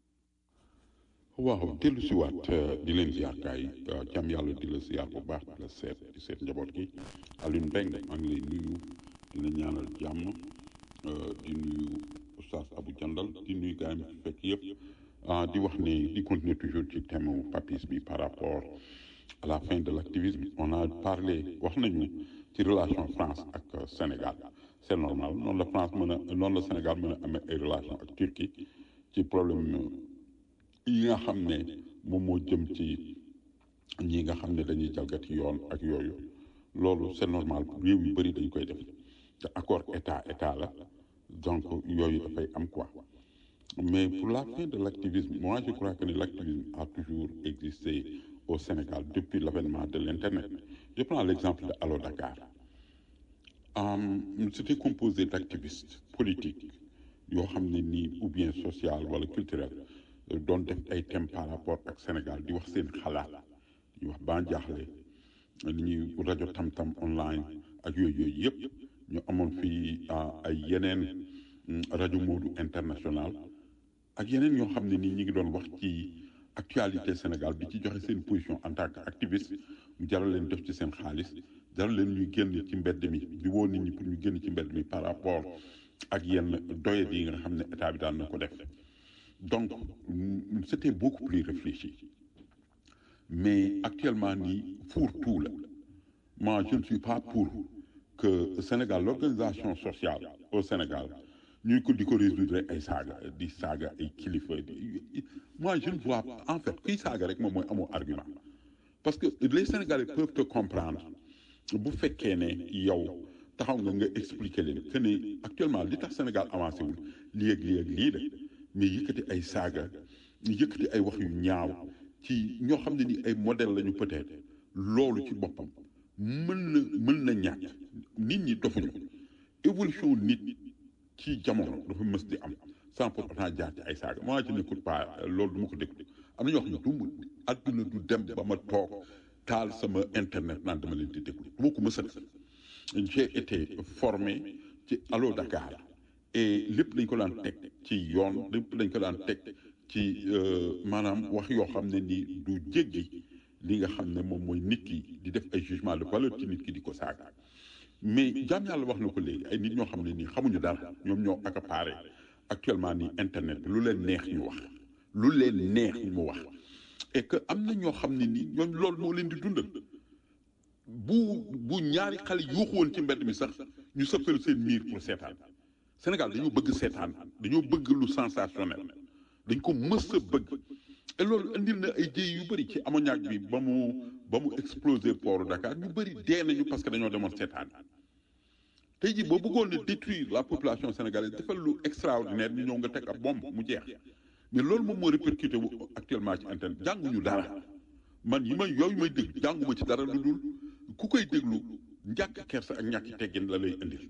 S7: waaw dellu si waat di leen ziar kaay jàmm yàlla di la ziar bu baax di la seet di seet njaboot gi Alioune Mbengue maa ngi lay nuyu di la ñaanal jàmm di nuyu Oustaz Abou Jandal di nuyu gars yi fi fekk yëpp di wax ne di continuer toujours ci thème papis bi par rapport à la fin de l'activisme on a parlé wax nañu ci relation France ak Sénégal c'est normal noonu la France mën a noonu la Sénégal mën a amee ay relation ak Turquie ci problème yi nga xam ne moom moo jëm ci ñi nga xam ne dañuy jalgati yoon ak yooyu loolu c'est normal réew yu bëri dañ koy def te accord état état la donc yooyu dafay am quoi mais pour la fin de l'activisme moi je crois que l'activisme a toujours existé au Sénégal depuis l'avènement de l'internet. Je prends l'exemple de Allo Dakar. Um, c'était composé d'activistes politiques yoo xam ne nii ou bien social wala culturel doon def ay thèmes par rapport ak Sénégal di wax seen xalaat di wax ban jaaxle ni ñuy rajo tam-tam online ak yooyu yooyu yëpp ñu amoon fii ay yeneen rajo Moodu international ak yeneen yoo xam ne nii ñu ngi doon wax ci actualité Sénégal bi ci joxe seen position en tant qu'activiste mu jaral leen def ci seen xaalis jaral leen ñuy génn ci mbedd mi di woo nit ñi pour ñu génn ci mbedd mi par rapport ak yenn doyet yi nga xam ne état bi daan na ko def donc c'était beaucoup plus réfléchi mais actuellement nii fourre-tout la moi je ne suis pas pour que Sénégal l'organisation sociale au Sénégal ñuy ko di ko résoudre ay saaga di saaga ay kilifa moi je ne vois pas en fait kuy saaga rek moom mooy amoo argument parce que les Sénégalais peuvent te comprendre bu fekkee ne yow taxaw nga nga expliquer leen que ne actuellement li tax Sénégal avancé wul lii ak lii ak lii de mais yëkkati ay saaga yëkkati ay wax yu ñaaw ci ñoo xam ne ni ay modèle lañu peut-être loolu ci boppam mën na mën na ñàkk nit ñi dofuñu évolution nit ci jamono dafa mës di am sans pour autant jaar ci ay saaga moi je n'écoute pas loolu du ma ko déglu am na ñoo xam ne du adduna du dem ba ma toog taal sama internet naan dama leen di déglu du ma ko mës a def j'ai été formé ci Allo Dakar et lépp dañ ko daan teg ci yoon lépp dañ ko daan teg ci maanaam wax yoo xam ne nii du jéggi li nga xam ne moom mooy nit ki di def ay jugement de valeur ci nit ki di ko saaga mais jaam yàlla wax na ko léegi ay nit ñoo xam ne nii xamuñu dara ñoom ñoo accaparé actuellement nii internet bi lu leen neex ñu wax lu leen neex ñu wax et que am na ñoo xam ne nii ñoom loolu moo leen di dundal bu bu ñaari xale yuuxu woon ci mbedd mi sax ñu sëppal seen miir pour seetaan Sénégal dañoo bëgg seetaan dañoo bëgg lu sensationnel dañ ko mës a bëgg et loolu indil na ay jéey yu bëri ci ammoniac bi ba mu ba mu explosé port Dakar ñu bëri dee nañu parce que dañoo demoon seetaan tey jii boo bëggoon a détruire la population sénégalaise defal lu extraordinaire ñu ñëw nga teg ab bombe mu jeex mais loolu moom moo répercuté wu actuellement ci internet jànguñu dara man yi may yooyu may dégg jànguma ci dara lu dul ku koy déglu njàkk kersa ak ñàkk teggin la lay indil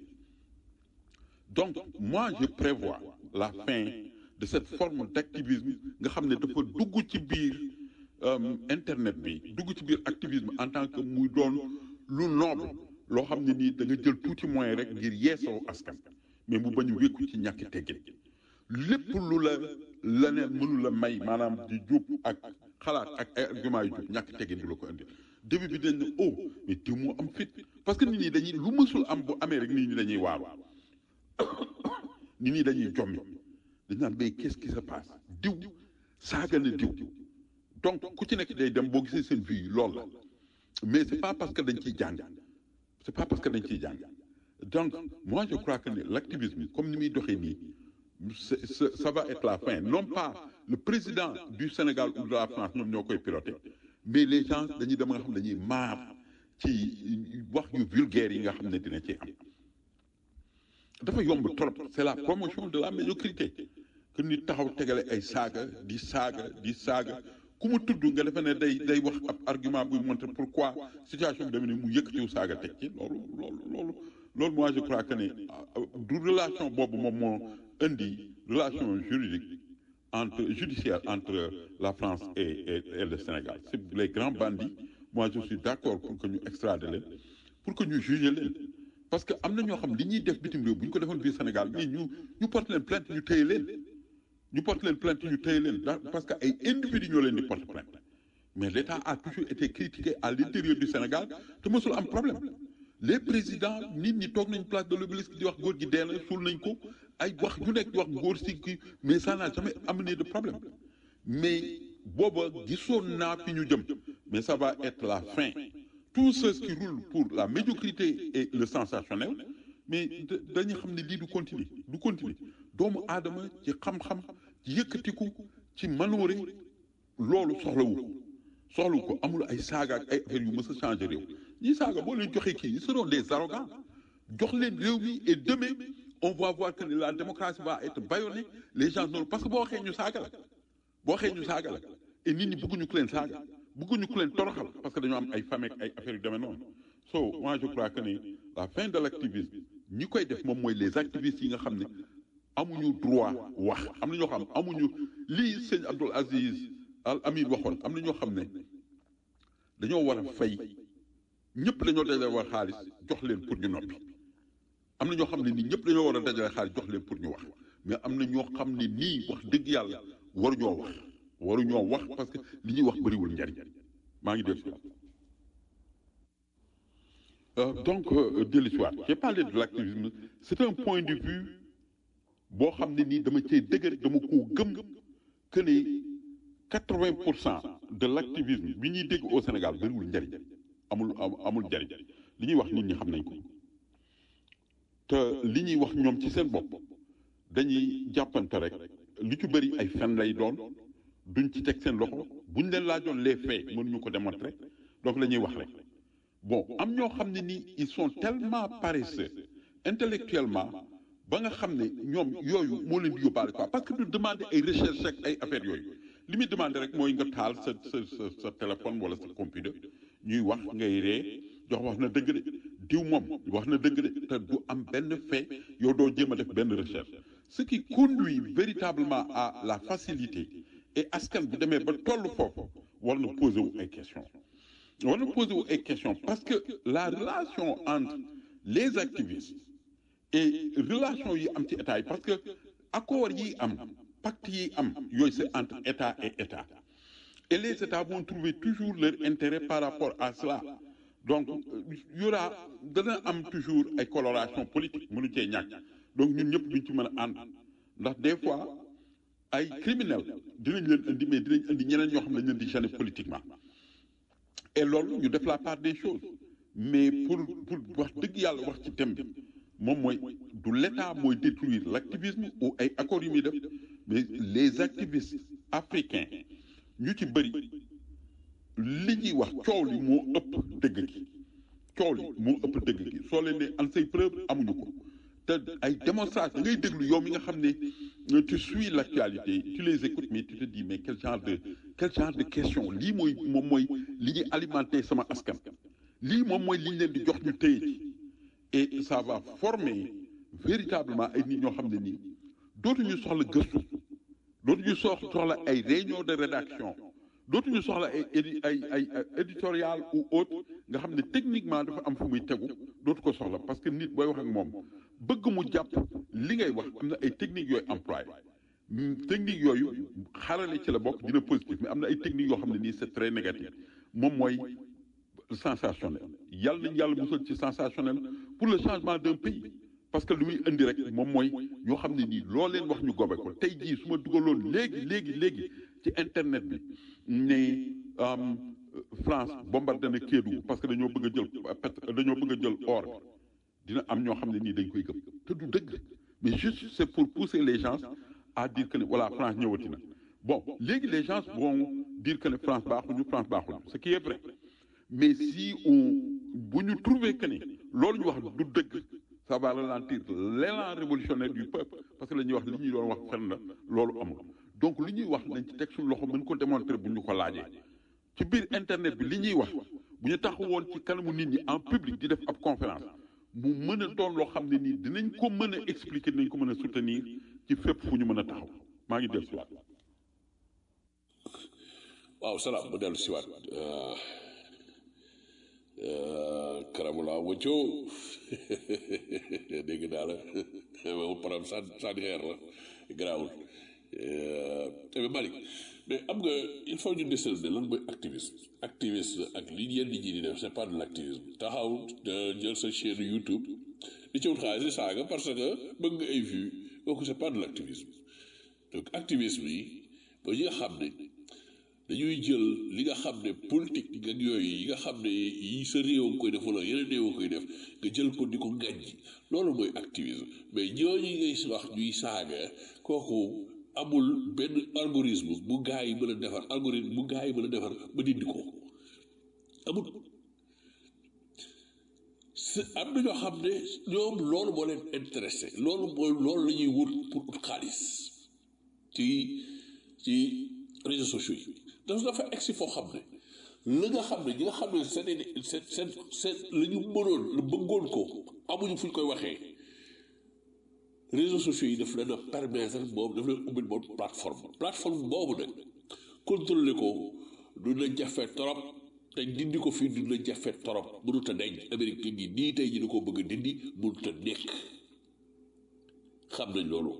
S7: donc moi je prévois la fin de cette forme d'activisme nga xam ne dafa dugg ci biir internet bi dugg ci biir activisme en tant que muy doon lu noble loo xam ne nii da nga jël tuuti moyen rek ngir yeesoo askan mais mu bañ a wékku ci ñàkk teggin lépp lu la leneen mënu la may maanaam di jub ak xalaat ak ay argument yu jub ñàkk teggin du la ko indi début bi dañ ne oh mais diw moo am fit parce que nit ñi dañuy lu mësul am bu amee rek nit ñi dañuy waaru nit ñi dañuy jommi dañ naan mais qu'est-ce qui se passe diw saaga na diw donc ku ci nekk day dem boo gisee seen vie yi loolu la mais c'est pas parce que dañ ciy jàng c'est pas parce que dañ ciy jàng donc moi je crois que l'activisme comme ni muy doxee nii c'est- c'est- ça va être la fin non pas le président du Sénégal ou de la France ñoom ñoo koy piloter mais les gens dañuy dem nga xam ne dañuy maar ci wax yu vulgaire yi nga xam ne dina ci am dafa yomb trop c'est la promotion de la médiocrité que nit taxaw tegale ay saaga di saaga di saaga ku mu tudd nga defe ne day day wax ab argument buy montrer pourquoi situation bi demee ni mu yëkkatiw saaga teg ci loolu loolu loolu loolu moi je crois que ne euh, du relation boobu moom moo indi relation juridique entre judiciaire entre la France et, et, et le Sénégal c'est les grands bandits moi je suis d'accord pour que ñu extrader leen pour que ñu juger leen parce que am na ñoo xam li ñuy def bitim réew bu ñu ko defoon biir Sénégal mais ñu ñu porte leen plainte ñu téye leen ñu porte leen plainte ñu téye leen da- parce que ay individus ñoo leen di porte plainte mais l'État a toujours été critiqué à l'intérieur du Sénégal te mësul am problème les présidents nit ñi toog nañ place de l'Obélisque di wax góor gi dee na suul nañ ko ay wax ñu nekk di wax góor si kii mais ça n'a jamais amené de problème mais booba gisoon naa fi ñu jëm mais ça va être la fin tous ceux qui roulent pour la médiocrité et le sensationnel mais da- dañu xam ne lii du continuer du continuer doomu aadama ci xam-xam ci yëkkatiku ci manoore loolu soxlawu ko soxlawu ko amul ay saaga ak ay affaires yu mës a changer réew ñii saaga boo leen joxee kii ils seront des arrogants jox leen réew mi et demain on va voir que la démocratie va être bâillonnée les gens noonu parce que boo waxee ñu saaga la boo waxee ñu saaga la et nit ñi bëgguñu ku leen saaga bëgguñu ku leen toroxal parce que dañoo am ay famille ak ay affaires yu demee noonu so moi je crois que ne la fin de l'activisme ñi koy def moom mooy les activistes yi nga xam ne amuñu droit wax am na ñoo xam amuñu lii sëñ Abdoul Aziz Al Amin waxoon am na ñoo xam ne dañoo war a fay ñëpp dañoo dajale war xaalis jox leen pour ñu noppi am na ñoo xam ne nii ñëpp dañoo war a dajale xaalis jox leen pour ñu wax mais am na ñoo xam ne nii wax dëgg yàlla waruñoo wax waruñoo wax parce que li ñuy wax bëriwul njariñ maa ngi dégg si Euh, donc euh, dellu si waat j'ai parlé de l'activisme c'est un point de vue boo xam ne nii dama cee dëgër dama koo gëm que ne quatre-vingts pour cent de l'activisme bi ñuy dégg au Sénégal bëriwul njariñ amul amul njariñ li ñuy wax nit ñi xam nañ ko te li ñuy wax ñoom ci seen bopp dañuy jàppante rek lu ci bëri ay fen lay doon duñ ci teg seen loxo buñ leen laajoon les faits mënuñu ko démontrer donc la ñuy wax rek bon am ñoo xam ne nii ils sont tellement paresseux intellectuellement ba nga xam ne ñoom yooyu moo leen di yóbbaale quoi parce que du demander ay recherche ak ay affaires yooyu li muy demander rek mooy nga taal sa sa sa sa téléphone wala sa computer ñuy wax ngay ree jox wax na dëgg de diw moom wax na dëgg de te du am benn fait yow doo jéem a def benn recherche ce qui conduit véritablement à la facilité et askan bu demee ba toll foofu war na poser wu ay questions war na poser wu ay questions parce que la relation entre les activistes et relation yi am ci état yi parce que accord yi am pacte yi am yooyu c'est entre état et état et les états vont trouver toujours leur intérêt par rapport à cela donc y aura dana am toujours ay coloration politique mënu cee ñàkk donc ñun ñëpp duñ ci mën a ànd ndax des fois ay criminels dinañ leen indi mais dinañ indi ñeneen ñoo xam ne dañ leen di gêner politiquement et loolu ñu def la part des choses mais pour pour wax dëgg yàlla wax ci thème bi moom mooy du l'État mooy détruire l'activisme ou ay accords yu muy def mais les activistes africains ñu ci bëri li ñuy wax coow li moo ëpp dëgg gi coow li moo ëpp dëgg gi soo leen ne an say preuve amuñu ko te ay démonstration ngay déglu yow mi nga xam ne tu suis l'actualité tu les écoutes mais tu te dis mais quel genre de quel genre de question lii mooy moom mooy li ñuy alimenter sama askan lii moom mooy li ñu leen di jox ñu téye ci et ça va former véritablement ay nit ñoo xam ne nii dootuñu soxla gëstu dootuñu soxla ay réunion de rédaction dootuñu soxla ay édi ay ay éditorial ou autre nga xam ne techniquement dafa am fu muy tegu dootu ko soxla parce que nit booy wax ak moom bëgg mu jàpp li ngay wax am na ay techniques yooyu employé techniques yooyu xarale ci la bokk dina positif mais am na ay techniques yoo xam ne nii c'est très négatif moom mooy sensationnel yàlla nañ yàlla musal ci sensationnel pour le changement d'un pays parce que lu muy indi rek moom mooy ñoo xam ne nii loo leen wax ñu gobe ko tey jii su ma dugaloon léegi léegi léegi ci internet bi ne France bombardé na Kédougou parce que dañoo bëgg a jël pét dañoo bëgg a jël or dina am ñoo xam ne nii dañ koy gëm te du dëgg mais juste c'est pour pousser les gens à dire que ne voilà France ñëwati na bon léegi les gens vont dire que ne France baaxuñu France baaxuñu ce qui est vrai mais si on bu ñu trouver que ne loolu ñu wax du dëgg ça va ralentir l'élan révolutionnaire du peuple parce que la ñuy wax li ñuy doon wax fen la loolu amul donc li ñuy wax nañ ci teg suñu loxo mën ko démontrer bu ñu ko laajee ci biir internet bi li ñuy wax bu ñu taxaw woon ci kanamu nit ñi en public di def ab conférence mu mën a doon loo xam ne nii dinañ ko mën a expliquer dinañ ko mën a soutenir ci fépp fu ñu mën a taxaw maa ngi dellu si waat.
S9: waaw salaam ma dellu si waat Karamula Wacco dégg naa la moom param sa sànni xeer la garaawul mais Malick mais am nga il faut ñu déceler lan mooy activisme activiste ak li yenn nit ñi di def c'est pas de l'activisme taxaw jël sa chaîne YouTube di ci wut xaalis di saaga parce que bëgg nga ay vues kooku c'est pas de l'activisme donc activisme yi ba ñi nga xam ne dañuy jël li nga xam ne politique ak yooyu yi nga xam ne yi sa réew nga koy def wala yeneen réew nga koy def nga jël ko di ko ngàjji loolu mooy activisme mais ñooñu ngay wax ñuy saaga kooku amul benn algorithme bu gaa yi mën a defar algorithme bu gaa yi mën a defar ba dindi ko amul am na ñoo xam ne ñoom loolu moo leen intéressé loolu mooy loolu la ñuy wut pour ut xaalis ci ci réseaux sociaux yi dafa dafa egsi foo xam ne la nga xam ne ñi nga xam ne seen seen seen seen la ñu mënoon la bëggoon ko amuñu fu ñu koy waxee réseaux sociaux yi daf leen a permettre boobu daf leen ubbil boobu plateforme plateforme boobu nag contrôler ko du la jafe torop te dindi ko fii du la jafe torop mënut a denc Amérique yi nii tey ji di ko bëgg a dindi mënut a nekk xam nañ loolu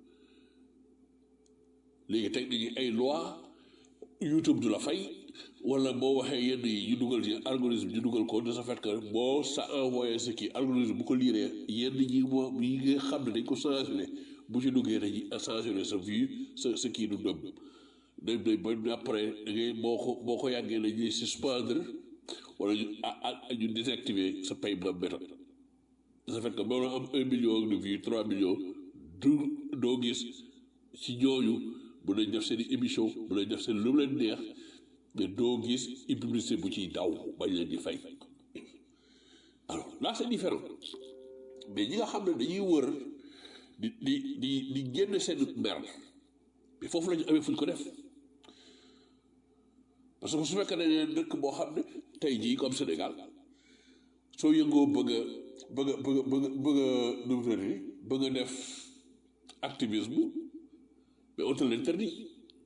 S9: léegi teg nañu ay loi YouTube du la fay wala boo waxee yenn yi ñu dugal ci algorithme ñu dugal ko de ce fait que boo sa envoyé ce qui algorithme bu ko liiree yenn ñi moo yi nga xam ne dañ ko censuré bu ci duggee dañuy censuré sa vue sa sa kii du nëb dañ dañ ba après da ngay boo ko boo ko yàggee dañuy suspendre wala ñu ah ñu désactiver sa paiement méthode de ce fait que boo am un million de vues trois millions du doo gis ci ñooñu bu nañ def seen i émission bu nañ def seen lu leen neex mais doo gis i publicité bu ciy daw bañ leen di fay alors là c'est différent mais ñi nga xam ne dañuy wër di di di di génn seen mer mais foofu la ñu amee fuñ ko def parce que su fekkee ne dëkk boo xam ne tey jii comme Sénégal soo yëngoo bëgg a bëgg a bëgg a bëgg a bëgg a numutati bëgg a def activisme mais on te l'interdit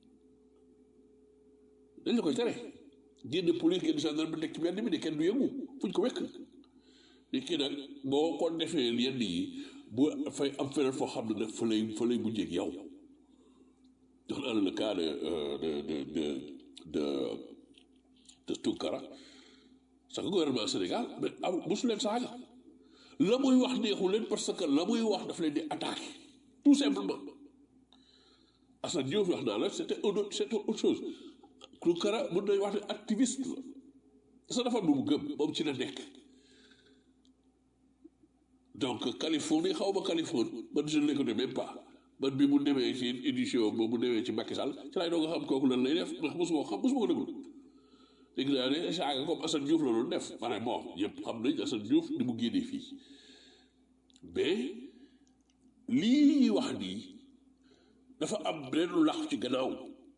S9: dañ la koy tere génn police génn gendarme bi nekk ci benn bi ne kenn du yëngu fuñ ko wekk ni kii nag boo ko defee yenn yi bu fay am feneen foo xam ne nag fa lay fa lay mujjee ak yow jox naa la le cas de de de de de de Tounkara sax gouvernement Sénégal mais am mosu leen saaga la muy wax neexu leen parce que la muy wax daf leen di attaquer tout simplement Assane Diouf wax naa la c'était autre c'était autre chose Tounkara mën nañ wax ne activiste la sa dafa lu mu gëm moom ci la nekk donc Californie xaw ma Californie man je ne le connais même pas man bi mu demee ci édition boobu mu demee ci Macky Sall ci laay doog a xam kooku lan lay def ndax mosuma ko xam mosuma ko déglu dégg naa ne saaga comme Assane Diouf la doon def ma ne bon ñëpp xam nañ Assane Diouf ni mu génnee fii mais lii ñuy wax nii dafa am leneen lu làqu ci gannaaw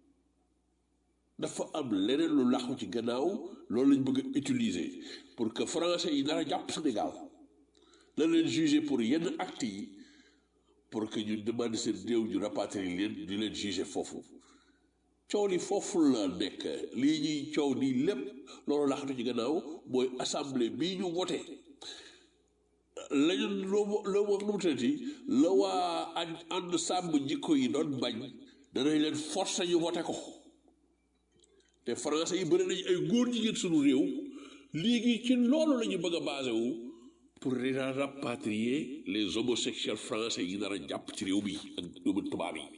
S9: dafa am leneen lu làqu ci gannaaw loolu lañ bëgg a utiliser pour que français yi dara jàpp Sénégal la leen juger pour yenn actes yi pour que ñu demande seen réew ñu rapatrier leen di leen juger foofu coow li foofu la nekk lii ñuy coow nii lépp loolu làqatu ci gannaaw mooy assemblée bii ñu voté lañu loo loo wax nu mu tëddee la waa ànd ànd sàmm jikko yi doon bañ danañ leen forcer ñu voté ko te français yi bëri nañu ay góor jigéen suñu réew léegi ci loolu la ñu bëgg a basé wu pour rapatrier les homosexuels français yi nar a jàpp ci réew mi ak doomu tubaab yi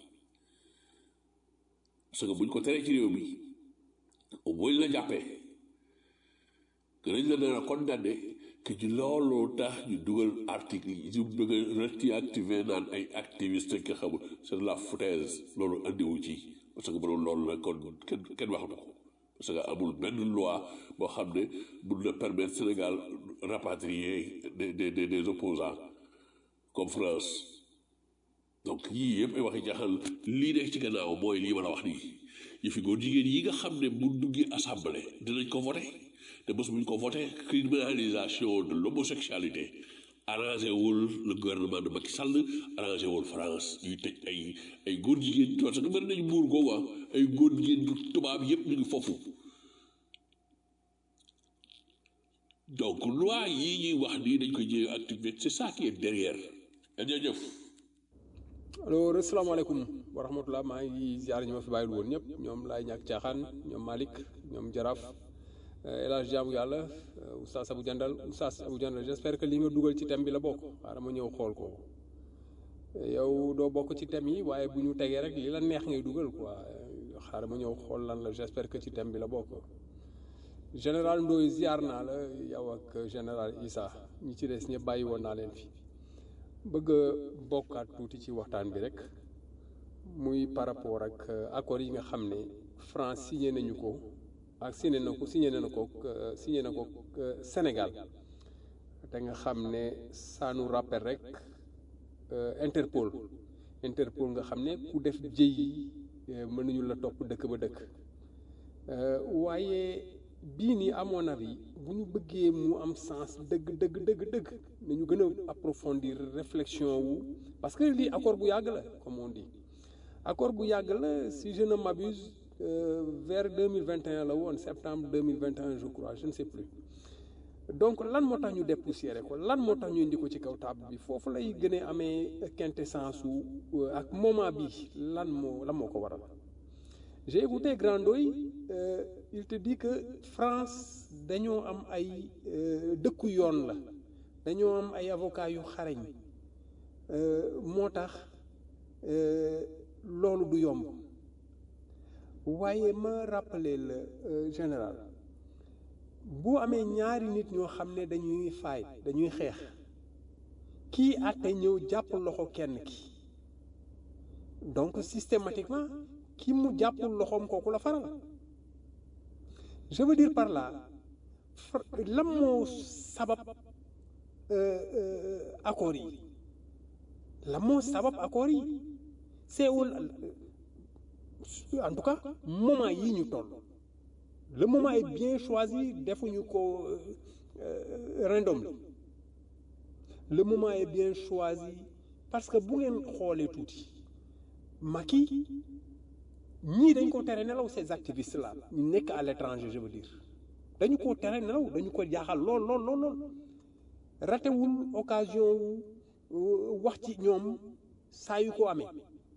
S9: parce que buñ ko teree ci réew mi buñ la jàppee que nañ la nar a condamné que ci loolu tax ñu dugal article yi ñu bëgg a réactiver naan ay activiste ki xamul c'est de la foutaise loolu andiwu ci parce que bu doon loolu la kon kenn kenn waxatu ko parce que amul benn loi boo xam ne mun na permettre Sénégal rapatrier des des des des opposants comme France donc yii yëpp ay waxi jaxal lii nekk ci gannaaw mooy lii ma la wax nii yi fi góor jigéen yi nga xam ne bu duggi assemblée dinañ ko voté te bés buñ ko voté criminalisation de l'homosexualité arrangé wul le gouvernement de Macky Sall arrangé wul France ñuy tëj ay ay góor jigéen parce que bëri nañu buur googu ay góor jigéen du tubaab yëpp ñu ngi foofu donc loi yii ñuy wax nii dañ koy jël activé c'est ça qui est derrière jërëjëf.
S4: alors asalaamaaleykum wa rahmatulah maa ngi ziar ñi ma fi bàyyil woon ñëpp ñoom laay ñàkk caaxaan ñoom Malick ñoom Jaraaf El Hadj jaamu yàlla oustaz Abou Jandal oustaz Abou Jandal j'espère que li nga dugal ci thème bi la bokk xaaral ma ñëw xool ko yow doo bokk ci thème yi waaye bu ñu tegee rek li la neex ngay dugal quoi xaaral ma ñëw xool lan la j'espère que ci thème bi la bokk général Ndoye ziar naa la yow ak général Issa ñi ci des ñëpp bàyyi woon naa leen fi bëgg a bokkaat tuuti ci waxtaan bi rek muy par rapport ak accords yi nga xam ne France signé nañu ko ak signé na ko signé na ko signé na ko Sénégal te nga xam ne ça nous rappelle rek Interpol Interpol nga xam ne ku def jëy yi mën nañu la topp dëkk ba dëkk waaye bii nii à mon avis bu ñu bëggee mu am sens dëgg dëgg dëgg dëgg nañu gën a approfondir réflexion wu parce que lii accord bu yàgg la comme on dit accord bu yàgg la si je ne m'abuse euh, vers deux mille vingt et un la woon septembre deux mille vingt et un je crois je ne sais plus donc lan moo tax ñu dépoussiérer ko lan moo tax ñu indi ko ci kaw table bi foofu lay gën a amee quintessence wu ak moment bi lan moo lan moo ko waral j'ai écouté Grandoy euh, il te dit que France dañoo am ay dëkku yoon la dañoo am ay avocats yu xarañ moo tax loolu du yomb waaye ma rappeler le général bu amee ñaari nit ñoo xam ne dañuy faay dañuy xeex kii àtte ñëw jàpp loxo kenn ki donc systématiquement ki mu jàppul loxoom kooku la faral je veux dire par là lan moo sabab accords yi lan moo sabab accords yi seewul en tout cas moment yi ñu toll le moment est bien choisi defuñu ko random le moment est bien choisi parce que bu ngeen xoolee tuuti Macky ñii dañ ko tere nelaw ces activistes là ñu nekk à l'étranger je veux dire dañu ko tere nelaw dañu ko jaaxal lool lool lool lool ratewul occasion wu wax ci ñoom saa yu ko amee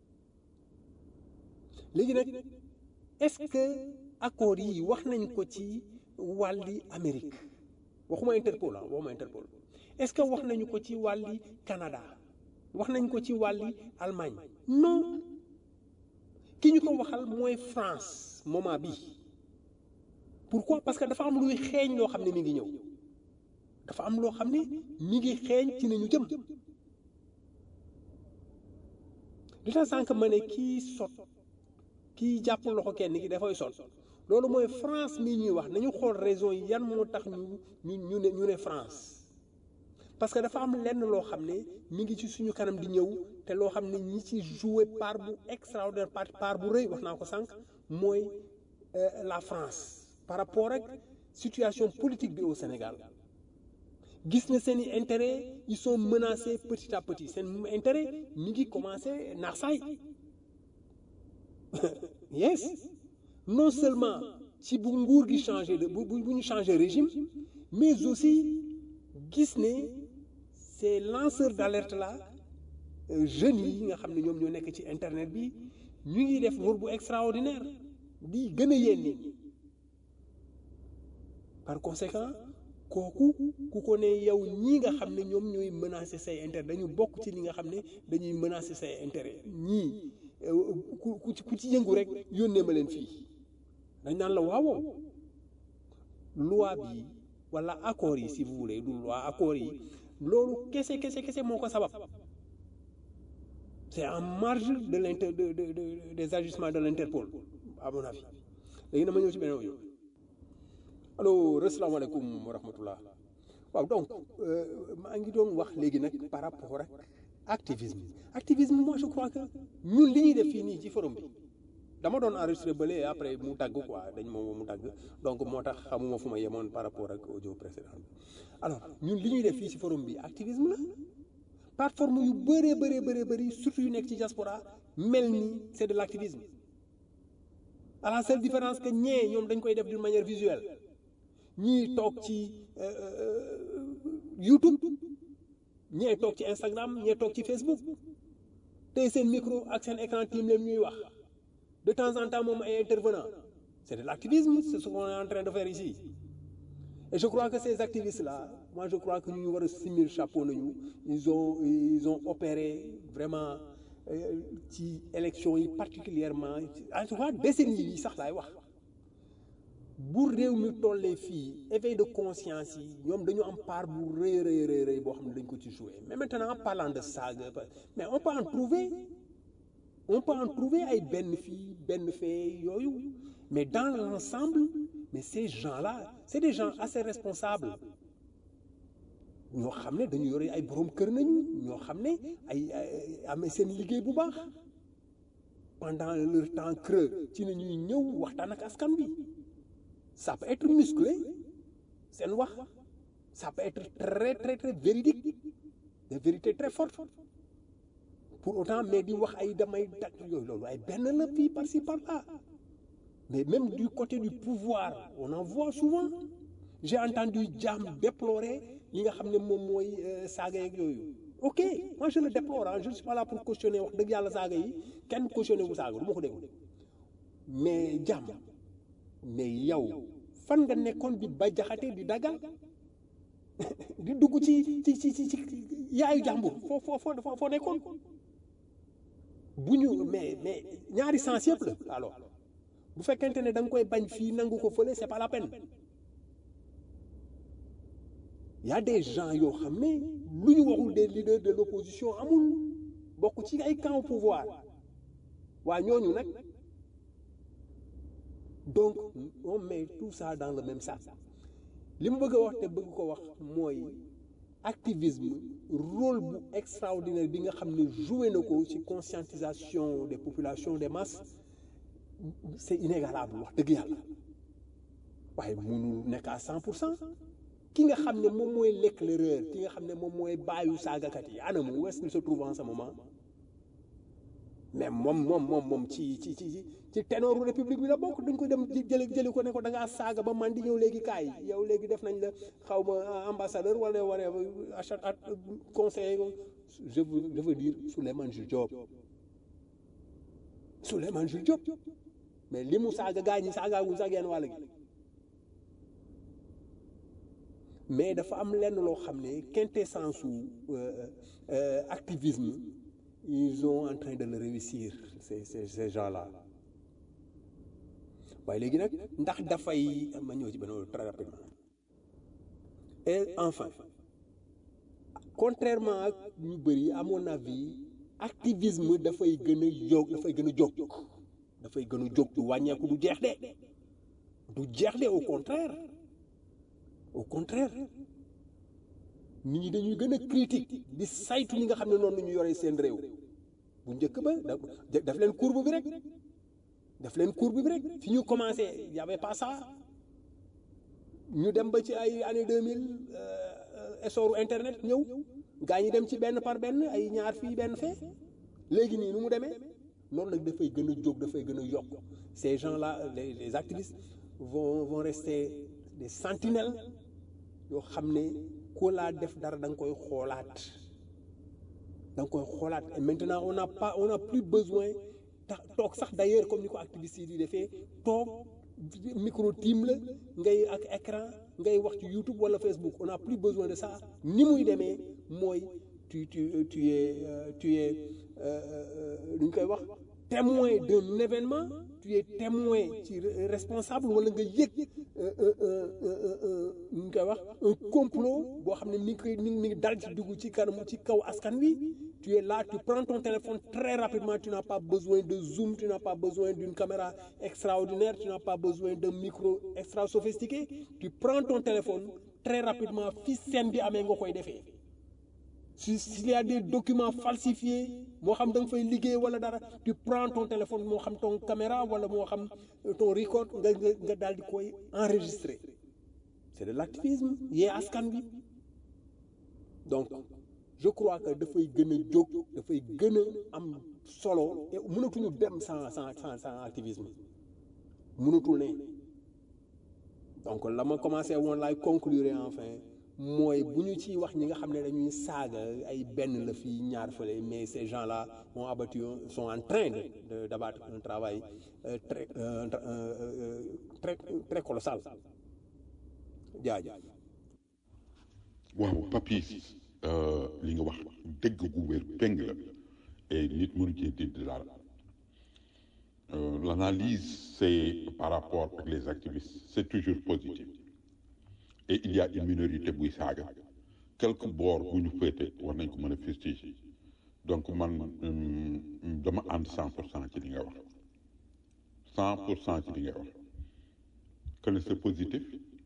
S4: léegi nag est-ce que accords yi wax nañ ko ci wàlli Amérique waxuma Interpol ah waxuma Interpol est-ce que wax nañu ko ci wàlli Canada wax nañ ko ci wàlli Allemagne non ki ñu ko waxal mooy France moment bi pourquoi parce que dafa am luy xeeñ loo xam ne mi ngi ñëw dafa am loo xam ne mi ngi xeeñ ci nañu jëm li tax sànq ma ne kii sot kii jàpp loxo kenn ki dafay sot loolu mooy France mi ñuy wax nañu xool raison yi yan moo tax ñu ñu ñu ne ñu ne France parce que dafa am lenn loo xam ne mi ngi ci suñu kanam di ñëw te loo xam ne ñi ci jouer part bu extraordinaire part part bu rëy wax naa ko sànq mooy la France par rapport ak situation politique bi au Sénégal gis na seen i intérêt ils sont menacés petit à petit seen intérêt mi ngi commencé naax saay yes non seulement ci bu nguur gi changé de bu bu ñu changé régime mais aussi gis ne ces lanceurs d'alerte là jeunes yi nga xam ne ñoom ñoo nekk ci internet bi ñu ngi def rôle bu extraordinaire di gën a yéen nit ñi par conséquent kooku ku ko ne yow ñii nga xam ne ñoom ñooy menacer say intérêt dañu bokk ci li nga xam ne dañuy menacer say intérêt ñii ku ku ci yëngu rek yónnee ma leen fii dañ naan la waawoo loi bi wala accords yi si vous voulez du loi accords yi loolu kese kese kese moo ko sabab c'est en marge de l'inter de, de, de des ajustements de l'Interpol à mon avis léegi na ma ñëw ci beneen audio allo asalaamaaleykum wa rahmatullah waaw donc maa ngi doon wax léegi nag par rapport ak activisme activisme moi je crois que ñun li ñuy def fii nii ci forum bi dama doon enregistré bële après mu tàgg quoi dañ moom mu tàgg donc moo tax xamuma fu ma yemoon par rapport ak audio précédent bi alors ñun li ñuy def fii ci forum bi activisme la plateforme yu bëree bëree bëree bëri surtout yu nekk ci diaspora mel ni c'est de l'activisme à la seule différence que ñee ñoom dañ koy def d'une manière visuelle ñii toog ci YouTube ñee toog ci Instagram ñee toog ci Facebook tey seen micro ak seen écran tiim leen ñuy wax de temps en temps moom ay intervenant c'est de l'activisme c'est ce qu'on est en train de faire ici et je crois que ces activistes là moi je crois que ñu war a simil chapeau nañu ils ont ils ont opéré vraiment ci élection yi particulièrement en tout cas décennies yi sax laay wax bu réew mi tollee fii éveil de conscience yi ñoom dañu am part bu rëy rëy rëy rëy boo xam ne dañ ko ci jouer mais maintenant en parlant de saaga mais on peut en trouver on peut en trouver ay benn fii benn fee yooyu mais dans l'ensemble mais ces gens-là c'est des gens assez responsables ñoo xam ne dañu yore ay borom kër nañu ñoo xam ne ay amee seen liggéey bu baax pendant leur temps creux ci na ñuy ñëw waxtaan ak askan bi ça peut être musclé seen wax ça peut être très très très véridique des vérités très fortes pour autant mais di wax ay damay dak yooyu loolu ay benn la fii par-ci par-là mais même du côté du pouvoir on en voit souvent j'ai entendu Jam déplorer li nga xam ne moom mooy saaga yeeg yooyu ok moi je le déplore hein je ne suis pas là pour cautionner wax dëgg yàlla saaga yi kenn cautionner bu saaga du ma ko déglu mais Jam mais yow fan nga nekkoon di ba jaxate di dagal di dugg ci ci ci ci yaayu jàmbur foo foo foo foo nekkoon bu ñu mais mais ñaari sens yëpp la alors bu fekkente ne da nga koy bañ fii nangu ko fële c'est pas la peine y a des gens yoo xam ne lu ñu waxul des leaders de l'opposition amul bokk ci ay camp au pouvoir waa ñooñu nag donc on met tout ça dans le même sac li mu bëgg a wax te bëgg ko wax mooy activisme rôle bu extraordinaire bi nga xam ne joué na ko ci conscientisation des populations des masses c'est inégalable wax dëgg yàlla waaye mënul nekk à cent pour cent ki nga xam ne moom mooy l'éclaireur ki nga xam ne moom mooy baayu saagakat yi ana mu où est-ce qu'il se trouve en ce moment mais moom moom moom moom ci ci ci ci ténoru république bi la bokk dañ ko dem jëli jëli ko ne ko da ngaa saaga ba man di ñëw léegi kaay yow léegi def nañ la xaw ma ambassadeur wala wala achat at conseiller je veux je veux dire Souleymane Jules Diop Souleymane Jules Diop mais li mu saaga gaa ñi saagaagul sax genn wàll gi mais dafa am lenn loo xam ne quintessence su activisme ils sont en train de le réussir ces ces ces gens-là waaye léegi nag ndax dafay ma ñëw ci benn très rapidement et enfin contrairement ak ñu bëri à mon avis activisme dafay gën a yokk dafay gën a jóg dafay gën a jóg du wàññeeku du jeex de du jeex de au contraire au contraire nit ñi dañuy gën a critique di saytu ñi nga xam ne noonu ñu yoree seen réew bu njëkk ba daf leen courbe bi rek daf leen courbe bi rek fi ñu commencé y avait pas ça ñu dem ba ci ay année deux mille essoru internet ñëw gaa ñi dem ci benn par benn ay ñaar fii benn fee léegi nii nu mu demee noonu nag dafay gën a jóg dafay gën a yokk ces gens là les les activistes vont vont rester des sentinelles yoo xam ne ko laa def dara da nga koy xoolaat da nga koy xoolaat et maintenant on n'a pas on n'a plus besoin tax toog sax d'ailleurs comme ni ko activistes yi di defee toog micro team la ngay ak écran ngay wax ci YouTube wala Facebook on n'a plus besoin de ça ni muy demee mooy tu tu tu es tu es lu ñu koy wax témoin d'un événement tu es témoin ci responsable wala nga yëg nu ñu koy wax un complot boo xam ne mi ngi koy mi ngi dal ci dugg ci kanam ci kaw askan wi tu es là tu prends ton téléphone très rapidement tu n'as pas besoin de zoom tu n'as pas besoin d'une caméra extraordinaire tu n'as pas besoin d'un micro extra sophistiqué tu prends ton téléphone très rapidement fi scène bi amee nga koy defee si s'il y a des documents falsifiés moo xam da nga fay liggéey wala dara tu prends ton téléphone moo xam ton caméra wala moo xam ton record nga nga nga daal di koy enregistrer c'est de l'activisme yee askan bi donc je crois que dafay gën a jóg dafay gën a am solo et mënatuñu dem sans sans sans sans activisme mënatul ne donc la ma commencé woon laay conclure enfin mooy bu ñu ci wax ñi nga xam ne dañuy saaga ay benn la fii ñaar fële mais ces gens-là ont abattu sont en train de de d'abattre un travail euh, très euh, euh, très très colossal jaajëf.
S7: waaw Papis li nga wax dëgg gu wér péng la et nit mënu cee dindi dara l'analyse c'est par rapport ak les activistes c'est toujours positif. Et il y a une minorité buy saaga quelque boor bu ñu féete war nañ ko mën a fustiger donc man dama ànd cent pour cent ci li nga wax cent pour cent ci li nga wax que ne c'est positif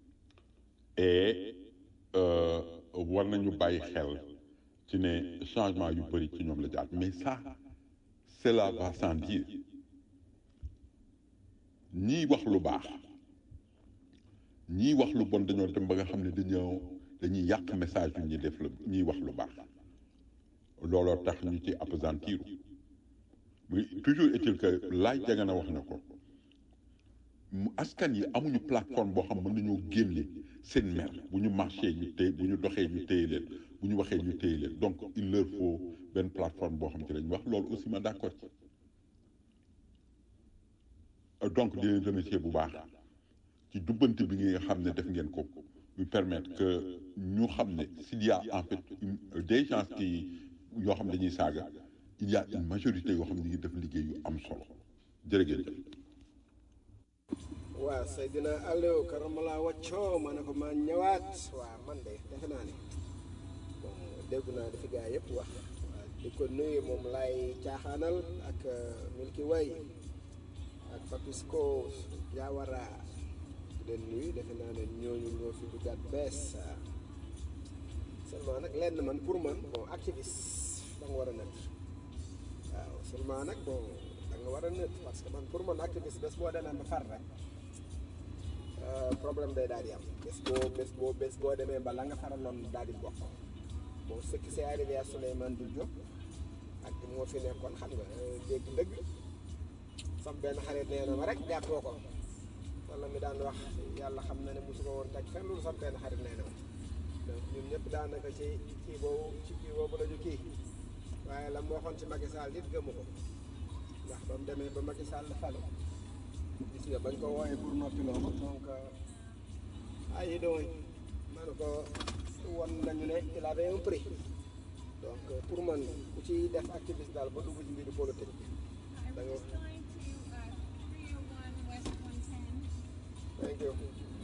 S7: et war nañu bàyyi xel ci ne changement yu bëri ci ñoom la jaar mais ça cela va sans dire ñii wax lu baax ñii wax lu bon dañoo dem ba nga xam ne dañoo dañuy yàq message yu ñuy def la ñiy wax lu baax looloo tax ñu ci appesantiru mais toujours est-il que laaj janga na wax na ko mu askan yi amuñu plateforme boo xam mën nañoo génne seen mer bu ñu marché ñu téye bu ñu doxee ñu téye leen bu ñu waxee ñu téye leen donc il leur faut benn plateforme boo xam ci lañ wax loolu aussi ma d'accord ci donc di leen remercier bu baax ci dubbante bi nga xam ne def ngeen ko ñu permettre que ñu xam ne s'il y a en fait des gens qui yoo xam ne dañuy saaga il y a une majorité yoo xam ne ñu ngi def liggéey yu am solo jërëjëf.
S10: waaw Seydina Aliou karamala waccoo ma ne ko ma ñëwaat waaw man de defe naa ne bon déggu naa dafi gaa yëpp wax di ko nuyu moom lay caaxaanal ak Milky Way ak Papisco Diawara leen nuyu defe naa ne ñooñu ñoo fi duggaat bees seulement nag lenn man pour man bon activiste da nga war a nëtt waaw seulement nag bon da nga war a nëtt parce que man pour man activiste bés boo demee ba far rek problème day daal di am bés boo bés boo bés boo demee ba la nga faraloon daal di bokk bon ce qui s'est arrivé à Souleymane Diop ak moo fi nekkoon xam nga dégg dëgg sam benn xarit nee na ma rek jàppoo ko wala mi daan wax yàlla xam na ne mosu ko woon taj fenn lu sam benn xarit nee na ma donc ñun ñëpp daanaka ci kii boobu ci kii boobu la ñu kii waaye la mu waxoon ci Macky Sall nit gëmu ko ndax ba mu demee ba Macky Sall falu gis nga bañ ko wooyee pour noppi loo ko donc ay doon man ko won nañu ne il avait un prix donc pour man ku ci def activiste daal ba dugg ci mbiru politique da nga thank you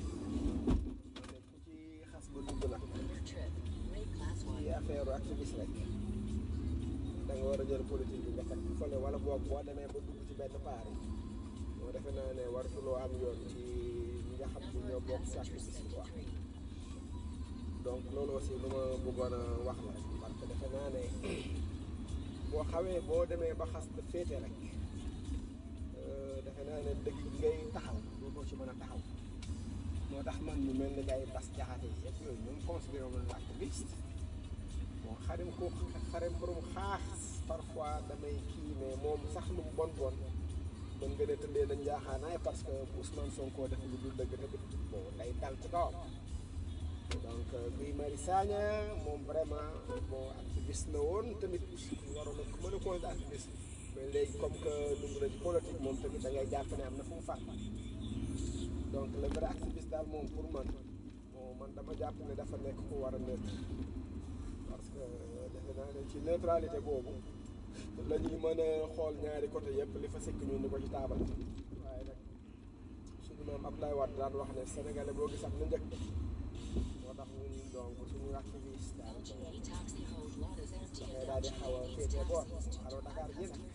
S10: ku ci xas ba dugg nag ci affaire activiste rek da nga war a jël politique bi nga teg fële wala boog boo demee ba dugg ci benn paar yi moo defe naa ne wartuloo am yoon ci ñi nga xam ne ñoo bokk ci activiste quoi donc loolu aussi lu ma bëggoon a wax la parce que defe naa ne boo xawee boo demee ba xas ba féete rek defe naa ne dëgg ngay taxaw doo ci mën a taxaw moo tax man ñu mel ni gars yi bas jaxate yi yëpp yooyu ñoom considéré woon activiste bon xarim ko xarim borom xaax parfois damay kii mais moom sax lu mu bon bon mën nga ne tëddee nañ jaaxaanaay parce que Ousmane Sonko def lu dul dëgg tamit bon day dal ci kawam donc Guy Marius Sagna moom vraiment bon activiste la woon tamit waroon na mën a cause activiste mais léegi comme que dugg na ci politique moom tamit da ngay jàpp ne am na fu mu fàtt donc le vrai activiste daal moom pour man bon man dama jàpp ne dafa nekk ku war a neutre parce que defe naa ne ci neutralité boobu la ñuy mën a xool ñaari côté yëpp li fa sikk ñu ni ko ci taabal waaye nag suñu maam Abdoulaye Wade daan wax ne sénégalais boo gis ak na njëkk moo tax ñun donc suñu activiste daal dafay daal di xaw a féetee boor alo Dakar gi nag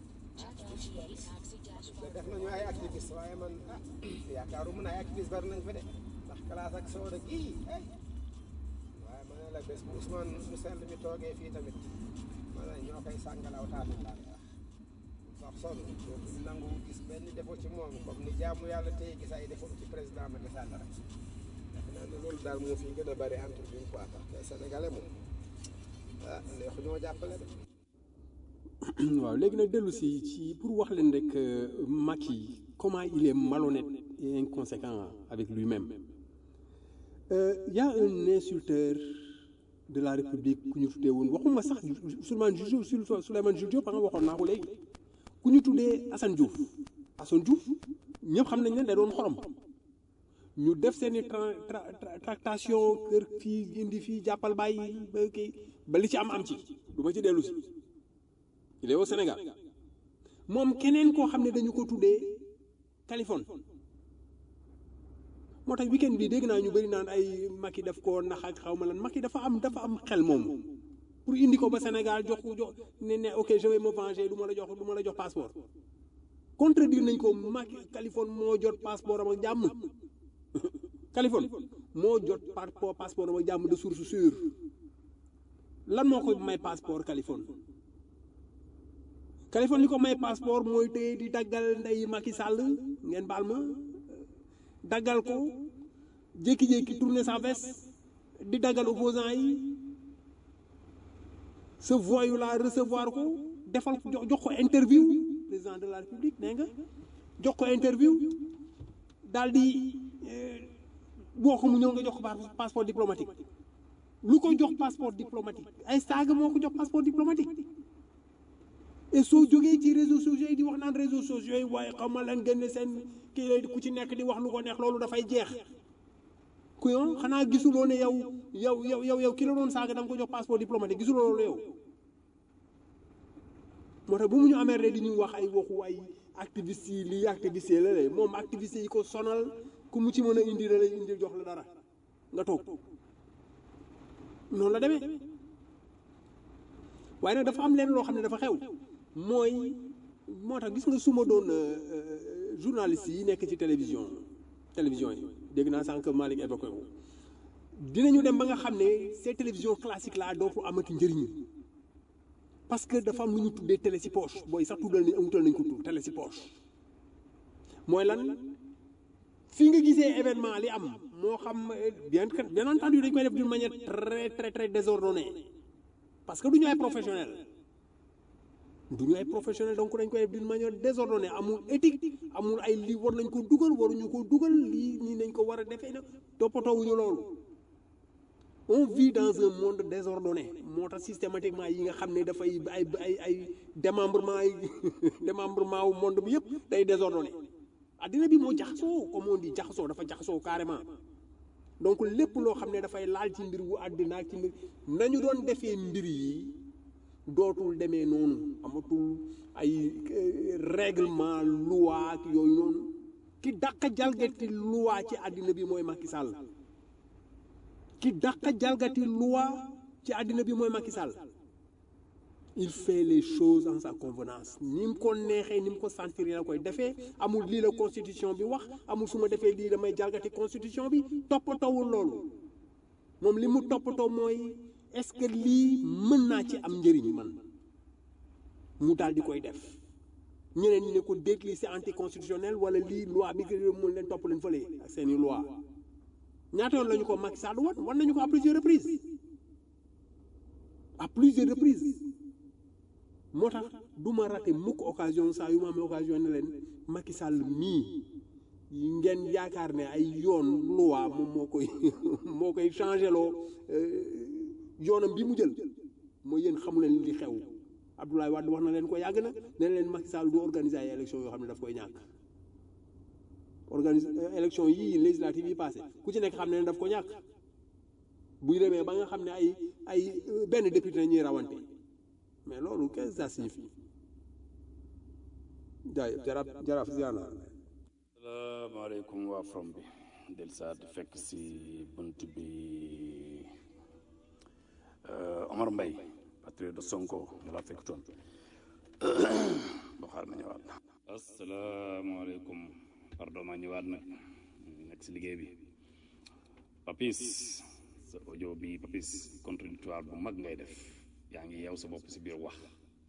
S10: te def nañu ay activiste waaye man ah yaakaaru mën ay activiste bari nañ fa de ndax classe ak sooda gii ay waaye ma ne la bés bu Ousmane mu sell mi toogee fii tamit ma ne ñoo koy sàngalaw taatu daal sax sonn dootuñu nangu gis benn défaut ci moom comme ni jaamu yàlla tey gis ay défaut ci président Macky Sall rek defe naa ne loolu daal moo fi gën a bari entre ñun quoi parce que sénégalais moom ah neexu ñoo jàppale de.
S4: waaw léegi nag dellu si ci pour wax leen rek Macky comment il est malhonnête et inconséquent avec lui-même euh, y a un insulteur de la République ku ñu tuddee woon waxuma sax Souleymane Jules Souleymane Jules Diop ba nga waxoon naa ko léegi ku ñu tuddee Assane Diouf Assane Diouf ñëpp xam nañ ne da doon xorom ñu def seeni tractation kër fii indi fii jàppal bàyyi ba kii ba li ci am am ci du ma ci dellu si il est au Sénégal moom keneen koo xam ne dañu ko tuddee Kaliphone moo tax weekend bi dégg naa ñu bëri naan ay Macky daf ko nax ak xaw ma lan Macky dafa am dafa am xel moom pour indi ko ba Sénégal jox ko jox ne ne ok je vais me venger du ma la jox du ma la jox passeport contredire nañ ko Macky Kaliphone moo jot passeport am ak jàmm Kaliphone moo jot passeport am ak jàmm de source sûre lan moo ko may passeport Kaliphone Kaliphone li ko may passeport mooy tey di daggal ndey Macky Sall ngeen baal ma daggal ko jékki-jékki tourner sa veste di daggal opposant yi ce voyou là recevoir ko defal jox ko interview président de la République nee nga jox ko interview daal di boo ko mu ñëw nga jox ko passeport diplomatique lu ko jox passeport diplomatique ay saaga moo ko jox passeport diplomatique et soo jógee ci réseaux sociaux yi di wax naan réseaux sociaux yi waaye xam ma lan gën seen kii lay ku ci nekk di wax lu ko neex loolu dafay jeex ku yoon xanaa gisuloo ne yow yow yow yow yow ki la doon saaga da nga ko jox passeport diplomatique gisuloo loolu yow moo tax bu mu ñu amee rek di ñuy wax ay waxu ay activistes yi lii activistes yi la lay moom activistes yi ko sonal ku mu ci mën a indi la lay indi jox la dara nga toog noonu la demee waaye nag dafa am leen loo xam ne dafa xew mooy moo tax gis nga su ma doon journaliste yi nekk ci télévision télévision yi dégg naa sànq Malick évoqué ko dinañu dem ba nga xam ne ces télévisions classiques là dootu amati njëriñ parce que dafa am lu ñu tuddee télé si poche booy sax tuddal ni amutal nañ ko tudd télé si poche mooy lan fi nga gisee événement li am moo xam bien bien entendu dañ koy def d'une manière très très très désordonnée parce que du ñu ay professionnel du ñu ay professionnel donc dañ koy def d'une manière désordonnée amul éthique amul ay lii war nañ ko dugal waruñu ko dugal lii nii nañ ko war a defee nag toppatoowuñu loolu on vit dans un monde désordonné moo tax systématiquement yi nga xam ne dafay ay ay ay démembrement yi démembrement wu monde bi yëpp day désordonné addina bi moo jaxasoo comme on dit jaxasoo dafa jaxasoo carrément donc lépp loo xam ne dafay laal ci mbir wu àddina ak ci mbir nañu doon defee mbir yi dootul demee noonu amatul ay règlement loi ak yooyu noonu ki dàq jalgati loi ci àddina bi mooy Macky Sall ki dàq jalgati loi ci àddina bi mooy Macky Sall il fait les choses en sa convenance ni mu ko neexee ni mu ko sentir la koy defee amul lii la constitution bi wax amul su ma defee lii damay jalgati constitution bi toppatoowul loolu moom li mu toppatoo mooy est-ce que lii mën naa ci am njëriñ man mu daal di koy def ñeneen ñi ne ko dégg lii c'est anticonstitutionnel wala lii loi bi mën leen topp leen fële ak seeni loi ñaata yoon la ñu ko Macky Sall wan wan nañu ko à plusieurs reprises à plusieurs reprises moo tax du ma raté mukk occasion saa yu ma amee occasion ne leen Macky Sall mii ngeen yaakaar ne ay yoon loi moom moo koy moo koy changé loo yoonam bi mu jël mooy yéen xamu leen li xew Abdoulaye Wade wax na leen ko yàgg na ne leen Macky Sall du organiser ay élection yoo xam ne daf koy ñàkk organiser élection yii législative yi passé ku ci nekk xam ne daf ko ñàkk buy demee ba nga xam ne ay ay benn député ñuy rawante mais loolu qu'est-ce que ça signifie jaay jaraaf jaraaf ziar naa
S8: salaamaaleykum waa from bi del saat fekk si bunt bi Omar Mbaye patriote de Sonko da la fekk toon boo xaar ma ñëwaat asalaamaaleykum pardon ma ñëwaat nag nekk si liggéey bi Papis sa audio bi Papis contradictoire bu mag ngay def yaa ngi yow sa bopp si biir wax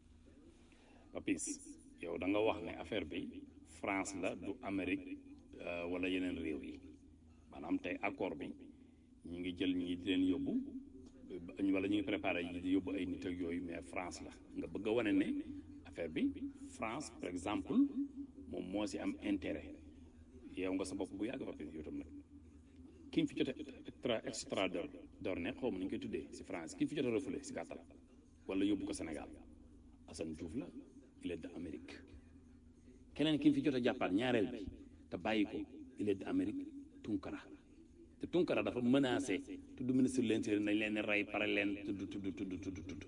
S8: Papis yow da nga wax ne affaire bi France la du Amérique wala yeneen réew yi maanaam tey accord bi ñi ngi jël ñi di leen yóbbu wala ñu ngi préparé ñi di yóbbu ay nit ak yooyu mais France la nga bëgg a wane ne affaire bi France par exemple moom moo si am intérêt yow nga sa bopp bu yàgg Papis yow tam nag ki ñu fi jot extra extra dor dor ne xaw ma nañu koy tuddee si France ki ñu fi jot a refoulé si gàttal wala yóbbu ko Sénégal Assane Diouf la il est de Amérique keneen ki ñu fi jot a jàppaat ñaareel bi te bàyyi ko il est de Amérique Tunkara te Tunkara dafa menacé tudd ministre de l'Intérieur nañ leen rey pare leen tudd tudd tudd tudd tudd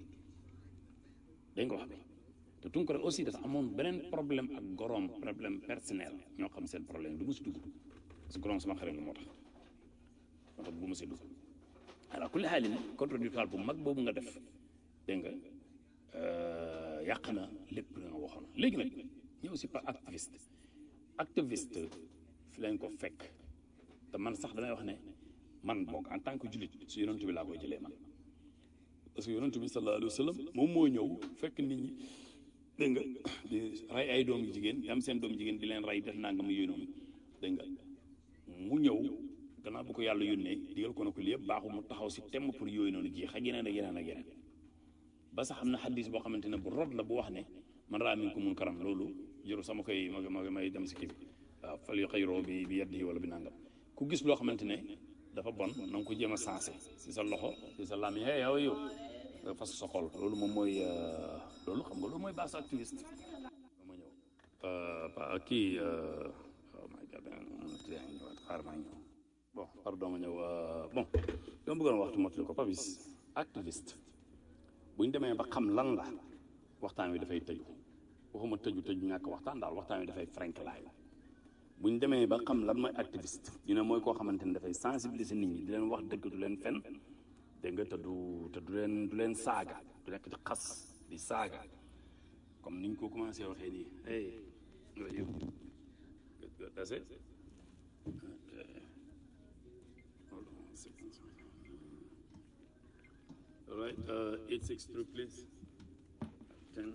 S8: dégg nga wax bi te Tunkara aussi dafa amoon beneen problème ak gorom problème personnel ñoo xam seen problème du mu si dugg parce que gorom sama xarit la moo tax moo tax bu mu si dugg alors kulli xaalin contradictoire bu mag boobu nga def dégg nga yàq na lépp la nga waxoon léegi nag ñëw si par activiste activiste fi lañ ko fekk te man sax damay wax ne man boog en tant que jullit si yonent bi laa koy jëlee man parce que yonent bi sallallahu alayhi wa sallam moom moo ñëw fekk nit ñi dégg nga di rey ay doom yu jigéen di am seen doom jigéen di leen rey def naa nga mu yónnoon dégg nga mu ñëw gannaaw bu ko yàlla yónnee digal ko na ko li yëpp baaxu mu taxaw si temm pour yooyu noonu jeex ak yeneen ak yeneen ak yeneen ba sax am na xaddis boo xamante ne bu rod la bu wax ne man raa minkum munkaran loolu jëru sama koy ma ma may dem si kii bi waaw fal yuxayyirhu bi bi yadihi wala bi nangam ku gis loo xamante ne dafa bon na nga ko jéem a sensé si sa loxo si sa làmmiñ hey yow yow nga fas sa xol loolu moom mooy loolu xam nga loolu mooy base activiste ma ñëw pa kii oh my god xaar maa ñëw bon pardon ma ñëw bon dama bëggoon waxtu motali ko Papis activiste bu ñu demee ba xam lan la waxtaan wi dafay tëju waxuma tëju tëju ñàkk waxtaan daal waxtaan wi dafay franklaay bu ñu demee ba xam lan mooy activiste ñu ne mooy koo xamante ne dafay sensibiliser nit ñi di leen wax dëgg du leen fen dégg nga te du te du leen du leen saaga du nekk di xas di saaga comme niñ ko commencé waxee nii hey you that's it all right uh, eight six three please ten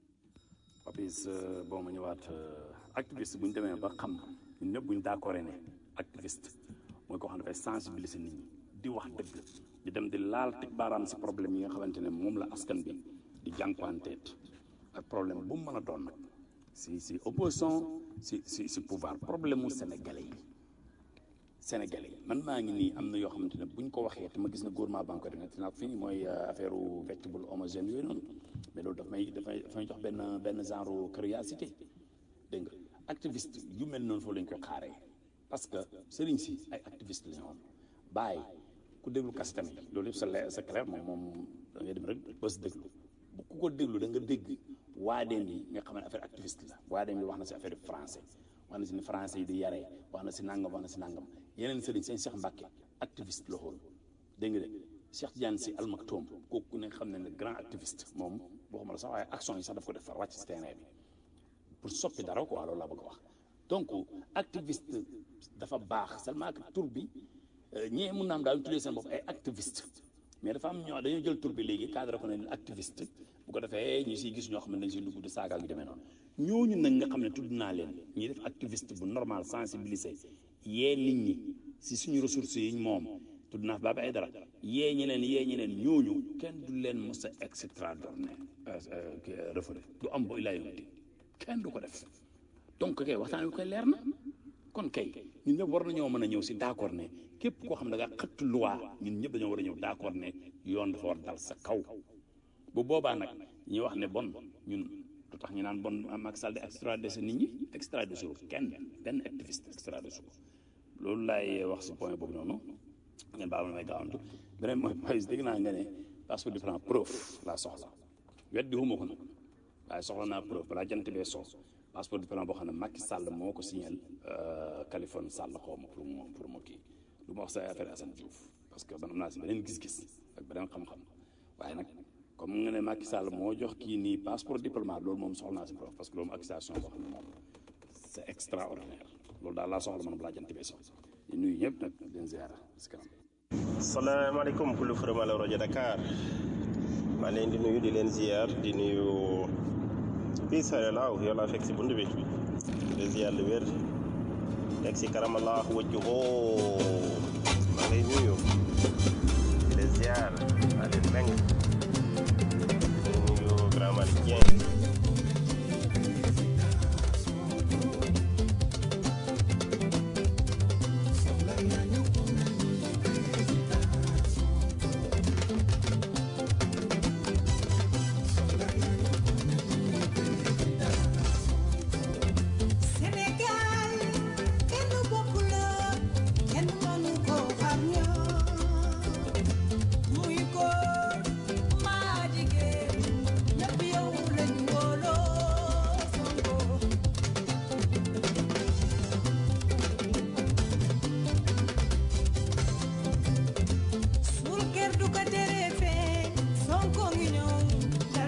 S8: Papis bon ma ñëwaat activiste bu ñu demee ba xam ñun ñëpp bu ñu d'accord ne activiste mooy koo xam ne dafay sensibiliser nit ñi di wax dëgg di dem di laal teg baaraam si problème yi nga xamante ne moom la askan bi di jànkuwanteet ak problème bu mu mën a doon nag si si opposition si si si pouvoir problème mu sénégalais yi sénégalais yi man maa ngi nii am na yoo xamante ne buñ ko waxee te ma gis na gouvernement banque de maintenant fii mooy affaire végetable homogène yooyu noonu mais loolu daf may dafay dafay jox benn benn genre curiosité dégg nga activiste yu mel noonu foofu lañ ko xaaree parce que sëriñ si ay activiste la ñu woon bàyyi ku déglu kasetam yi loolu yëpp c'est c'est clair moom moom da ngay dem rek bës déglu bu ku ko déglu da nga dégg waadeen yi nga xam ne affaire activiste la waadeen yi wax na si affaire français wax na si ni français yi di yaree wax na si nangam wax na si nangam yeneen sëriñ seen Cheikh Mbacke activiste la xool dégg nga de Cheikh Tidiane Sy Al Maktoum kooku ne xam ne ne grand activiste moom waxuma la sax waaye action yi sax daf ko def far wàcc si terrain bi pour soppi dara quoi loolu laa bëgg a wax donc activiste dafa baax seulement que tur bi ñee mun naam daal tuddee seen bopp ay activiste mais dafa am ñoo dañoo jël tur bi léegi cadre ko ne activiste bu ko defee ñu siy gis ñoo xam ne dañ siy dugg di saaga yu demee noonu ñooñu nag nga xam ne tudd naa leen ñuy def activiste bu normal sensibiliser yee nit ñi si suñu ressources yi moom tudd naa fi baa bi ay dara yee ñeneen yee ñeneen ñooñu kenn du leen mos a extraordinaire reféré du am ba ilaa yomti kenn du ko def donc kay waxtaan wi koy leer na kon kay ñun ñëpp war nañoo mën a ñëw si d'accord ne képp koo xam ne da nga xëtt loi ñun ñëpp dañoo war a ñëw d'accord ne yoon dafa war dal sa kaw bu boobaa nag ñuy wax ne bon ñun lu tax ñu naan bon Macky Sall di extradé nit ñi extradé suuf kenn benn activiste extradé suuf loolu laay wax si point boobu noonu ngeen baal ma may gaawantu beneen mooy Papis dégg naa nga ne passeport différent preuve laa soxla weddi huma ko nag waaye soxla naa preuve balaa jant bee soo passeport diplomate boo xam ne Macky Sall moo ko signal Californie Sall xaw ma pour mu pour mu kii du ma wax sa affaire Assane Diouf parce que man am naa si beneen gis-gis ak beneen xam-xam waaye nag comme nga ne Macky Sall moo jox kii nii passeport diplomate loolu moom soxla naa si preuve parce que loolu accusation boo xam ne moom c'est extraordinaire loolu daal laa soxla man balaa jant bee soo di nuyu ñëpp nag di leen ziar si kanam.
S11: salaamaaleykum kullu Forum Allo rajo Dakar maa leen di nuyu di leen ziar di nuyu fii Sare Laaw yow laa fekk si bunt bi di ziar lu wér fekk si karamallah wajjuhu maa lay nuyu di leen ziar maa leen meng di nuyu Grand Malick Dieng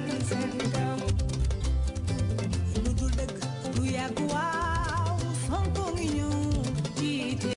S12: Wow,